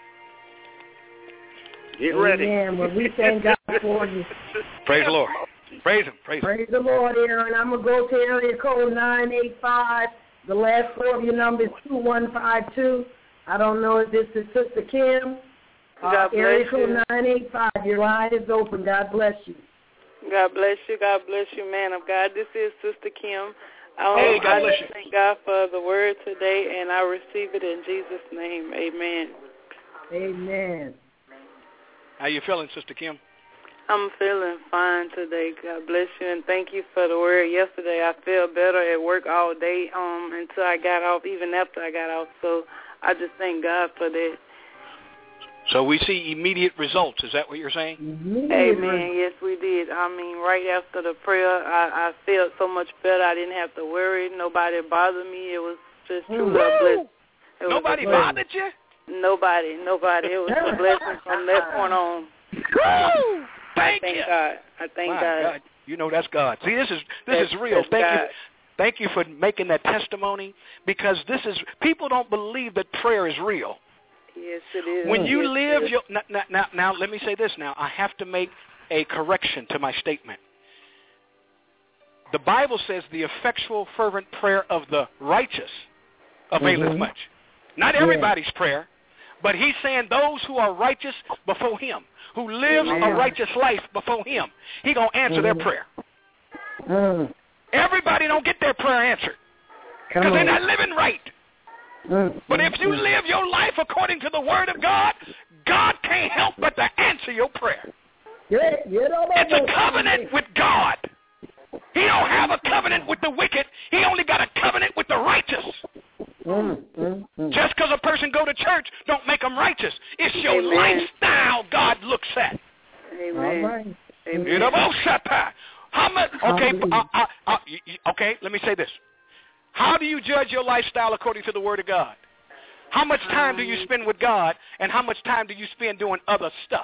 Get ready. Amen. Well, we thank God for you. Praise the Lord. Praise Him. Praise the Lord, Aaron. I'm going to go to area code 985. The last four of your number is 2152. I don't know if this is Sister Kim. Area code 985. Your line is open. God bless you. God bless you. God bless you, man of God. This is Sister Kim. God bless you. Thank God for the word today, and I receive it in Jesus' name. Amen. Amen. How you feeling, Sister Kim? I'm feeling fine today. God bless you, and thank you for the word. Yesterday, I felt better at work all day until I got off, even after I got off. So I just thank God for that. So we see immediate results. Is that what you're saying? Amen. Yes, we did. I mean, right after the prayer, I felt so much better. I didn't have to worry. Nobody bothered me. It was just truly a blessing. Nobody bothered you? Nobody. It was a blessing from that point on. Thank you. God. I thank God. You know that's God. See, this is real. Thank you for making that testimony, because people don't believe that prayer is real. Yes, it is. When you live your now, let me say this. Now, I have to make a correction to my statement. The Bible says the effectual, fervent prayer of the righteous availeth much. Not everybody's prayer, but he's saying those who are righteous before him, who live a righteous life before him, he going to answer their prayer. Everybody don't get their prayer answered because they're not living right. But if you live your life according to the word of God, God can't help but to answer your prayer. It's a covenant with God. He don't have a covenant with the wicked. He only got a covenant with the righteous. Just because a person go to church don't make them righteous. It's your lifestyle God looks at. Amen. How much? Okay, let me say this. How do you judge your lifestyle according to the Word of God? How much time do you spend with God, and how much time do you spend doing other stuff?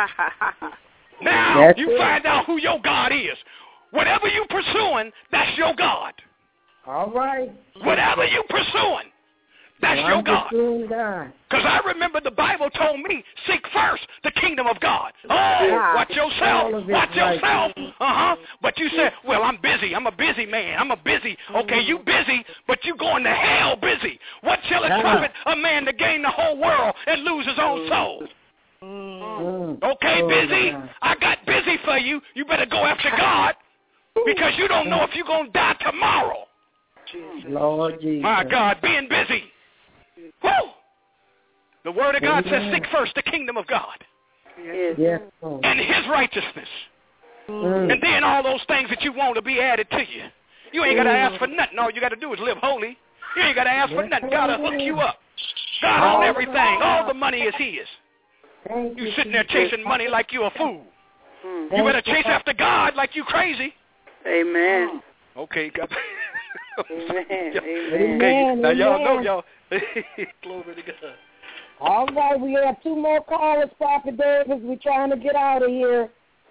Now you find out who your God is. Whatever you pursuing, that's your God. All right. Whatever you pursuing, that's your God. Because I remember the Bible told me, seek first the kingdom of God. Watch yourself. Watch yourself. But you said, well, I'm busy. I'm a busy man. I'm a busy. Okay, you busy, but you going to hell busy. What shall it profit a man to gain the whole world and lose his own soul? Okay, busy. I got busy for you. You better go after God, because you don't know if you're going to die tomorrow. Lord Jesus. My God, being busy. Woo! The Word of God says, seek first the kingdom of God. Yes. And his righteousness. And then all those things that you want to be added to you. You ain't got to ask for nothing. All you got to do is live holy. You ain't got to ask for nothing. God will hook you up. God owns everything. All the money is his. You sitting there chasing money like you a fool. You better chase after God like you crazy. Amen. Okay, God. Amen. Okay, now y'all know y'all. Glory to God. All right, we have two more callers, Prophet Davis. We're trying to get out of here.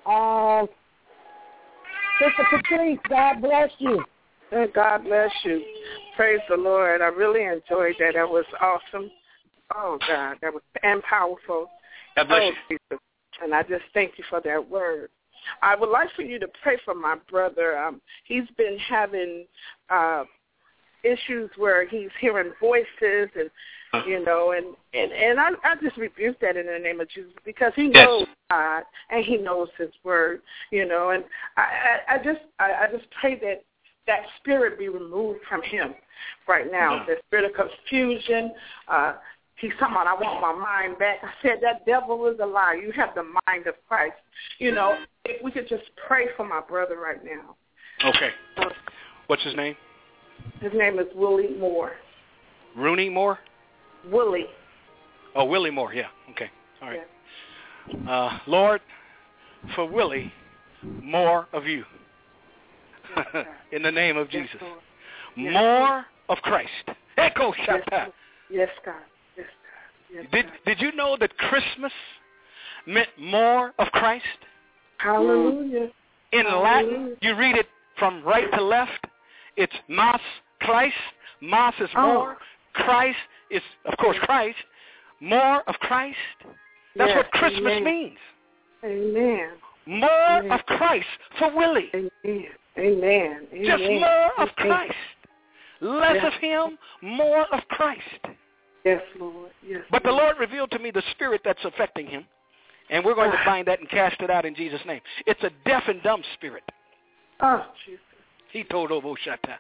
Sister Patrice, God bless you. God bless you. Praise the Lord. I really enjoyed that. That was awesome. Oh, God, that was and powerful. God bless you. Jesus. And I just thank you for that word. I would like for you to pray for my brother. He's been having issues where he's hearing voices and, you know, and I just rebuke that in the name of Jesus, because he knows God and he knows his word, you know, and I just pray that spirit be removed from him right now, the spirit of confusion. He's talking about, I want my mind back. I said, that devil is a lie. You have the mind of Christ. You know, if we could just pray for my brother right now. Okay. What's his name? His name is Willie Moore. Rooney Moore? Willie. Oh, Willie Moore, yeah. Okay. All right. Yeah. Lord, for Willie, more of you. In the name of Jesus. More of Christ. Echo Shata. Yes, God. Yes, God. Yes, Did you know that Christmas meant more of Christ? Hallelujah. In Latin, you read it from right to left. It's mas Christ. Mas is more. Christ is, of course, Christ. More of Christ. That's what Christmas means. Amen. More of Christ for Willie. Amen. Amen. Just more of Christ. Less of him, more of Christ. Yes, Lord. Yes. But the Lord revealed to me the spirit that's affecting him, and we're going to bind that and cast it out in Jesus' name. It's a deaf and dumb spirit. Oh, Jesus. He told Oboshata.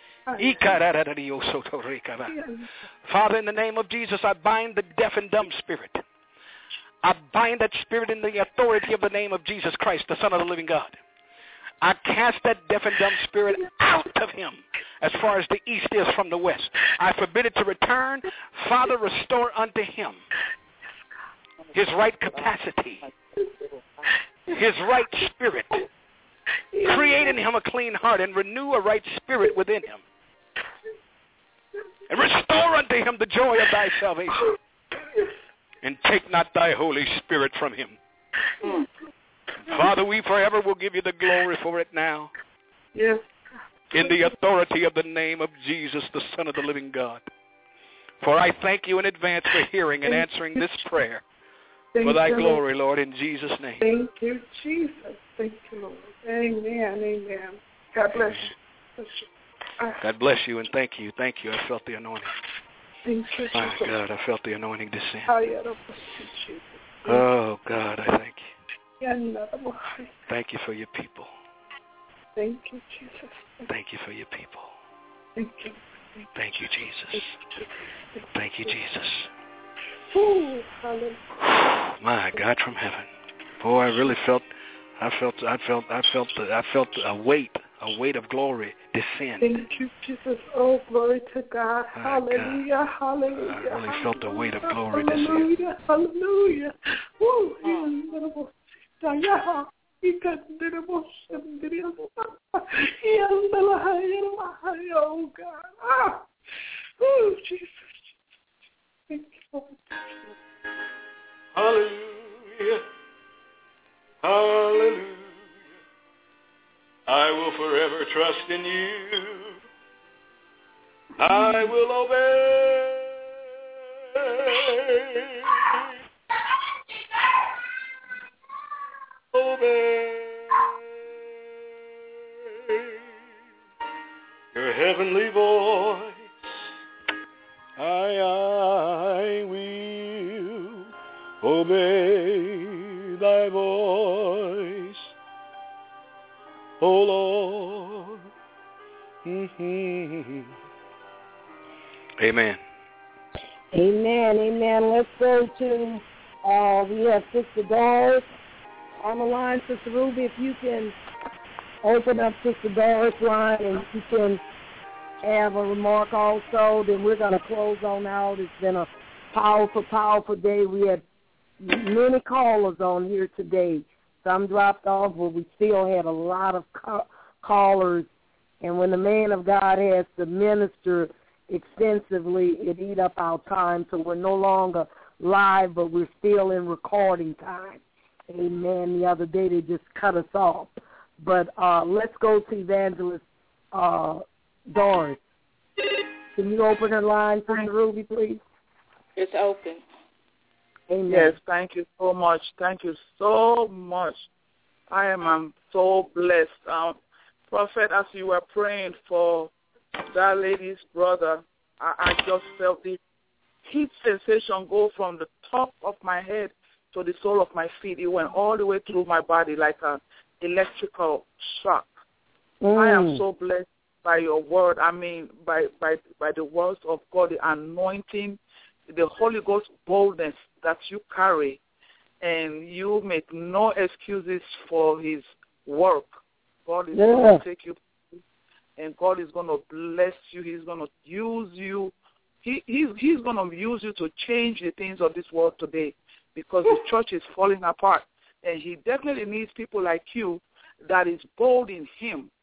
Father, in the name of Jesus, I bind the deaf and dumb spirit. I bind that spirit in the authority of the name of Jesus Christ, the Son of the living God. I cast that deaf and dumb spirit out of him as far as the east is from the west. I forbid it to return. Father, restore unto him his right capacity, his right spirit. Create in him a clean heart and renew a right spirit within him. And restore unto him the joy of thy salvation. And take not thy Holy Spirit from him. Father, we forever will give you the glory for it now. Yes. In the authority of the name of Jesus, the Son of the living God. For I thank you in advance for hearing and answering this prayer. For thy glory, Lord, in Jesus' name. Thank you, Jesus. Thank you, Lord. Amen. Amen. God bless you. God bless you and thank you. Thank you. I felt the anointing. Thank you, Jesus. My God, I felt the anointing descend. Jesus. Oh, God, I thank you. Yeah, Thank you for your people. Thank you, Jesus. Thank you for your people. Thank you. Thank you, Jesus. Thank you, Jesus. Ooh, hallelujah. My God from heaven. Boy, I really felt a weight of glory descend. Thank you, Jesus. Oh, glory to God. Hallelujah. Hallelujah. I really felt the weight of glory descend. Hallelujah. Hallelujah. Woo. Oh, God. Oh, Jesus. Thank you, Lord. Hallelujah. Hallelujah. I will forever trust in you. I will obey. Obey your heavenly voice. I will obey thy voice, O Lord. Amen. Amen. Amen. Let's go to, we have Sister Doris on the line. Sister Ruby, if you can open up Sister Doris' line and you can have a remark also, then we're going to close on out. It's been a powerful, powerful day. We had many callers on here today. Some dropped off, but we still had a lot of callers. And when the man of God has to minister extensively, it eat up our time. So we're no longer live, but we're still in recording time. Amen. The other day they just cut us off. But let's go to Evangelist Doris. Can you open her line for me, Ruby, please? It's open. Amen. Yes, thank you so much. Thank you so much. I am so blessed. Prophet, as you were praying for that lady's brother, I just felt the heat sensation go from the top of my head to the sole of my feet. It went all the way through my body like an electrical shock. I am so blessed by your word. I mean, by the words of God, the anointing, the Holy Ghost boldness that you carry, and you make no excuses for his work. God is going to take you, and God is going to bless you. He's going to use you. He's going to use you to change the things of this world today, because the church is falling apart, and he definitely needs people like you that is bold in him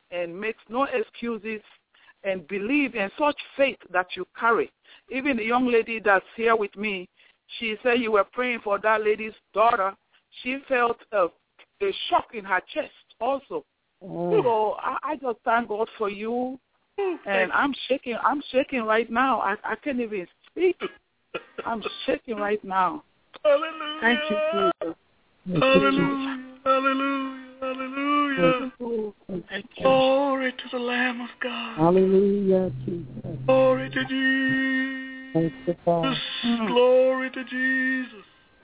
and makes no excuses and believe in such faith that you carry. Even the young lady that's here with me, she said you were praying for that lady's daughter. She felt a shock in her chest also. So I just thank God for you. And I'm shaking right now. I can't even speak. I'm shaking right now. Hallelujah. Thank you, Jesus. Hallelujah. Hallelujah. Hallelujah. Thank you. Glory to the Lamb of God. Hallelujah, Jesus. Glory to Jesus. Thank you, God. Glory to Jesus.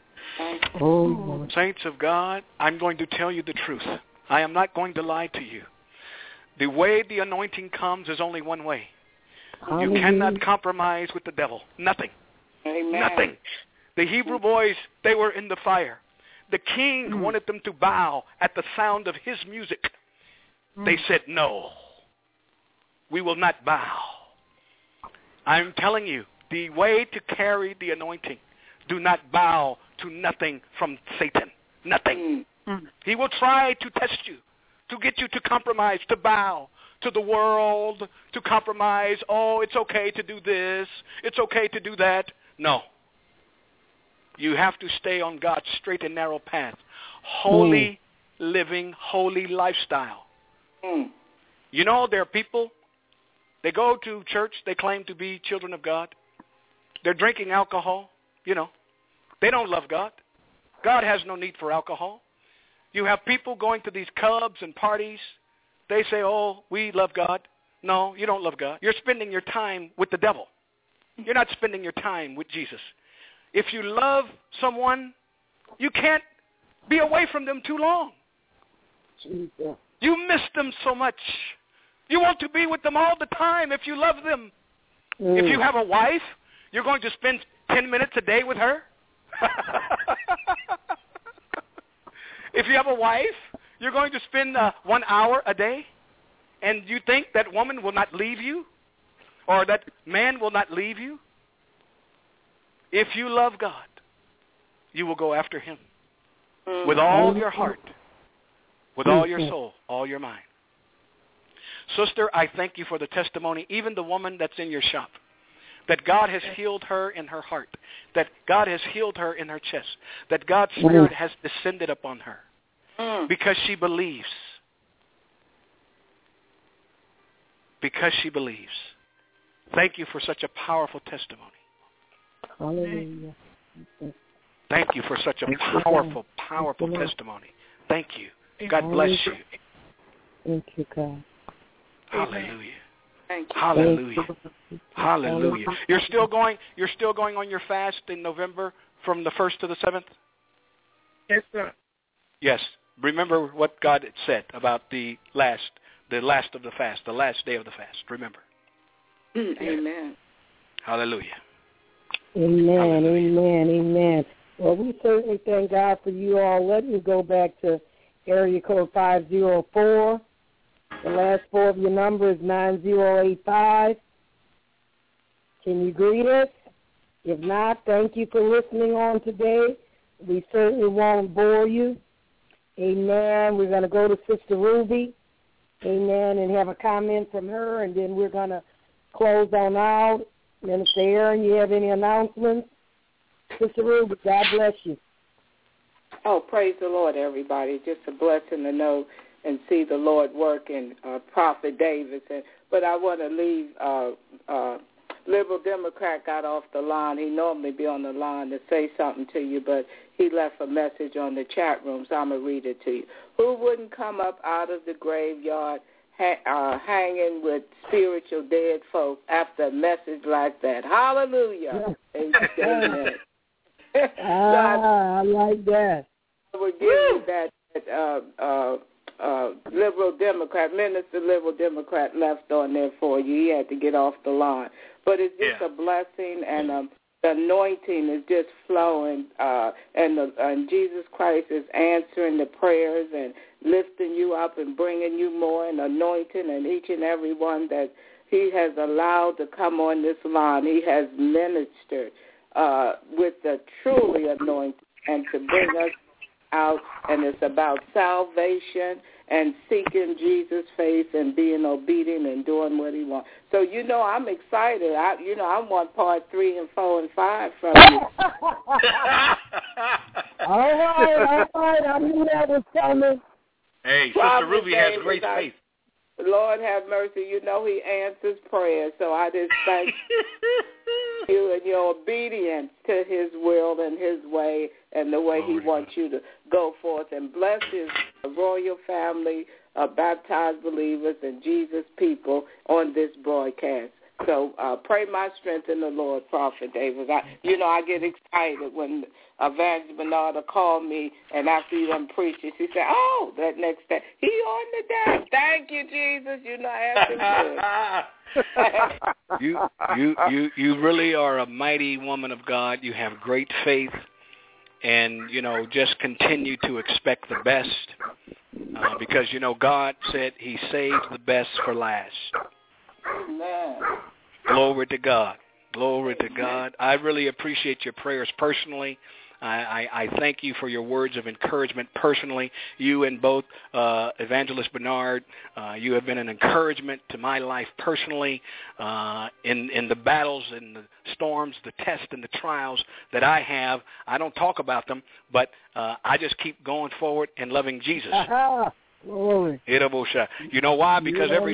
Oh, Saints of God, I'm going to tell you the truth. I am not going to lie to you. The way the anointing comes is only one way. You cannot compromise with the devil. Nothing. Amen. Nothing. The Hebrew boys, they were in the fire. The king wanted them to bow at the sound of his music. They said, no, we will not bow. I'm telling you, the way to carry the anointing, do not bow to nothing from Satan. Nothing. He will try to test you, to get you to compromise, to bow to the world, to compromise. Oh, it's okay to do this. It's okay to do that. No. You have to stay on God's straight and narrow path. Holy living, holy lifestyle. You know, there are people, they go to church, they claim to be children of God. They're drinking alcohol, you know. They don't love God. God has no need for alcohol. You have people going to these clubs and parties. They say, oh, we love God. No, you don't love God. You're spending your time with the devil. You're not spending your time with Jesus. If you love someone, you can't be away from them too long. Jesus. You miss them so much. You want to be with them all the time if you love them. If you have a wife, you're going to spend 10 minutes a day with her. If you have a wife, you're going to spend 1 hour a day, and you think that woman will not leave you, or that man will not leave you. If you love God, you will go after him with all your heart, with all your soul, all your mind. Sister, I thank you for the testimony, even the woman that's in your shop, that God has healed her in her heart, that God has healed her in her chest, that God's Spirit has descended upon her because she believes. Because she believes. Thank you for such a powerful testimony. Hallelujah. Thank you for such a powerful, powerful testimony. Thank you. God bless you. Thank you, God. Hallelujah. Thank you. Hallelujah. Hallelujah. You're still going on your fast in November from the 1st to the 7th? Yes, sir. Yes. Remember what God had said about the last of the fast, the last day of the fast. Remember. Amen. Hallelujah. Amen, Hallelujah. Amen. Well, we certainly thank God for you all. Let me go back to area code 504. The last four of your number is 9085. Can you greet us? If not, thank you for listening on today. We certainly won't bore you. Amen. We're going to go to Sister Ruby. Amen. And have a comment from her, and then we're going to close on out. Minister Aaron, you have any announcements? Sister Ruby, God bless you. Oh, praise the Lord, everybody. Just a blessing to know and see the Lord work in Prophet Davis. But I want to leave, Liberal Democrat got off the line. He normally be on the line to say something to you, but he left a message on the chat room, so I'm going to read it to you. Who wouldn't come up out of the graveyard hanging with spiritual dead folk after a message like that? Hallelujah. Amen. I like that. I would give you that Liberal Democrat, Minister Liberal Democrat left on there for you. He had to get off the line. But it's just a blessing, and the anointing is just flowing, and Jesus Christ is answering the prayers and lifting you up and bringing you more and anointing, and each and every one that he has allowed to come on this line. He has ministered with the truly anointing and to bring us out, and it's about salvation and seeking Jesus' face and being obedient and doing what he wants. So, I'm excited. I want part 3 and 4 and 5 from you. All right. I knew that was coming. Hey, Sister Ruby has great faith. Lord have mercy. He answers prayers. So I just thank you and your obedience to his will and his way and the way he wants you to go forth, and bless his royal family of baptized believers and Jesus people on this broadcast. So pray my strength in the Lord, Prophet Davis. I get excited when Evangelist Bernard called me, and after you done preached it, she said, "Oh, that next day, he on the deck. Thank you, Jesus. I asked him good." You really are a mighty woman of God. You have great faith, and just continue to expect the best, because God said He saves the best for last. Amen. Glory to God. Glory to God. I really appreciate your prayers personally. I thank you for your words of encouragement personally. You and both Evangelist Bernard, you have been an encouragement to my life personally in the battles and the storms, the tests and the trials that I have. I don't talk about them, but I just keep going forward and loving Jesus. Glory. You know why? Because every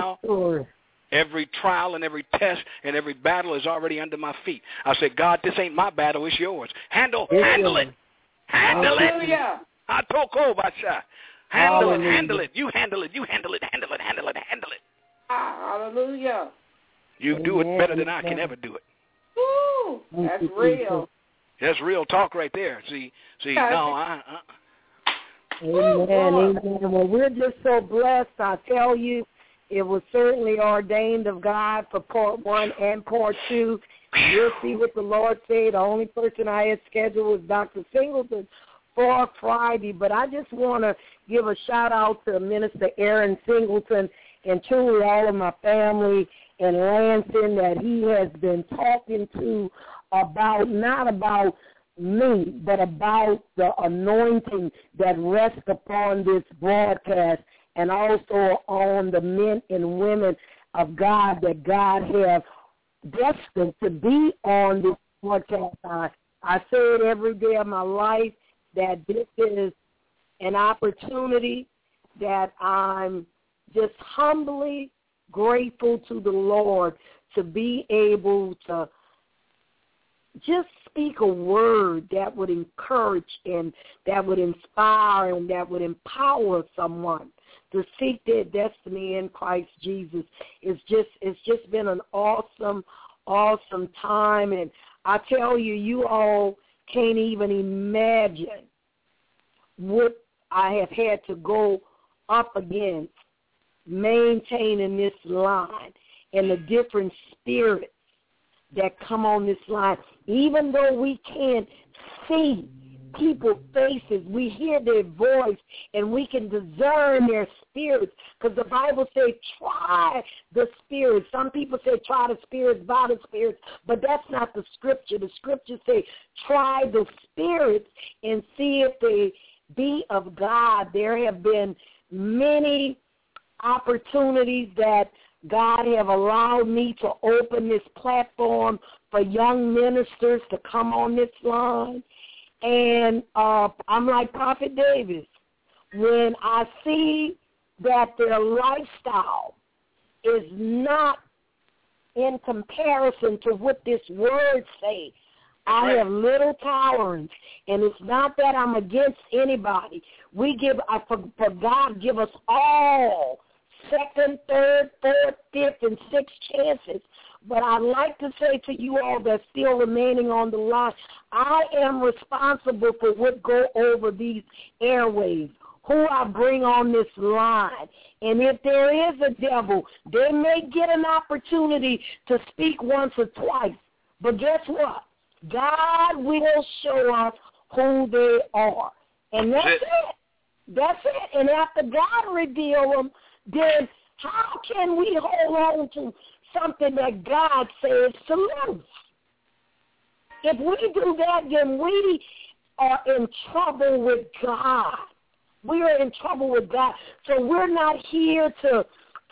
trial and every test and every battle is already under my feet. I said, God, this ain't my battle, it's yours. Handle it. Handle it. Handle it. You handle it. Hallelujah. You do it better than I can ever do it. Woo, that's real. That's real talk right there. See, Amen. Well, we're just so blessed, I tell you. It was certainly ordained of God for part 1 and part 2. You'll see what the Lord said. The only person I had scheduled was Dr. Singleton for Friday. But I just want to give a shout-out to Minister Aaron Singleton and truly all of my family in Lansing that he has been talking to about, not about me, but about the anointing that rests upon this broadcast, and also on the men and women of God that God has destined to be on this broadcast. I say it every day of my life that this is an opportunity that I'm just humbly grateful to the Lord to be able to just speak a word that would encourage and that would inspire and that would empower someone to seek their destiny in Christ Jesus. It's just been an awesome time. And I tell you, you all can't even imagine what I have had to go up against maintaining this line and the different spirits that come on this line. Even though we can't see people's faces, we hear their voice, and we can discern their spirits, because the Bible says try the spirits. Some people say try the spirits by the spirits, but that's not the scripture. The scripture says try the spirits and see if they be of God. There have been many opportunities that God have allowed me to open this platform for young ministers to come on this line. And I'm like Prophet Davis. When I see that their lifestyle is not in comparison to what this word says, I have little tolerance. And it's not that I'm against anybody. We give, for God give us all second, third, fourth, fifth, and sixth chances. But I'd like to say to you all that's still remaining on the line, I am responsible for what go over these airwaves, who I bring on this line. And if there is a devil, they may get an opportunity to speak once or twice. But guess what? God will show us who they are. And that's it. That's it. And after God reveals them, then how can we hold on to something that God says to lose? If we do that, then we are in trouble with God. We are in trouble with God. So we're not here to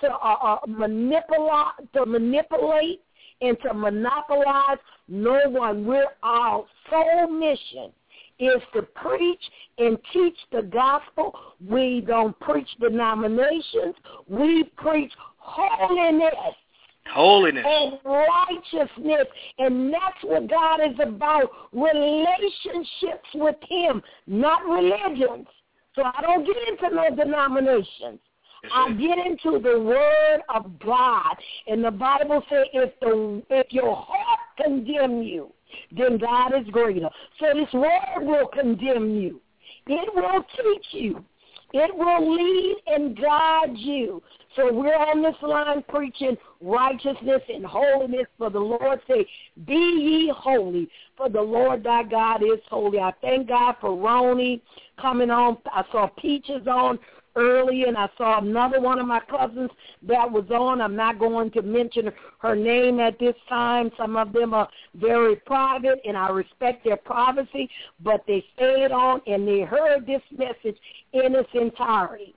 manipulate and to monopolize no one. Our sole mission is to preach and teach the gospel. We don't preach denominations. We preach holiness. Holiness. And righteousness. And that's what God is about. Relationships with him, not religions. So I don't get into no denominations. I get into the word of God. And the Bible says if your heart condemn you, then God is greater. So this word will condemn you. It will teach you. It will lead and guide you. So we're on this line preaching righteousness and holiness, for the Lord say, be ye holy, for the Lord thy God is holy. I thank God for Roni coming on. I saw Peaches on early, and I saw another one of my cousins that was on. I'm not going to mention her name at this time. Some of them are very private, and I respect their privacy, but they stayed on, and they heard this message in its entirety.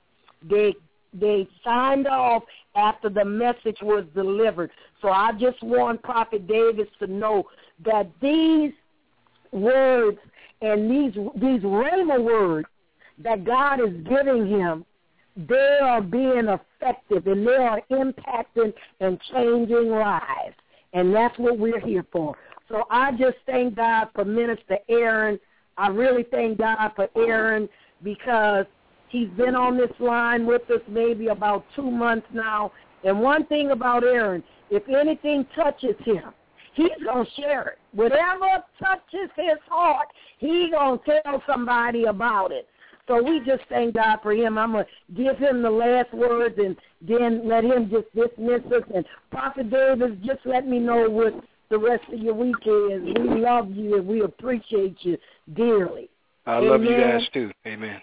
They signed off after the message was delivered. So I just want Prophet Davis to know that these words and these rhema words that God is giving him, they are being effective, and they are impacting and changing lives. And that's what we're here for. So I just thank God for Minister Aaron. I really thank God for Aaron, because he's been on this line with us maybe about 2 months now. And one thing about Aaron, if anything touches him, he's going to share it. Whatever touches his heart, he's going to tell somebody about it. So we just thank God for him. I'm going to give him the last words and then let him just dismiss us. And Prophet Davis, just let me know what the rest of your week is. We love you and we appreciate you dearly. I love you guys too. Amen.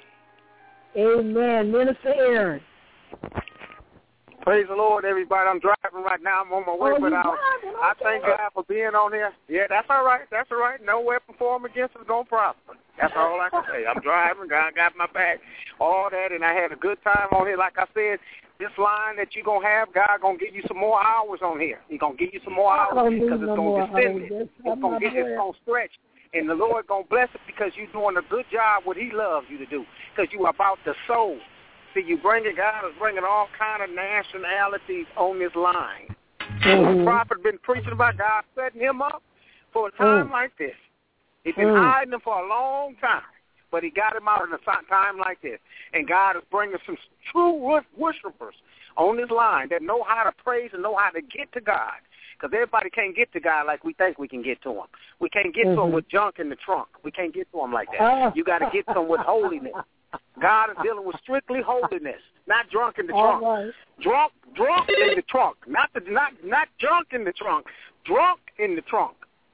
Amen. Minister Aaron. Praise the Lord, everybody. I'm driving right now. I'm on my way, but I thank God for being on here. Yeah, that's all right. That's all right. No weapon formed against us going to prosper. That's all I can say. I'm driving. God got my back, all that, and I had a good time on here. Like I said, this line that you're going to have, God going to give you some more hours on here. He's going to give you some more hours because it's going to extend it. It's going to stretch. And the Lord going to bless it because you're doing a good job what he loves you to do, because you are about the soul. See, God is bringing all kind of nationalities on this line. The prophet been preaching about God setting him up for a time like this. He's been hiding him for a long time, but he got him out in a time like this. And God is bringing some true worshipers on this line that know how to praise and know how to get to God. Because everybody can't get to God like we think we can get to him. We can't get to him with junk in the trunk. We can't get to him like that. You got to get to him with holiness. God is dealing with strictly holiness, not drunk in the trunk. Right. Drunk in the trunk, not junk in the trunk. Drunk in the trunk.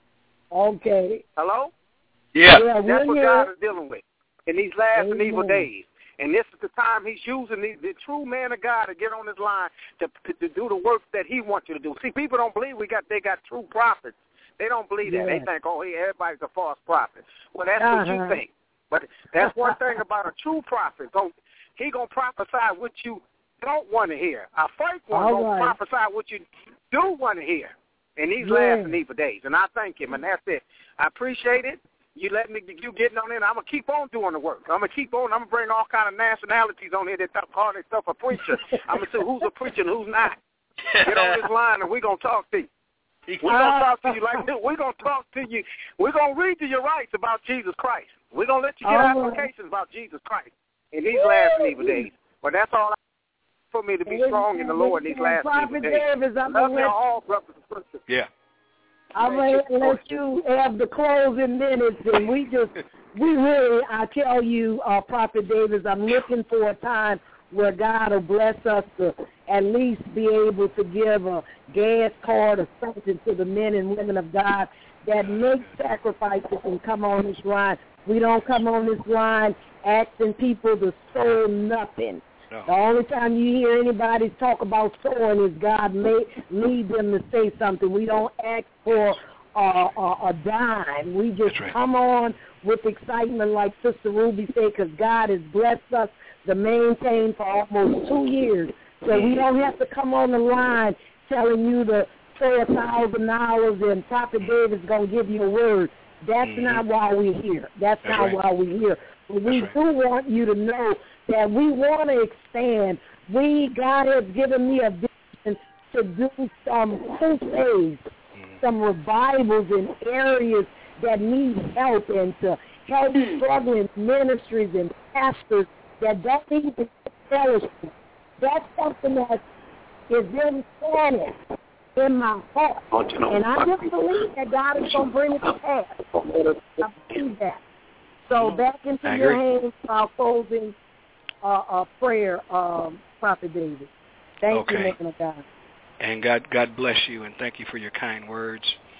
Okay. Hello? Yeah. That's what God is dealing with in these last and evil days. And this is the time he's using the true man of God to get on his line to do the work that he wants you to do. See, people don't believe they got true prophets. They don't believe that. They think, everybody's a false prophet. Well, that's what you think. But that's one thing about a true prophet. He going to prophesy what you don't want to hear. A fake one going to prophesy what you do want to hear in these last and evil days. And I thank him, and that's it. I appreciate it. You getting on in. I'm going to keep on doing the work. I'm going to keep on. I'm going to bring all kind of nationalities on here that call themselves a preacher. I'm going to say who's a preacher and who's not. Get on this line, and we're going to talk to you. We're going to talk to you like this. We're going to talk to you. We're going to read to your rights about Jesus Christ. We're going to let you get applications about Jesus Christ in these last and evil days. But that's all for me to be strong in the Lord in these last and evil days. Love you all, brothers and sisters. Yeah. I'm going to let you have the closing minutes, and we really, I tell you, Prophet Davis, I'm looking for a time where God will bless us to at least be able to give a gas card or something to the men and women of God that make sacrifices and come on this line. We don't come on this line asking people to sow nothing. No. The only time you hear anybody talk about sowing is God may lead them to say something. We don't ask for a dime. We just come on with excitement, like Sister Ruby said, because God has blessed us to maintain for almost 2 years. So we don't have to come on the line telling you to say $1,000 and Prophet David's going to give you a word. That's not why we're here. That's not why we're here. But we do want you to know that we want to expand. God has given me a vision to do some crusades, some revivals in areas that need help, and to help struggling ministries and pastors that don't even fellowship. That's something that is in planning in my heart. And I just believe that God is going to bring it to pass. I believe that. So back into your hands, our closing prayer, Prophet David. Thank you, man of God. And God bless you, and thank you for your kind words.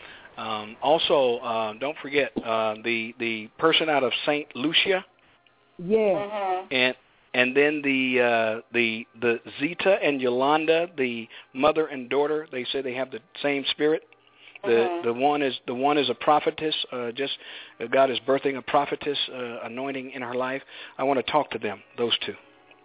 Also, don't forget the person out of St. Lucia. Yeah. And then the Zita and Yolanda, the mother and daughter. They say they have the same spirit. The one is a prophetess. God is birthing a prophetess anointing in her life. I want to talk to them. Those two.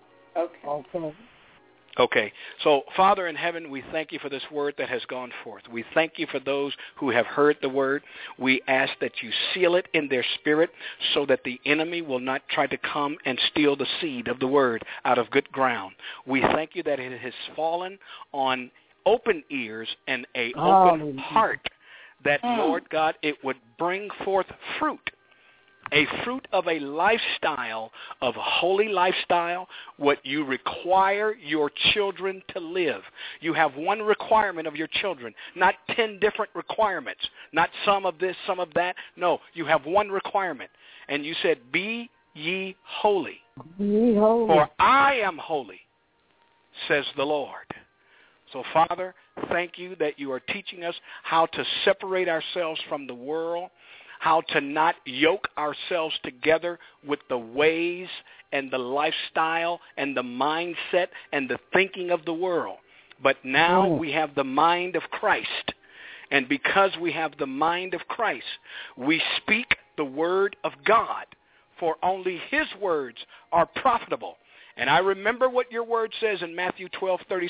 Okay. So, Father in heaven, we thank you for this word that has gone forth. We thank you for those who have heard the word. We ask that you seal it in their spirit so that the enemy will not try to come and steal the seed of the word out of good ground. We thank you that it has fallen on open ears and an open heart, that, Lord God, it would bring forth fruit. A fruit of a lifestyle, of a holy lifestyle, what you require your children to live. You have one requirement of your children, not 10 different requirements, not some of this, some of that. No, you have one requirement. And you said, be ye holy. Be ye holy. For I am holy, says the Lord. So, Father, thank you that you are teaching us how to separate ourselves from the world, how to not yoke ourselves together with the ways and the lifestyle and the mindset and the thinking of the world. But now we have the mind of Christ. And because we have the mind of Christ, we speak the word of God, for only his words are profitable. And I remember what your word says in Matthew 12:36,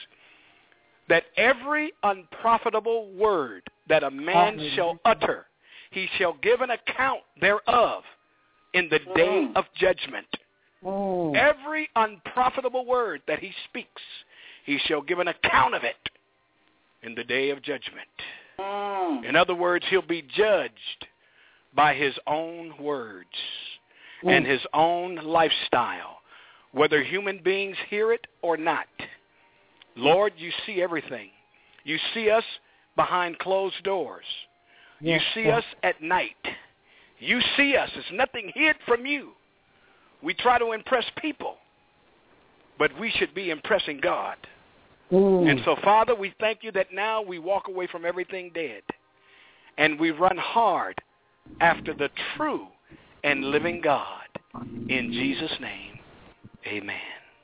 that every unprofitable word that a man shall utter, he shall give an account thereof in the day of judgment. Every unprofitable word that he speaks, he shall give an account of it in the day of judgment. In other words, he'll be judged by his own words and his own lifestyle, whether human beings hear it or not. Lord, you see everything. You see us behind closed doors. You see us at night. You see us. There's nothing hid from you. We try to impress people, but we should be impressing God. And so, Father, we thank you that now we walk away from everything dead, and we run hard after the true and living God. In Jesus' name, amen.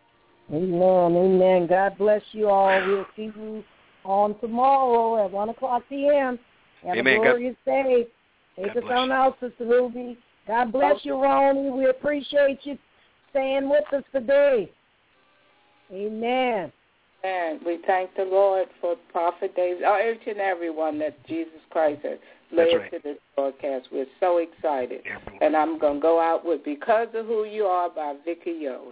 Amen. God bless you all. We'll see you on tomorrow at 1 o'clock p.m. Have a glorious day. Take us on out, Sister Ruby. God bless you, Ronnie. We appreciate you staying with us today. Amen. And we thank the Lord for Prophet David, each and every one that Jesus Christ has led to this broadcast. We're so excited. And I'm going to go out with Because of Who You Are by Vicky Yowie.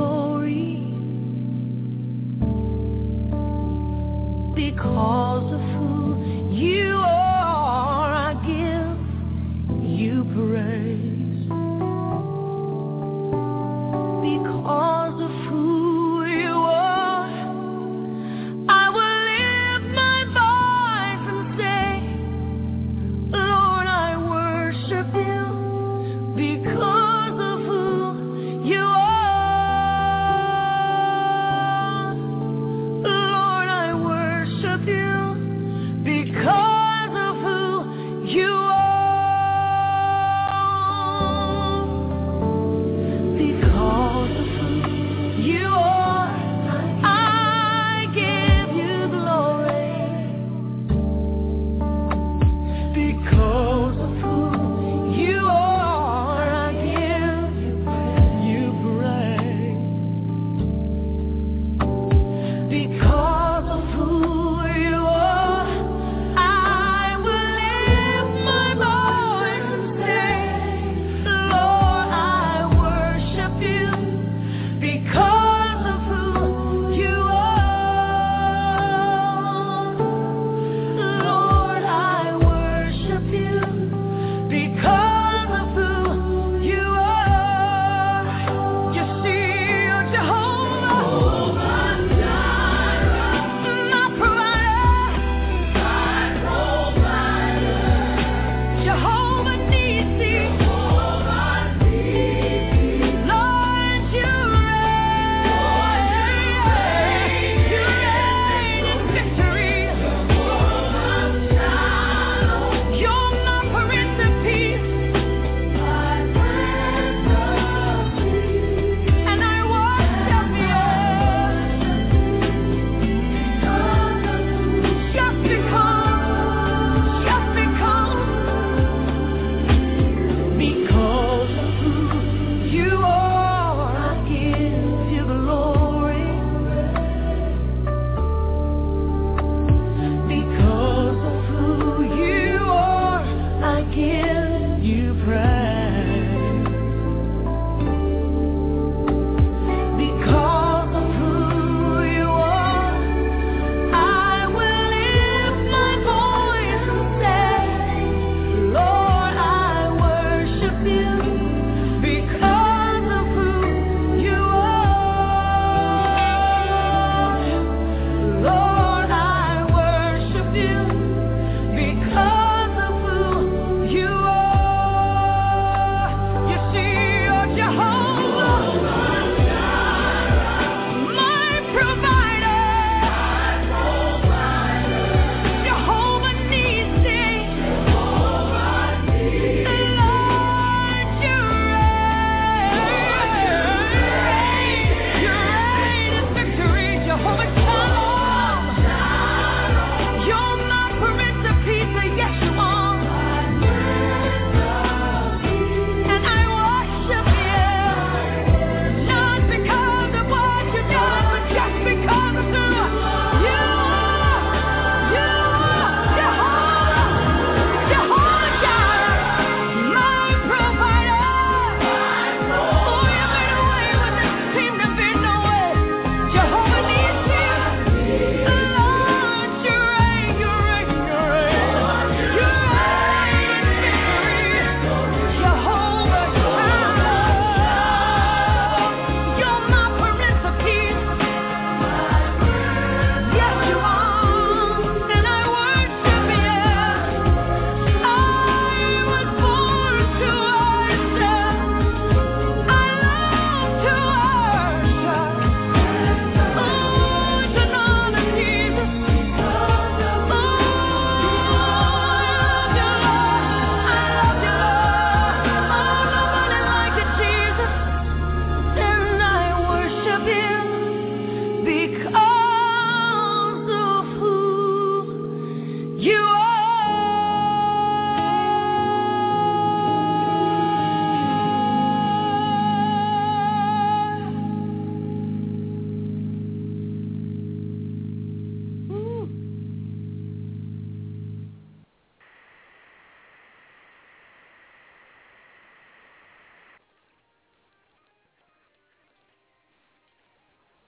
Glory, because of